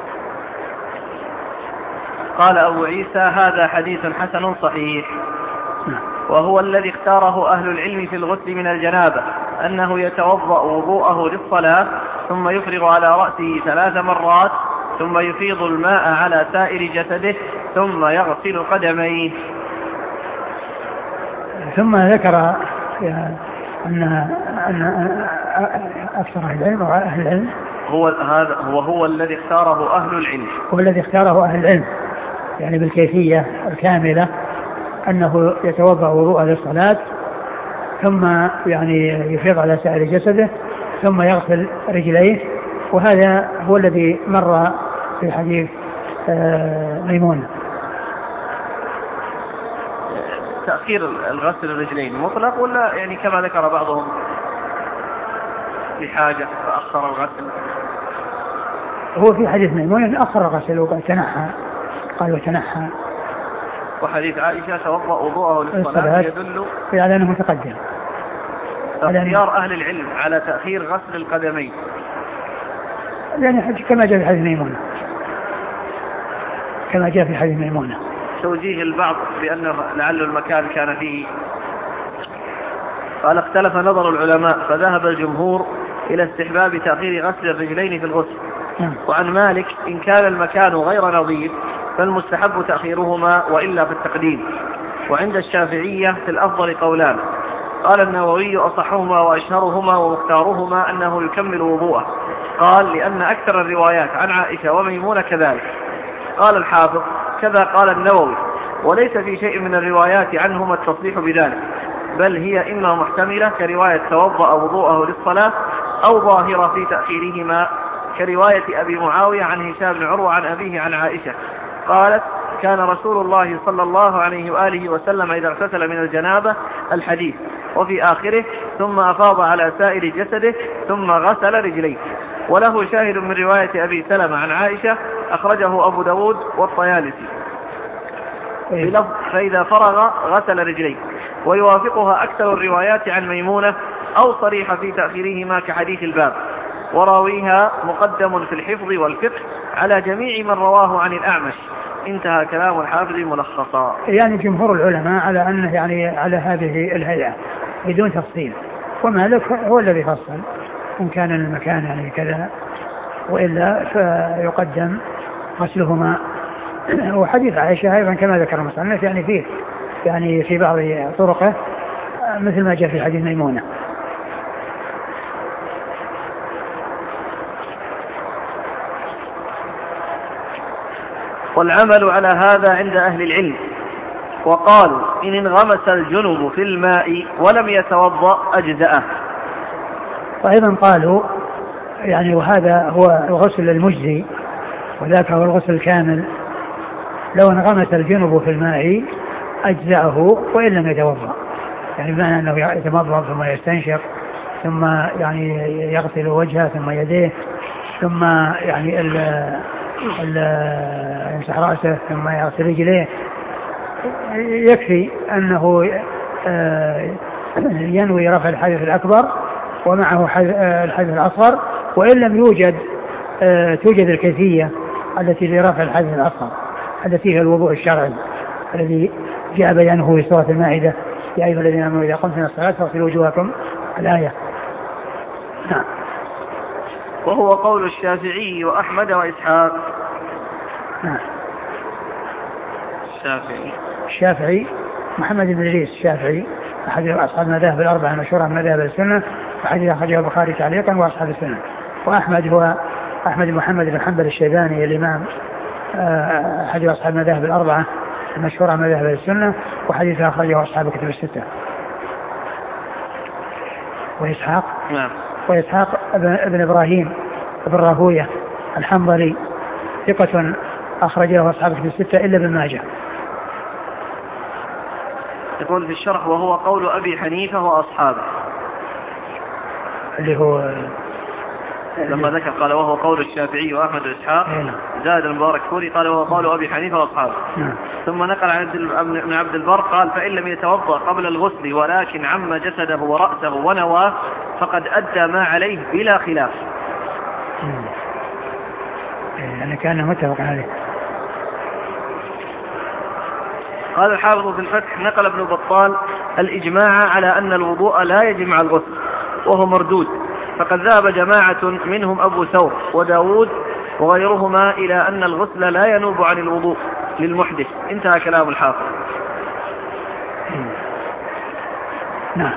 قال أبو عيسى هذا حديث حسن صحيح. وهو الذي اختاره أهل العلم في الغسل من الجنابة أنه يتوضأ وضوءه للصلاة ثم يفرغ على رأسه ثلاث مرات ثم يفيض الماء على سائر جسده ثم يغسل قدميه. ثم ذكر أن أن أكثر أهل العلم وأهل العلم هو هذا هو هو الذي اختاره أهل العلم هو الذي اختاره أهل العلم يعني بالكيفية الكاملة أنه يتوضأ وضوءه للصلاة ثم يعني يفيض على سائر جسده ثم يغسل رجليه، وهذا هو الذي مر في حديث ميمونة. تأخير الغسل الرجلين مطلق ولا يعني كما ذكر بعضهم لحاجة فأخر الغسل؟ هو في حديث ميمونة أخر الغسل وتنحى، قال وتنحى. وحديث عائشة توضأ وضوءه للصلاة يدل على أنه متقدم. اختيار أهل العلم على تأخير غسل القدمين يعني كما جاء في حديث ميمونة كما جاء في حديث ميمونة. توجيه البعض بأنه لعل المكان كان فيه. قال اختلف نظر العلماء فذهب الجمهور إلى استحباب تأخير غسل الرجلين في الغسل. وعن مالك إن كان المكان غير نظيف فالمستحب تأخيرهما وإلا في التقديم. وعند الشافعية في الأفضل قولان. قال النووي أصحهما وأشهرهما ومختارهما أنه يكمل وضوءه. قال لأن أكثر الروايات عن عائشة وميمونة كذلك. قال الحافظ كذا قال النووي وليس في شيء من الروايات عنهما التصريح بذلك، بل هي إما محتملة كرواية توضأ وضوءه للصلاة أو ظاهرة في تأخيرهما كرواية أبي معاوية عن هشام بن عروة عن أبيه عن عائشة قالت كان رسول الله صلى الله عليه وآله وسلم إذا اغتسل من الجنابة الحديث، وفي آخره ثم أفاض على سائر جسده ثم غسل رجليه. وله شاهد من رواية أبي سلمة عن عائشة أخرجه أبو داود والطيالسي بلفظ فإذا فرغ غسل رجليه، ويوافقها أكثر الروايات عن ميمونة أو صريحة في تأخيرهما كحديث الباب، وراويها مقدم في الحفظ والفقه على جميع من رواه عن الأعمش. انتهى كلام الحافظ ملخصا. يعني جمهور العلماء على أنه يعني على هذه الهيئة بدون تفصيل، ومالك هو الذي فصل إن كان المكان يعني كذا وإلا فيقدم غسلهما. وحديث عائشة أيضا كما ذكر المصنف يعني فيه يعني في بعض طرقه مثل ما جاء في حديث ميمونة. والعمل على هذا عند أهل العلم، وقالوا إن انغمس الجنب في الماء ولم يتوضأ أجزأه. وأيضا قالوا يعني وهذا هو الغسل المجزي وذاك هو الغسل الكامل، لو انغمس الجنب في الماء أجزأه وإن لم يتوضأ، يعني بمعنى أنه يتمضمض ثم يستنشق ثم يعني يغسل وجهه ثم يديه ثم يعني ال ال يمسح رأسه ثم يغسل رجليه، يكفي أنه ينوي رفع الحدث الأكبر ومعه الحدث الأصغر، وإن لم يوجد توجد الكيفية التي لرفع الحدث الأصغر التي هي الوضوء الشرعي الذي جاء بيانه في سورة المائدة يا أيها الذين آمنوا إذا قمتم إلى الصلاة فاغسلوا وجوهكم الآية. نعم. وهو قول الشافعي وأحمد وإسحاق. نعم. الشافعي الشافعي محمد بن إدريس الشافعي أحد أصحاب المذاهب الأربعة المشهورة من مذاهب السنة، وحديث أخرجه البخاري تعليقا وأصحاب السنة. وأحمد هو أحمد بن محمد بن حنبل الشيباني الإمام أحد أصحاب المذاهب الأربعة المشهورة من مذاهب السنة، وحديث أخرجه أصحاب الكتب الستة. وإسحاق نعم. وإسحاق ابن إبراهيم ابن راهوية الحنظلي ثقة أخرجه أصحاب الكتب الستة إلا ابن ماجه. يقول في الشرح وهو قول أبي حنيفة وأصحابه، اللي هو لما ذكر قال وهو قول الشافعي وأحمد وإسحاق زاد المبارك فوري قال وهو قول أبي حنيفة وأصحابه. ثم نقل عن ابن عبد البر قال فإن لم يتوضأ قبل الغسل ولكن عم جسده ورأسه ونواه فقد أدى ما عليه بلا خلاف. يعني كان متفق عليه. قال الحافظ في الفتح: نقل ابن بطال الإجماع على أن الوضوء لا يجب مع الغسل وهو مردود، فقد ذهب جماعة منهم أبو ثور وداود وغيرهما إلى أن الغسل لا ينوب عن الوضوء للمحدث. انتهى كلام الحافظ. نعم،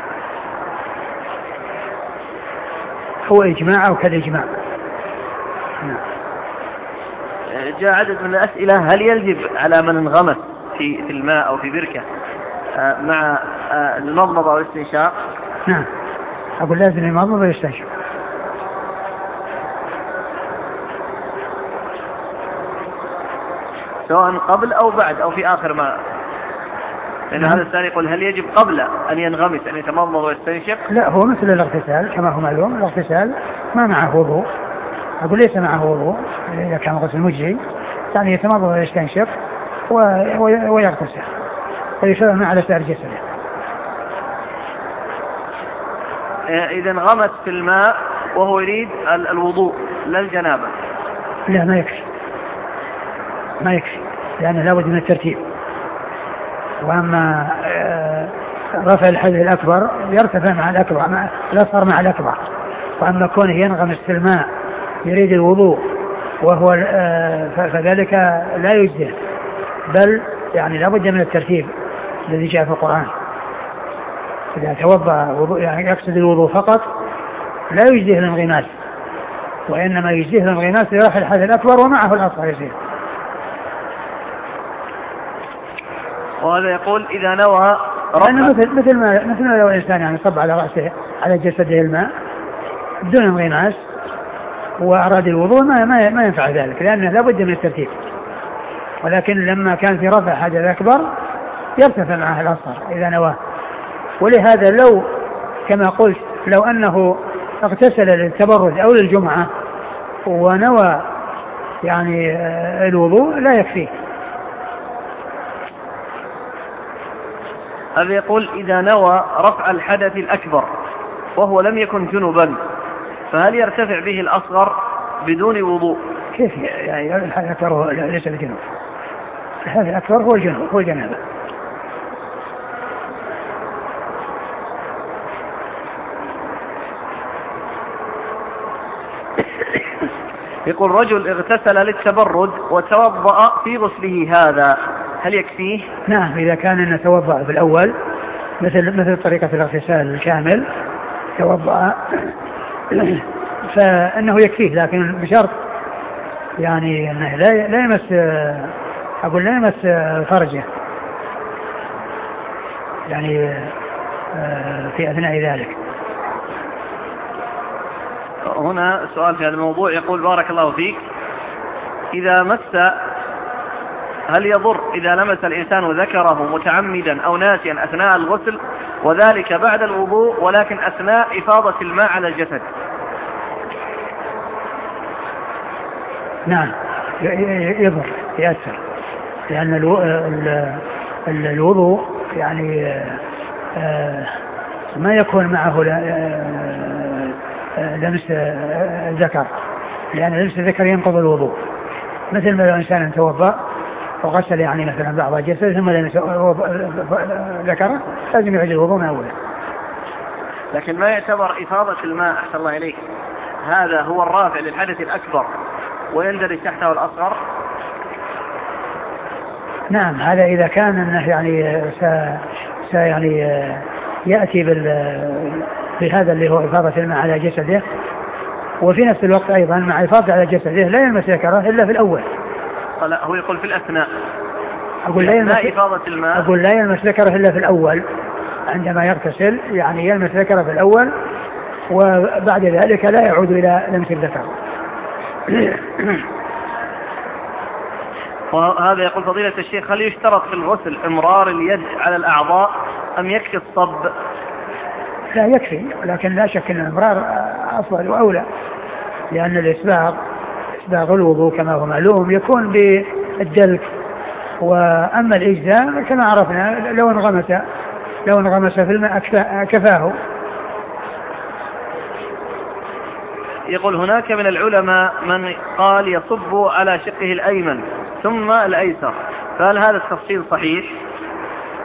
هو إجماع أو كالإجماع. نعم. جاء عدد من الأسئلة: هل يجب على من انغمس في في الماء أو في بركة مع المضمضة والاستنشاق؟ نعم، أقول لازم المضمضة والاستنشاق. سواء قبل أو بعد أو في آخر ما، لأن نعم. هذا السائل يقول: هل يجب قبل أن ينغمس أن يتمضمض ويستنشق؟ لا، هو مثل الاغتسال كما هو معلوم، الاغتسال ما معه وضوء، أقول ليس معه وضوء إذا كان غسل مجزي، يعني يتمضمض ويستنشق ويغتسل ويشرب ما على سائر جسده. إذا انغمس في الماء وهو يريد الوضوء لا الجنابة؟ لا، ما يكفي، ما يكفي، لأنه لا بد من الترتيب. وأما رفع الحدث الأكبر يرتفع مع الأكبر، مع الأصغر مع الأكبر. وأما كونه ينغمس في الماء يريد الوضوء وهو فذلك لا يجزئ، بل يعني لا بد من الترتيب الذي جاء في القرآن. إذا توضأ يعني يقصد الوضوء فقط لا يجزئه الانغماس، وإنما يجزئه الانغماس لرفع الحدث الأكبر ومعه الأصغر يصير. وهذا يقول: إذا نوى لأنه مثل مثل ما مثل ما لو الإنسان يعني صب على رأسه على جسده الماء بدون انغماس وأراد الوضوء ما ما ما ينفع ذلك، لأنه لا بد من الترتيب. ولكن لما كان في رفع حدث أكبر يرتفع معه الأصغر إذا نواه. ولهذا لو كما قلت لو أنه اغتسل للتبرد أو للجمعة ونوى يعني الوضوء لا يكفيه. هذا يقول: إذا نوى رفع الحدث الأكبر وهو لم يكن جنبا فهل يرتفع به الأصغر بدون وضوء؟ كيف يعني الحدث الأكبر ليس الجنوب؟ الحدث الأكبر هو الجنوب، هو الجنابة. يقول: رجل اغتسل للتبرد وتوضأ في غسله هذا هل يكفيه؟ نعم، إذا كان نتوضأ في الأول مثل مثل طريقة الاغتسال الكامل توضأ فإنه يكفيه، لكن بشرط يعني أنه لا لا يمس، أقول لا يمس فرجه يعني في أثناء ذلك. هنا سؤال في هذا الموضوع يقول: بارك الله فيك، إذا مس هل يضر إذا لمس الإنسان ذكره متعمدا أو ناسيا أثناء الغسل وذلك بعد الوضوء ولكن أثناء إفاضة الماء على الجسد؟ نعم، يضر، يأثر، لأن الوضوء يعني ما يكون معه لمس الذكر، لأن لمس الذكر ينقض الوضوء، مثل ما لو إنسان توضأ وغسل يعني مثلا بعض جسده ثم لمس ذكره لازم يعيد الوضوء من أوله. لكن ما يعتبر إفاضة الماء أحسن الله إليك هذا هو الرافع للحدث الأكبر ويندرج تحته الأصغر؟ نعم، هذا إذا كان أنه يعني س يعني يأتي بهذا اللي هو إفاضة الماء على جسده، وفي نفس الوقت أيضا مع إفاضة على جسده لا يلمس ذكره إلا في الأول. لا، هو يقول في الأثناء. أقول لا يلمس إفاضة الماء. أقول لا يلمس ذكره إلا في الأول عندما يغتسل، يعني يلمس ذكره في الأول وبعد ذلك لا يعود إلى لمس الذكر. وهذا يقول: فضيلة الشيخ، هل يشترط في الغسل إمرار اليد على الأعضاء أم يكفي الصب؟ لا، يكفي، لكن لا شك أن الإمرار أفضل وأولى، لأن الإسباغ إسباغ الوضوء كما هو معلوم يكون بالدلك، وأما الإجزاء كما عرفنا لو انغمس لو انغمس في الماء كفاه. يقول: هناك من العلماء من قال يصب على شقه الأيمن ثم الأيسر، فهل هذا التفصيل صحيح؟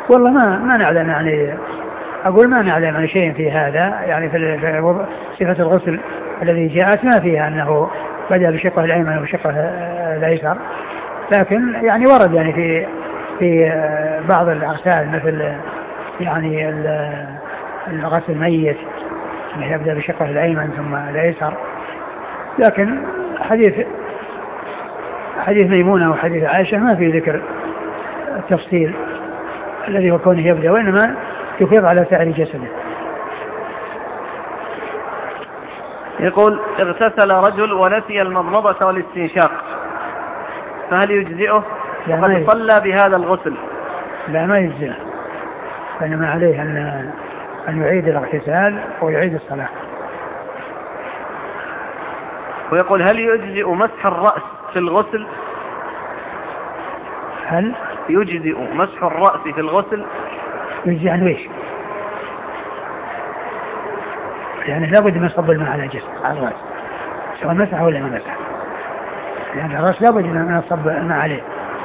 والله ما ما نعلم يعني، أقول ما نعلم عن شيء في هذا يعني في صفة الغسل الذي جاءت ما فيها أنه بدأ بشقه الأيمن وبشقه الأيسر، لكن يعني ورد يعني في في بعض الأغسال مثل يعني الغسل الميت أنه يبدأ بشقه الأيمن ثم الأيسر، لكن حديث حديث ميمونة وحديث عائشة ما في ذكر التفصيل الذي هو كونه يبدأ، وإنما يفيض على سائر جسده. يقول اغتسل رجل ونسي المضمضة والاستنشاق فهل يجزئه وقد صلى بهذا الغسل؟ لا ما يجزئه، فإنما عليه أن أن يعيد الاغتسال ويعيد الصلاة. ويقول هل يجزئ مسح الرأس في الغسل؟ هل يجزئ مسح الرأس في الغسل؟ يجزئ عن ويش؟ يعني لابد من صب الماء على الجسم على الرأس سواء مسح ولا ما مسح، يعني الرأس لابد من صب الماء عليه.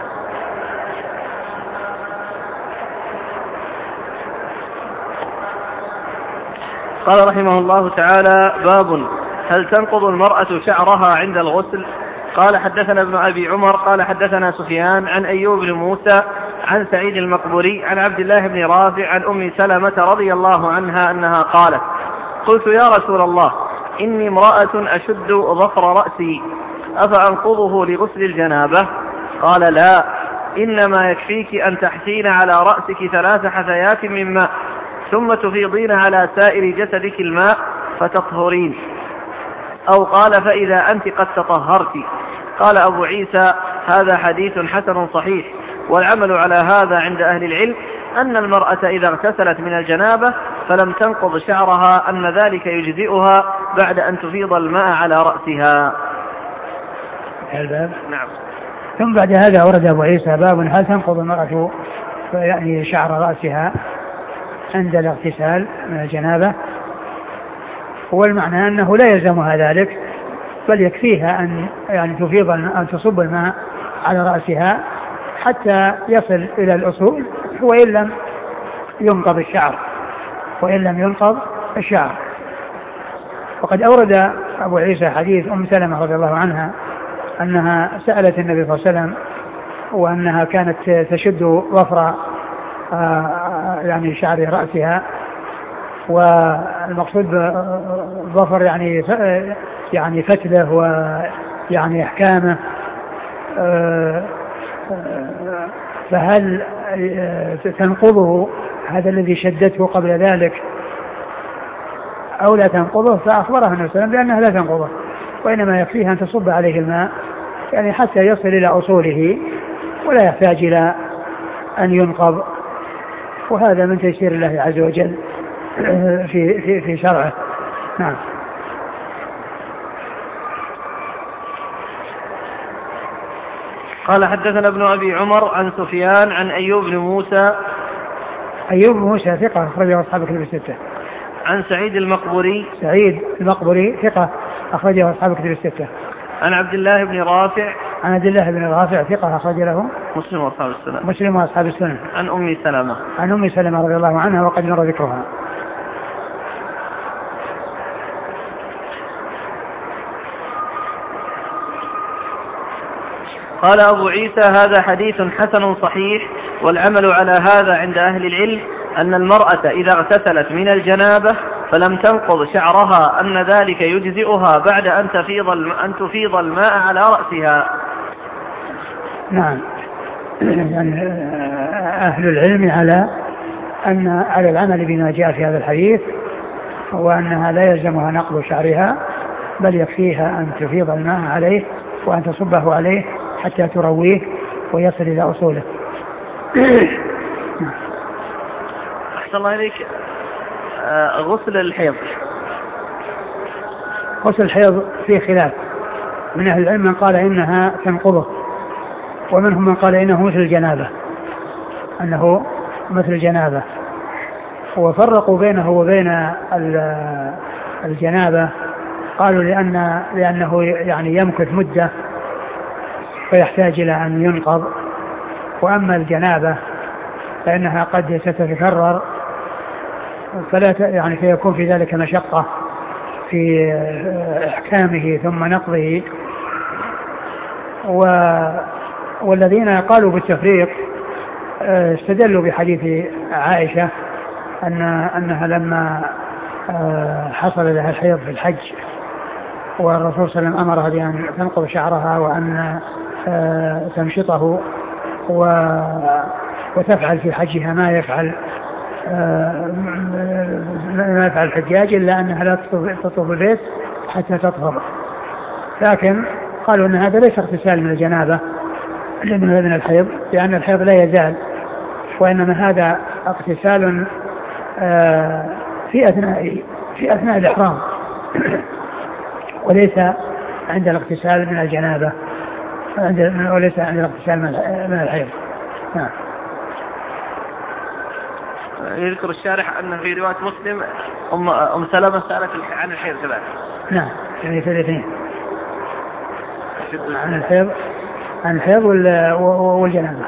قال رحمه الله تعالى: باب هل تنقض المرأة شعرها عند الغسل؟ قال حدثنا ابن أبي عمر قال حدثنا سفيان عن أيوب بن موسى عن سعيد المقبري عن عبد الله بن رافع عن أم سلمة رضي الله عنها أنها قالت: قلت يا رسول الله إني امرأة أشد ظفر رأسي أفأنقضه لغسل الجنابة؟ قال: لا، إنما يكفيك أن تحثين على رأسك ثلاث حثيات من ماء ثم تفيضين على سائر جسدك الماء فتطهرين، أو قال: فإذا أنت قد تطهرت. قال أبو عيسى: هذا حديث حسن صحيح، والعمل على هذا عند أهل العلم أن المرأة إذا اغتسلت من الجنابة فلم تنقض شعرها أن ذلك يجزئها بعد أن تفيض الماء على رأسها. الباب. نعم. ثم بعد هذا ورد أبو عيسى: باب هل تنقض المرأة يعني شعر رأسها عند الاغتسال من الجنابة؟ والمعنى أنه لا يلزمها ذلك، بل يكفيها أن يعني تفيض أن تصب الماء على رأسها حتى يصل إلى الأصول، وإن لم ينقض الشعر وإن لم ينقض الشعر. وقد أورد أبو عيسى حديث أم سلمة رضي الله عنها أنها سألت النبي صلى الله عليه وسلم وأنها كانت تشد ظفر يعني شعر رأسها، والمقصود ظفر يعني يعني فتله ويعني احكامه، فهل تنقضه هذا الذي شدته قبل ذلك او لا تنقضه؟ فاخبرها النبي صلى الله عليه وسلم بانها لا تنقضه، وانما يكفيها ان تصب عليه الماء يعني حتى يصل الى اصوله ولا يحتاج الى ان ينقض. وهذا من تيسير الله عز وجل في في في شرعه. نعم. قال حدثنا ابن أبي عمر عن سفيان عن أيوب بن موسى. أيوب بن موسى ثقة أخرجه أصحاب الكتب الستة. عن سعيد المقبري. سعيد المقبري ثقة أخرجه أصحاب الكتب الستة. عن عبد الله بن رافع. عن عبد الله بن رافع ثقة أخرج له مسلم وأصحاب السنن. مسلم وأصحاب السنن. عن أم سلمة. عن أم سلمة رضي الله عنها وقد مر ذكرها. قال أبو عيسى: هذا حديث حسن صحيح، والعمل على هذا عند أهل العلم أن المرأة إذا اغتسلت من الجنابة فلم تنقض شعرها أن ذلك يجزئها بعد أن تفيض أن تفيض الماء على رأسها. نعم. يعني أهل العلم على أن على العمل بما جاء في هذا الحديث، وأنها لا يلزمها نقض شعرها بل يكفيها أن تفيض الماء عليه وأن تصبه عليه حتى ترويه ويصل إلى أصوله. أحسن الله إليك. آه غسل الحيض. غسل الحيض فيه خلاف، من أهل العلم من قال إنها تنقضه، ومنهم من قال إنه مثل الجنابة، أنه مثل الجنابة، وفرقوا بينه وبين الجنابة، قالوا لأن لأنه يعني يمكث مدة فيحتاج إلى أن ينقض، وأما الجنابة فإنها قد ستتكرر، فلا يعني فيكون في ذلك مشقة في إحكامه ثم نقضه. و والذين قالوا بالتفريق استدلوا بحديث عائشة أن أنها لما حصل لها الحيض في الحج والرسول صلى الله عليه وسلم أمرها بأن تنقض شعرها وأن تمشطه وتفعل في حجها ما يفعل ما يفعل الحجاج، إلا أنها لا تطوف البيت حتى تطهر. لكن قالوا أن هذا ليس اغتسال من الجنابة من الحيض، لأن الحيض لا يزال، وإنما هذا اغتسال في أثناء في أثناء الإحرام وليس عند الاغتسال من الجنابة، وليس عند الاغتسال من الحيض. نعم. يذكر الشارح أن في رواية مسلم أم, أم سلمة سألت عن الحيض كذلك. نعم، يعني في الاثنين عن الحيض عن الحيض والجنابة.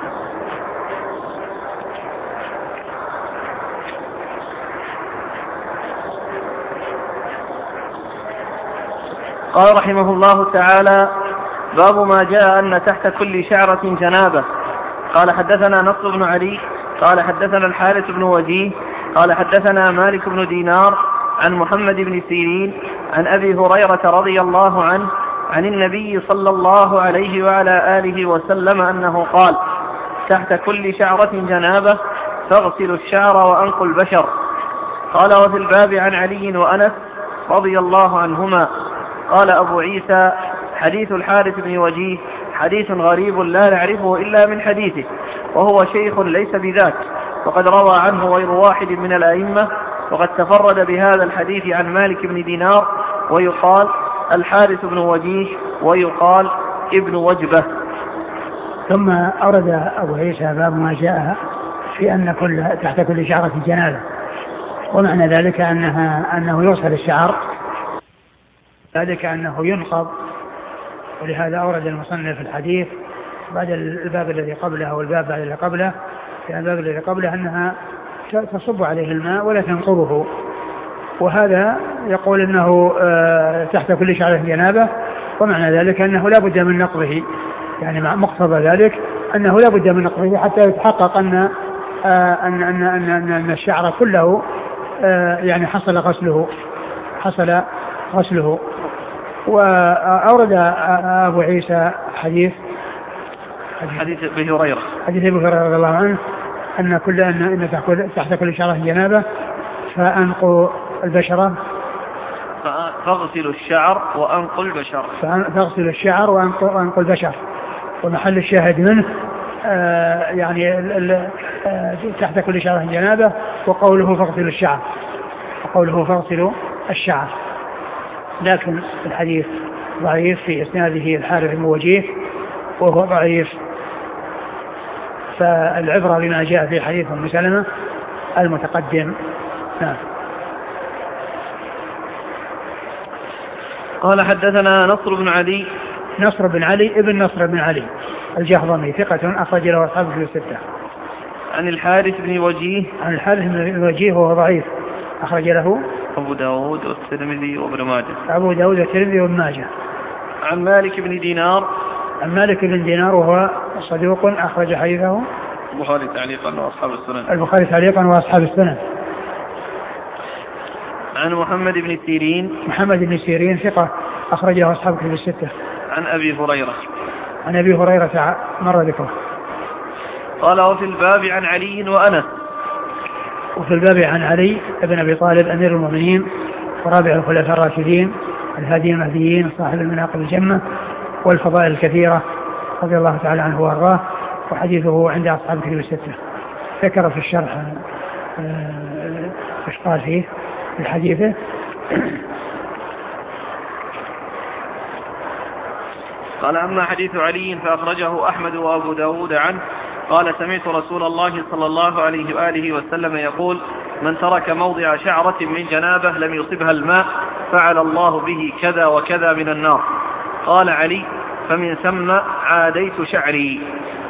قال رحمه الله تعالى: باب ما جاء أن تحت كل شعرة جنابة. قال حدثنا نصر بن علي قال حدثنا الحارث بن وجيه قال حدثنا مالك بن دينار عن محمد بن سيرين عن أبي هريرة رضي الله عنه عن النبي صلى الله عليه وعلى آله وسلم أنه قال: تحت كل شعرة جنابة فاغسلوا الشعر وأنقوا البشر. قال: وفي الباب عن علي وأنس رضي الله عنهما. قال أبو عيسى: حديث الحارث بن وجيه حديث غريب لا نعرفه إلا من حديثه، وهو شيخ ليس بذاك، وقد روى عنه غير واحد من الأئمة، وقد تفرد بهذا الحديث عن مالك بن دينار، ويقال الحارث بن وجيه ويقال ابن وجبة. ثم أورد أبو عيسى باب ما جاء في أن كل تحت كل شعرة جنابة، ومعنى ذلك أنها أنه يغسل الشعر، ذلك أنه ينقض. ولهذا أورد المصنف الحديث بعد الباب الذي قبله والباب بعد الذي قبله، في الباب الذي قبله أنها تصب عليه الماء ولا تنقضه، وهذا يقول أنه تحت كل شعرة جنابة، ومعنى ذلك أنه لا بد من نقضه، يعني مقتضى ذلك أنه لا بد من نقضه حتى يتحقق أن أن أن أن, أن الشعر كله يعني حصل غسله حصل غسله. وأورد أبو عيسى حديث حديث أبي هريرة حديث أبي هريرة رضي الله عنه أن كل أن أن تحت كل شعرة جنابة فأنقوا البشرة فاغسلوا الشعر وأنقوا البشر فاغسلوا الشعر وأنقوا البشر. ومحل الشاهد منه آه يعني ال ال آه تحت كل شعرة جنابة، وقوله فاغسلوا الشعر وقوله فاغسلوا الشعر. لكن الحديث ضعيف في إسناده الحارث بن وجيه وهو ضعيف، فالعبرة بما جاء في حديث أم سلمة المتقدم. نعم. قال حدثنا نصر بن علي نصر بن علي ابن نصر بن علي الجهضمي ثقة أخرج له أصحاب الكتب الستة. عن الحارث بن وجيه عن الحارث بن وجيه وهو ضعيف أخرج له أبو داود والترمذي وابن ماجه أبو داود والترمذي وابن ماجه. عن مالك بن دينار عن مالك بن دينار وهو صدوق أخرج حديثه البخاري تعليقا وأصحاب السنن البخاري تعليقا وأصحاب السنن. عن محمد بن سيرين محمد بن سيرين ثقة أخرج له أصحاب الكتب الستة. عن أبي هريرة عن أبي هريرة مر ذكره. قال: وفي الباب عن علي وأنس. وفي الباب عن علي بن أبي طالب أمير المؤمنين ورابع الخلفاء الراشدين الهاديين المهديين صاحب المناقب الجمة والفضائل الكثيرة رضي الله تعالى عنه وارضاه، وحديثه عند أصحاب الكتب الستة. ذكر في الشرح ايش قال فيه في حديثه. قال: أما حديث علي فأخرجه أحمد وأبو داود عنه قال: سمعت رسول الله صلى الله عليه وآله وسلم يقول: من ترك موضع شعرة من جنابة لم يصبها الماء فعل الله به كذا وكذا من النار. قال علي: فمن ثم عاديت شعري.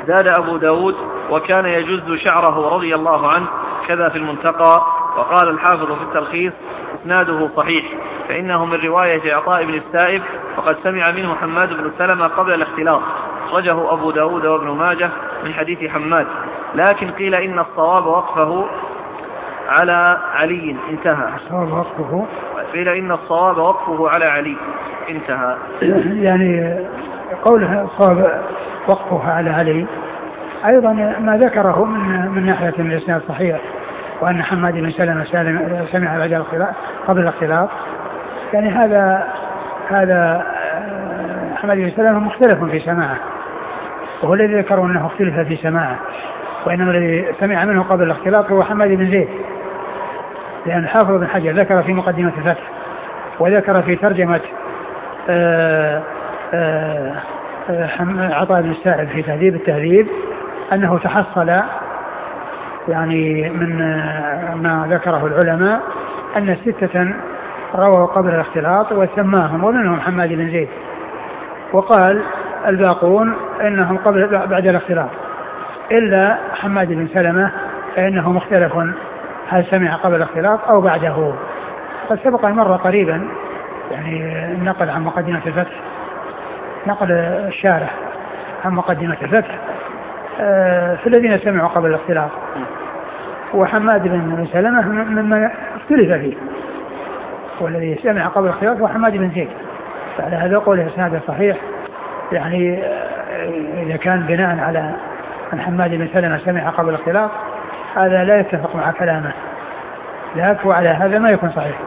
زاد أبو داود وكان يجز شعره رضي الله عنه كذا في المنتقى. وقال الحافظ في التلخيص إسناده صحيح فإنه من رواية عطاء بن السائب وقد سمع منه حماد بن سلمة قبل الاختلاط، أخرجه أبو داود وابن ماجه من حديث حماد، لكن قيل إن الصواب وقفه على علي انتهى. الصواب وقفه قيل إن الصواب وقفه على علي انتهى. يعني قوله الصواب وقفه على علي أيضا ما ذكره من من ناحية من الإسناد صحيح، وأن حماد بن سلمة سمع بعد الاختلاط قبل الاختلاط، يعني هذا هذا حماد بن سلمة مختلف في سماعه، وهو الذي ذكروا أنه اختلف في سماعه، وإنما الذي سمع منه قبل الاختلاط هو حماد بن زيد، لأن الحافظ بن حجر ذكر في مقدمة الفتح وذكر في ترجمة آآ آآ عطاء بن السائب في تهذيب التهذيب أنه تحصل يعني من ما ذكره العلماء أن ستة رووا قبل الاختلاط وسماهم ومنهم حماد بن زيد، وقال الباقون إنهم قبل بعد الاختلاط إلا حماد بن سلمة فإنه مختلف هل سمع قبل الاختلاط أو بعده. قد سبق مرة قريبا يعني النقل عن مقدمة الفتح، نقل الشارح عن مقدمة الفتح في الذين سمعوا قبل الاختلاط، وحماد بن سلمة مما اختلف فيه، والذي سمع قبل الاختلاط هو حماد بن زيد. فعلى هذا قوله إسناده صحيح، يعني إذا كان بناء على أن حماد بن سلمة سمع قبل الاختلاط هذا لا يتفق مع كلامه، لكن وعلى هذا ما يكون صحيح.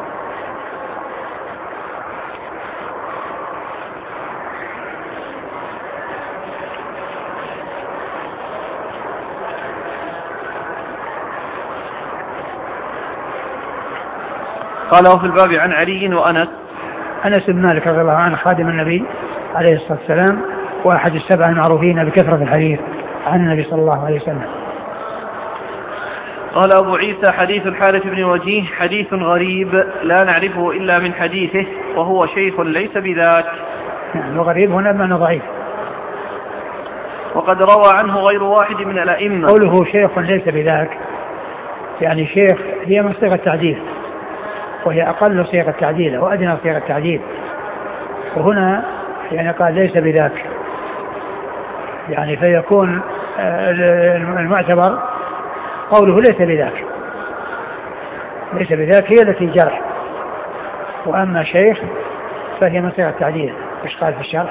قال وفي الباب عن علي وأنس. أنس بن مالك رضي الله عنه خادم النبي عليه الصلاة والسلام وأحد السبع المعروفين بكثرة الحديث عن النبي صلى الله عليه وسلم. قال أبو عيسى حديث الحارث بن وجيه حديث غريب لا نعرفه إلا من حديثه وهو شيخ ليس بذاك. يعني غريب هنا بمعنى ضعيف. وقد روى عنه غير واحد من الأئمة. قوله شيخ ليس بذاك يعني شيخ هي من صيغة التعديل، وهي أقل صيغة التعديل وأدنى صيغة التعديل، وهنا يعني قال ليس بذاك، يعني فيكون المعتبر قوله ليس بذاك، ليس بذاك هي التي جرح، وأما شيخ فهي من صيغة التعديل. إيش قال في الشرح؟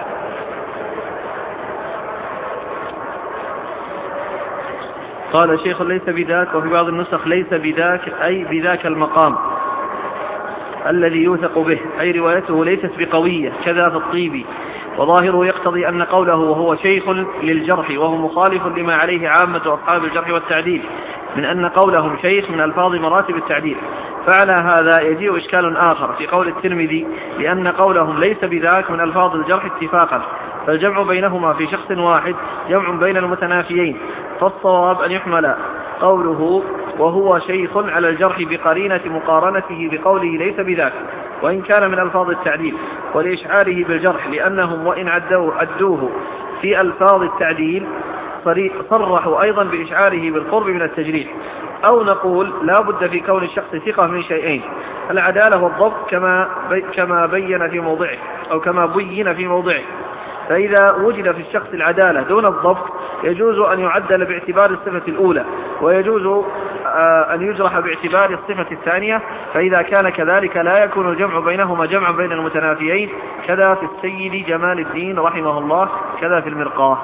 قال شيخ ليس بذاك، وفي بعض النسخ ليس بذاك أي بذاك المقام الذي يوثق به، أي روايته ليست بقوية كذا في الطيبي، وظاهره يقتضي أن قوله وهو شيخ للجرح، وهو مخالف لما عليه عامة أصحاب الجرح والتعديل من أن قولهم شيخ من ألفاظ مراتب التعديل. فعلى هذا يجيء إشكال آخر في قول الترمذي لأن قولهم ليس بذاك من ألفاظ الجرح اتفاقا، فالجمع بينهما في شخص واحد جمع بين المتنافيين، فالصواب أن يحمل قوله وهو شيخ على الجرح بقرينة مقارنته بقوله ليس بذاك، وإن كان من ألفاظ التعديل، ولإشعاره بالجرح، لأنهم وإن عدوه, عدوه في ألفاظ التعديل صرحوا أيضا بإشعاره بالقرب من التجريح. أو نقول لا بد في كون الشخص ثقة من شيئين: العدالة والضبط كما, بي كما بين في موضعه أو كما بين في موضعه. فإذا وجد في الشخص العدالة دون الضبط يجوز أن يعدل باعتبار الصفة الأولى، ويجوز أن يجرح باعتبار الصفة الثانية. فإذا كان كذلك لا يكون الجمع بينهما جمعا بين المتنافيين، كذا في السيد جمال الدين رحمه الله، كذا في المرقاه.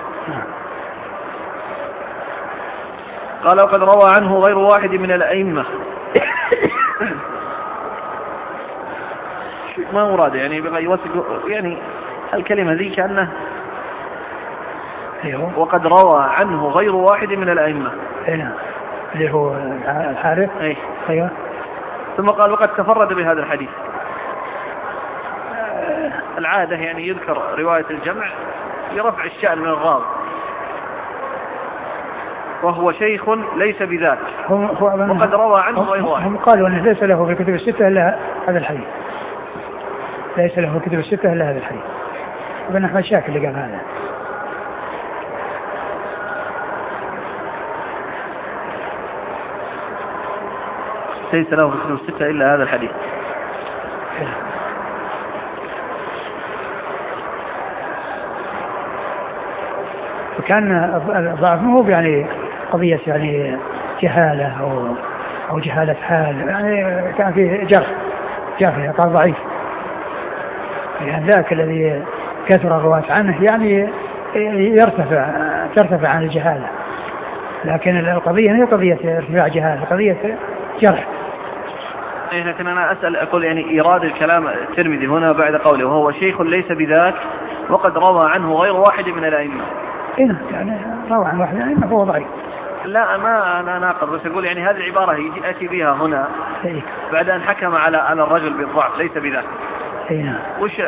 قال وقد روى عنه غير واحد من الأئمة. ما مراد يعني يعني الكلمة ذي كأنه أيوه. وقد روى عنه غير واحد من الأئمة هنا اللي هو الحارث. أيه. أيوه. ثم قال وقد تفرد بهذا الحديث. العادة يعني يذكر رواية الجمع لرفع الشأن من الغاض، وهو شيخ ليس بذاك، وقد روى عنه غير واحد. هم قالوا أنه ليس له في الكتب الستة إلا هذا الحديث، ليس له في الكتب الستة إلا هذا الحديث. ابن أحمد شاكر اللي قال هذا. ليس له في الكتب الستة إلا هذا الحديث. وكان الضعف مو يعني قضية يعني جهالة أو أو جهالة حال، يعني كان فيه جرح جرح قال ضعيف، يعني ذاك الذي كثر الرواة عنه يعني يرتفع ترتفع عن الجهالة، لكن القضية هي قضية ارتفاع جهالة، قضية جرح. إيه لكن أنا أسأل أقول يعني إيراد الكلام الترمذي هنا بعد قوله وهو شيخ ليس بذاك وقد روى عنه غير واحد من الأئمة. إيه يعني روى عن واحد من الأئمة فهو ضعيف. لا ما أنا ناقض، بس أقول يعني هذه العبارة يجي أتي بها هنا إيه؟ بعد أن حكم على على الرجل بالضعف ليس بذاك. إيه؟ وش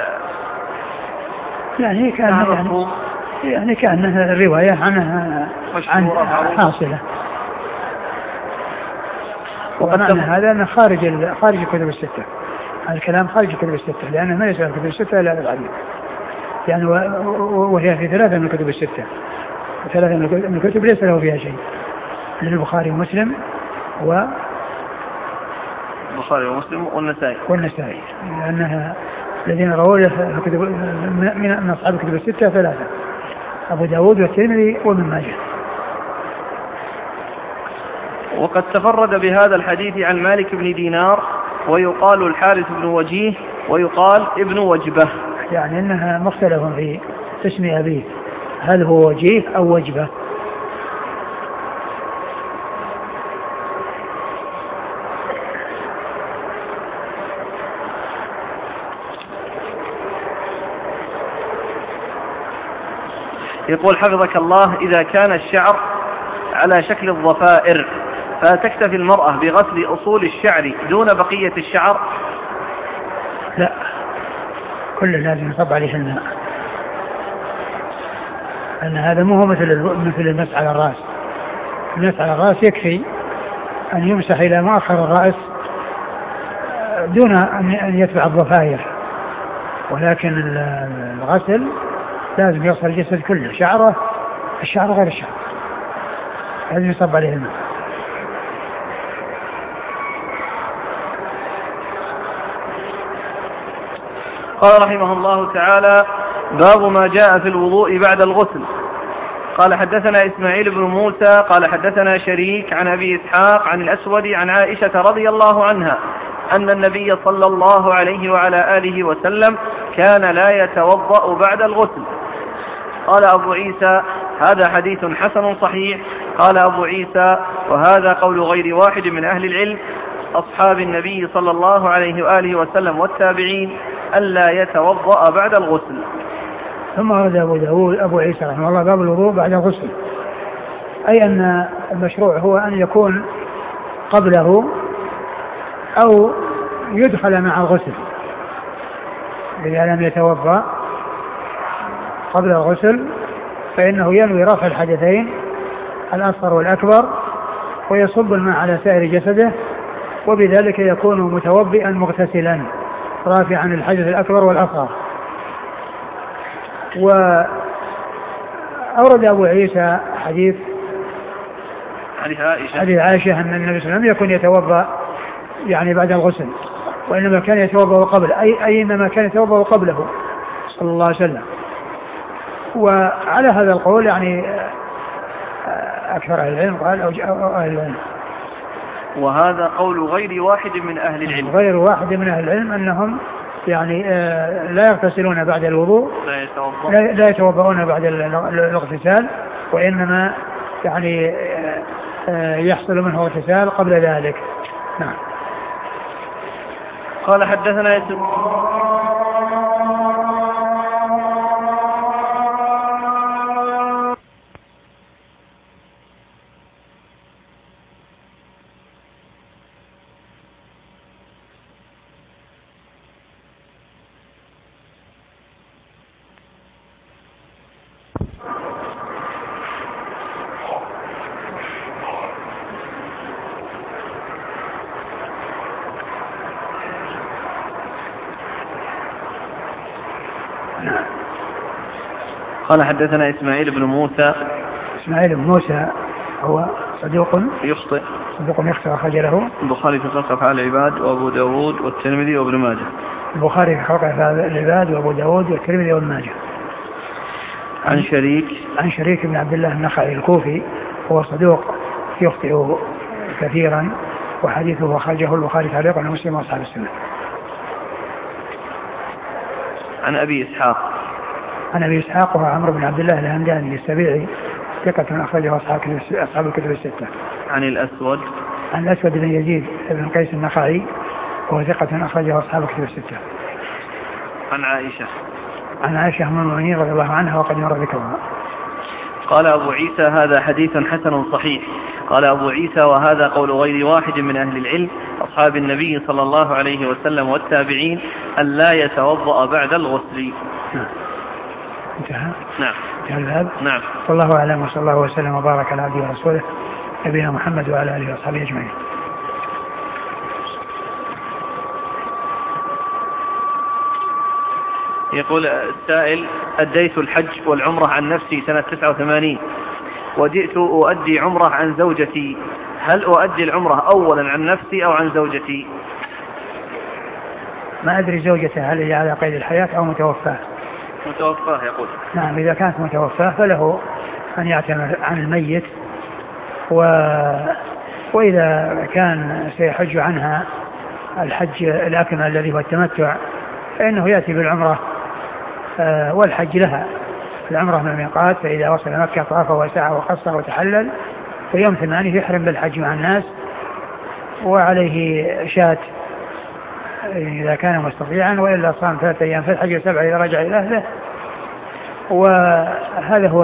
يعني كان يعني, يعني كأنها الرواية عنها عن حاصلة، ومعنى هذا أنه خارج خارج الكتب الستة، الكلام خارج الكتب الستة، لأنه ما يسأل الكتب الستة إلا الحديث يعني، وهي في ثلاثة من الكتب الستة، ثلاثة من الكتب ليس له فيها شيء، البخاري ومسلم و البخاري ومسلم والنسائي والنسائي لأنها الذين رووا له كتب من أصحاب الكتب الستة ثلاثة، أبو داود والترمذي وابن ماجه. وقد تفرد بهذا الحديث عن مالك بن دينار ويقال الحارث بن وجيه ويقال ابن وجبة، يعني أنها مختلف في اسم أبيه، هل هو وجيه أو وجبة. يقول حفظك الله إذا كان الشعر على شكل الضفائر فتكتفي المرأة بغسل أصول الشعر دون بقية الشعر؟ لا، كل لازم يصب عليه الماء، أن هذا مو هو مثل مثل المسح على الرأس. المسح على الرأس يكفي أن يمسح إلى مؤخر الرأس دون أن يتبع الضفائر، ولكن الغسل لازم يغسل الجسد كله، شعره الشعر غير الشعر، لازم يصب عليه الماء. قال رحمه الله تعالى باب ما جاء في الوضوء بعد الغسل. قال حدثنا إسماعيل بن موسى قال حدثنا شريك عن أبي إسحاق عن الأسود عن عائشة رضي الله عنها أن النبي صلى الله عليه وعلى آله وسلم كان لا يتوضأ بعد الغسل. قال أبو عيسى هذا حديث حسن صحيح. قال أبو عيسى وهذا قول غير واحد من أهل العلم أصحاب النبي صلى الله عليه وآله وسلم والتابعين ألا يتوضأ بعد الغسل. ثم ورد أبو داود أبو عيسى رحمه الله باب الوضوء بعد الغسل، أي أن المشروع هو أن يكون قبله أو يدخل مع الغسل، إذا لم يتوضأ قبل الغسل فإنه ينوي رفع الحدثين الأصغر والأكبر ويصب الماء على سائر جسده، وبذلك يكون متوضئا مغتسلا رافعا الحدث الأكبر والأصغر. وأورد أبو عيسى حديث حديث عائشة أن النبي صلى الله عليه وسلم يكون يتوضأ يعني بعد الغسل، وإنما كان يتوضأ قبل أي أي إنما كان يتوضأ قبله صلى الله عليه وسلم. وعلى هذا القول يعني أكثر أهل العلم قال أو أهل العلم، وهذا قول غير واحد من أهل العلم، غير واحد من أهل العلم أنهم يعني لا يغتسلون بعد الوضوء، لا يتوضؤون بعد الاغتسال، وإنما يعني يحصل منه اغتسال قبل ذلك. نعم. قال حدثنا يسوع قال حدثنا إسماعيل بن موسى. إسماعيل بن موسى هو صدوق يخطئ صدوق يخطئ أخرج له البخاري في خلق أفعال العباد وأبو داود والترمذي وابن ماجه. البخاري في خلق أفعال العباد وأبو داود والترمذي وابن ماجه. عن شريك عن شريك بن عبد الله النخعي الكوفي هو صدوق يخطئ كثيرا وحديثه أخرجه البخاري تعليقا ومسلم وأصحاب السنة. عن أبي إسحاق عن أبي إسحاق وهو عمرو بن عبد الله الهمداني السبيعي ثقة أخرجه أصحاب الكتب الستة. عن الأسود عن الأسود بن يزيد بن قيس النخعي وهو ثقة أخرجه أصحاب الكتب الستة. عن عائشة عن عائشة أم المؤمنين رضي الله عنها وقد مر ذكرها. قال أبو عيسى هذا حديث حسن صحيح. قال أبو عيسى وهذا قول غير واحد من أهل العلم أصحاب النبي صلى الله عليه وسلم والتابعين أن لا يتوضأ بعد الغسل. انتهى. نعم. انتهى الباب. نعم. والله أعلم وصلى الله وسلم وبارك على عبده ورسوله نبينا محمد وعلى آله وصحبه أجمعين. يقول السائل أديت الحج والعمرة عن نفسي سنة تسعة وثمانين وجئت أؤدي عمرة عن زوجتي، هل أؤدي العمرة أولا عن نفسي أو عن زوجتي؟ ما أدري زوجته هل هي على قيد الحياة أو متوفاة. متوفاة يقول. نعم إذا كانت متوفاة فله أن يعتمر عن الميت و... وإذا كان سيحج عنها الحج الأكمل الذي هو التمتع فإنه يأتي بالعمرة والحج لها. العمرة من الميقات فإذا وصل مكة طاف وسعى وقصر وتحلل في يوم ثمانية يحرم بالحج مع الناس وعليه شاة إذا كان مستطيعا وإلا صام ثلاثة أيام في الحج وسبعة إذا رجع إلى أهله. وهذا هو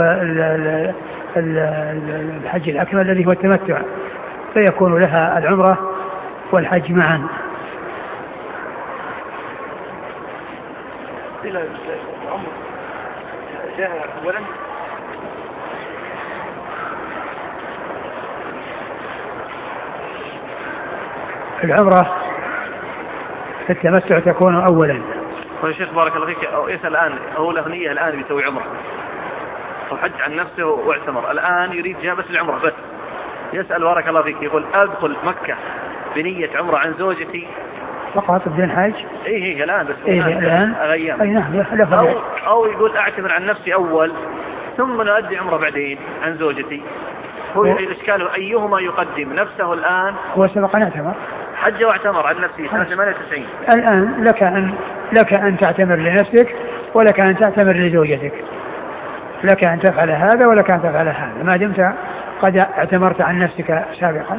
الحج الأكمل الذي هو التمتع فيكون لها العمرة والحج معا. العمرة في التمتع تكون أولا. يا شيخ بارك الله فيك أو يسأل الآن هو له نية الآن بيسوي عمرة أو حج عن نفسه واعتمر الآن يريد جاء بس العمرة بس يسأل بارك الله فيك يقول أدخل مكة بنية عمرة عن زوجتي فقط بدون حج. إيه إيه الآن بس إيه الآن أغيام أي نعم أو, أو يقول أعتمر عن نفسي أول ثم نؤدي عمرة بعدين عن زوجتي. هو الإشكال أيهما يقدم نفسه الآن؟ هو سبق أن اعتمر حج واعتمر عن نفسه سنة ثمانية وتسعين. الآن لك أن لك أن تعتمر لنفسك ولك أن تعتمر لزوجتك. لك أن تفعل هذا ولك أن تفعل هذا ما دمت قد اعتمرت عن نفسك سابقا.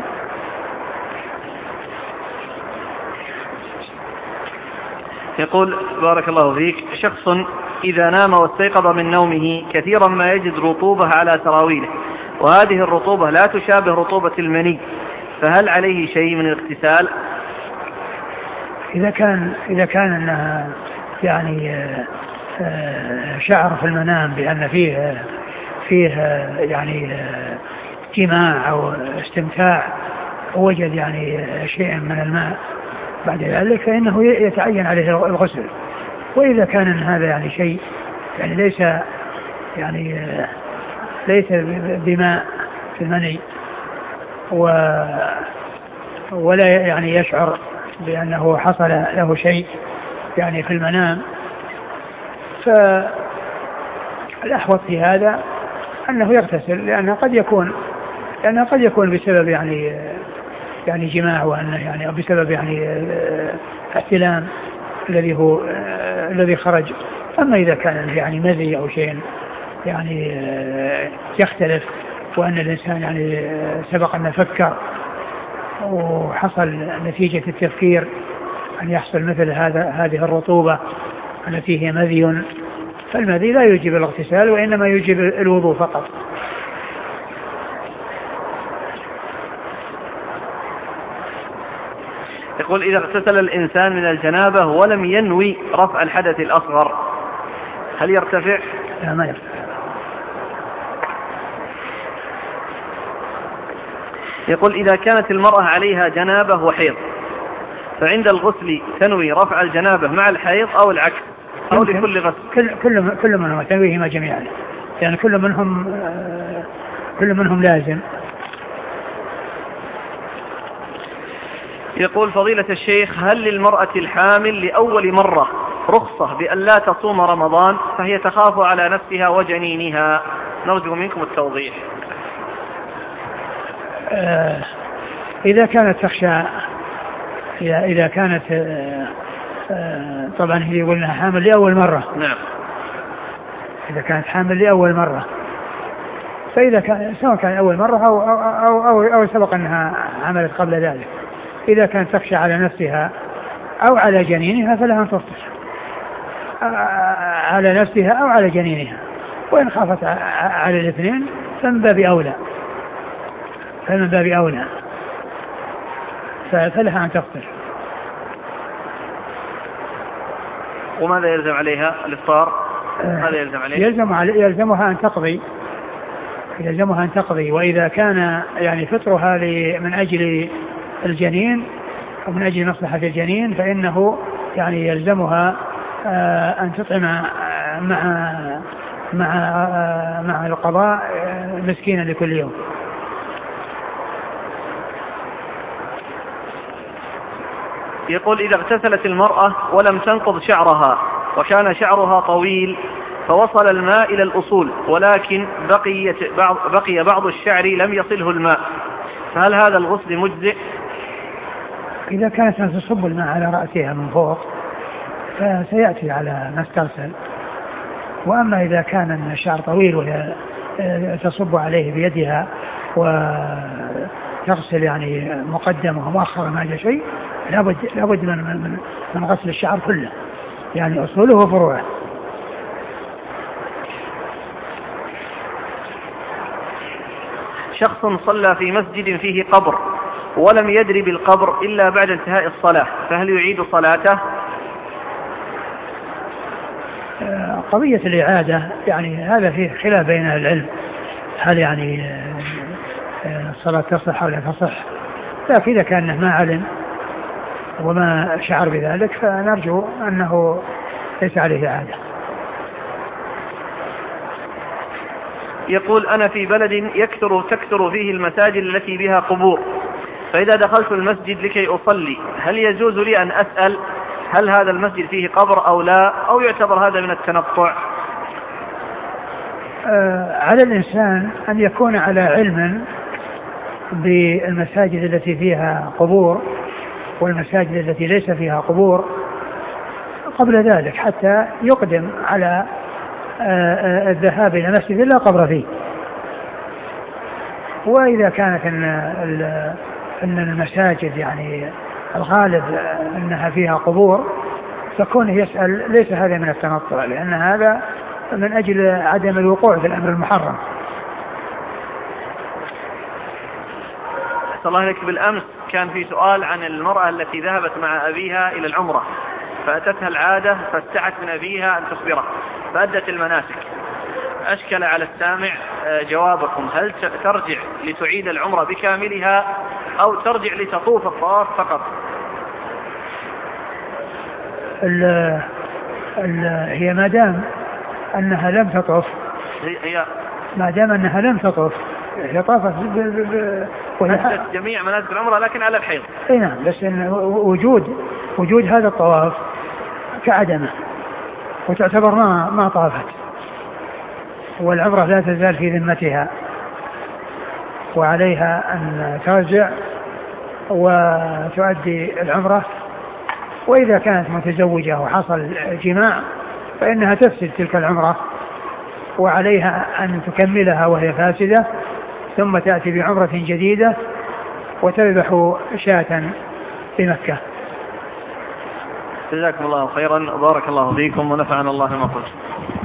يقول بارك الله فيك شخص إذا نام واستيقظ من نومه كثيرا ما يجد رطوبة على سراويله وهذه الرطوبة لا تشابه رطوبة المني فهل عليه شيء من الاغتسال؟ إذا كان إذا كان أنها يعني شعر في المنام بأن فيه فيه يعني جماع أو استمتاع ووجد يعني شيء من الماء بعد ذلك فإنه يتعين عليه الغسل. وإذا كان هذا يعني شيء يعني ليس يعني ليس بماء في المني ولا يعني يشعر بأنه حصل له شيء يعني في المنام فالأحوط في هذا أنه يغتسل لأنه قد يكون لأنه قد يكون بسبب يعني يعني جماع وأنه يعني أو بسبب يعني احتلام الذي هو الذي خرج. أما إذا كان يعني مذي أو شيء يعني يختلف وأن الإنسان يعني سبق أن فكر وحصل نتيجة التفكير أن يحصل مثل هذا هذه الرطوبة التي هي مذي فالمذي لا يجب الاغتسال وإنما يجب الوضوء فقط. يقول إذا اغتسل الإنسان من الجنابة ولم ينوي رفع الحدث الأصغر هل يرتفع؟ لا ما يرتفع. يقول إذا كانت المرأة عليها جنابة وحيض فعند الغسل تنوي رفع الجنابة مع الحيض أو العكس أو لكل غسل؟ كل كل كل منهم تنويهما جميعا يعني كل منهم كل منهم لازم يقول فضيلة الشيخ هل للمرأة الحامل لأول مرة رخصة بأن لا تصوم رمضان فهي تخاف على نفسها وجنينها؟ نرجو منكم التوضيح. آه إذا كانت تخشى إذا كانت آه آه طبعا هي قلنا حامل لأول مرة. نعم. إذا كانت حامل لأول مرة فإذا كان سواء كان أول مرة أو أو أو, أو, أو سبق أنها عملت قبل ذلك، إذا كانت تخشى على نفسها أو على جنينها فلها أن تفطر على نفسها أو على جنينها، وإن خافت على الاثنين فمن باب أولى فمن باب أولى فلها أن تفطر. وماذا يلزم عليها؟ الإفطار؟ ماذا يلزم عليها؟ يلزم علي يلزمها أن تقضي يلزمها أن تقضي وإذا كان يعني فطرها من أجل الجنين أو من أجل مصلحة الجنين فإنه يعني يلزمها أن تطعم مع مع مع القضاء مسكينا لكل يوم. يقول إذا اغتسلت المرأة ولم تنقض شعرها وكان شعرها طويل فوصل الماء إلى الأصول ولكن بقيت بعض بقي بعض الشعر لم يصله الماء، فهل هذا الغسل مجزئ؟ إذا كانت تصب الماء على رأسها من فوق فسيأتي على ما استرسل، وأما إذا كان الشعر طويل وهي تصب عليه بيدها وتغسل يعني مقدمه ومؤخرا ما جاء شيء لابد لابد من, من, من غسل الشعر كله يعني أصوله وفروعه. شخص صلى في مسجد فيه قبر ولم يدري بالقبر إلا بعد انتهاء الصلاة فهل يعيد صلاته؟ قضية الإعادة يعني هذا فيه خلاف بين العلم، هل يعني الصلاة تصح أو لا تصح، لكن إذا كان ما علم وما شعر بذلك فنرجو أنه ليس عليه إعادة. يقول أنا في بلد يكثر تكثر فيه المساجد التي بها قبور، فإذا دخلت المسجد لكي أصلي هل يجوز لي أن أسأل هل هذا المسجد فيه قبر أو لا، أو يعتبر هذا من التنطع؟ آه على الإنسان أن يكون على علم بالمساجد التي فيها قبور والمساجد التي ليس فيها قبور قبل ذلك حتى يقدم على آه الذهاب إلى مسجد لا قبر فيه. وإذا كانت أن أن المساجد يعني الغالب أنها فيها قبور فكونه يسأل ليس هذا من التنطع، لأن هذا من أجل عدم الوقوع في الأمر المحرم. صلى الله عليك. بالأمس كان في سؤال عن المرأة التي ذهبت مع أبيها إلى العمرة فأتتها العادة فاستعت من أبيها أن تخبره فأدت المناسك. أشكل على السامع جوابكم، هل ترجع لتعيد العمرة بكاملها أو ترجع لتطوف الطواف فقط؟ ال ال هي ما دام أنها لم تطوف هي ما دام أنها لم تطوف هي طافت أدت جميع مناسك العمرة لكن على الحيض. اي نعم، بس إن وجود وجود هذا الطواف كعدمه وتعتبر ما ما طافت، والعمرة لا تزال في ذمتها وعليها أن ترجع وتؤدي العمرة. وإذا كانت متزوجة وحصل جماع فإنها تفسد تلك العمرة وعليها أن تكملها وهي فاسدة ثم تأتي بعمرة جديدة وتذبح شاة في مكة. جزاكم الله خيرا، بارك الله فيكم ونفعنا الله ما قلت.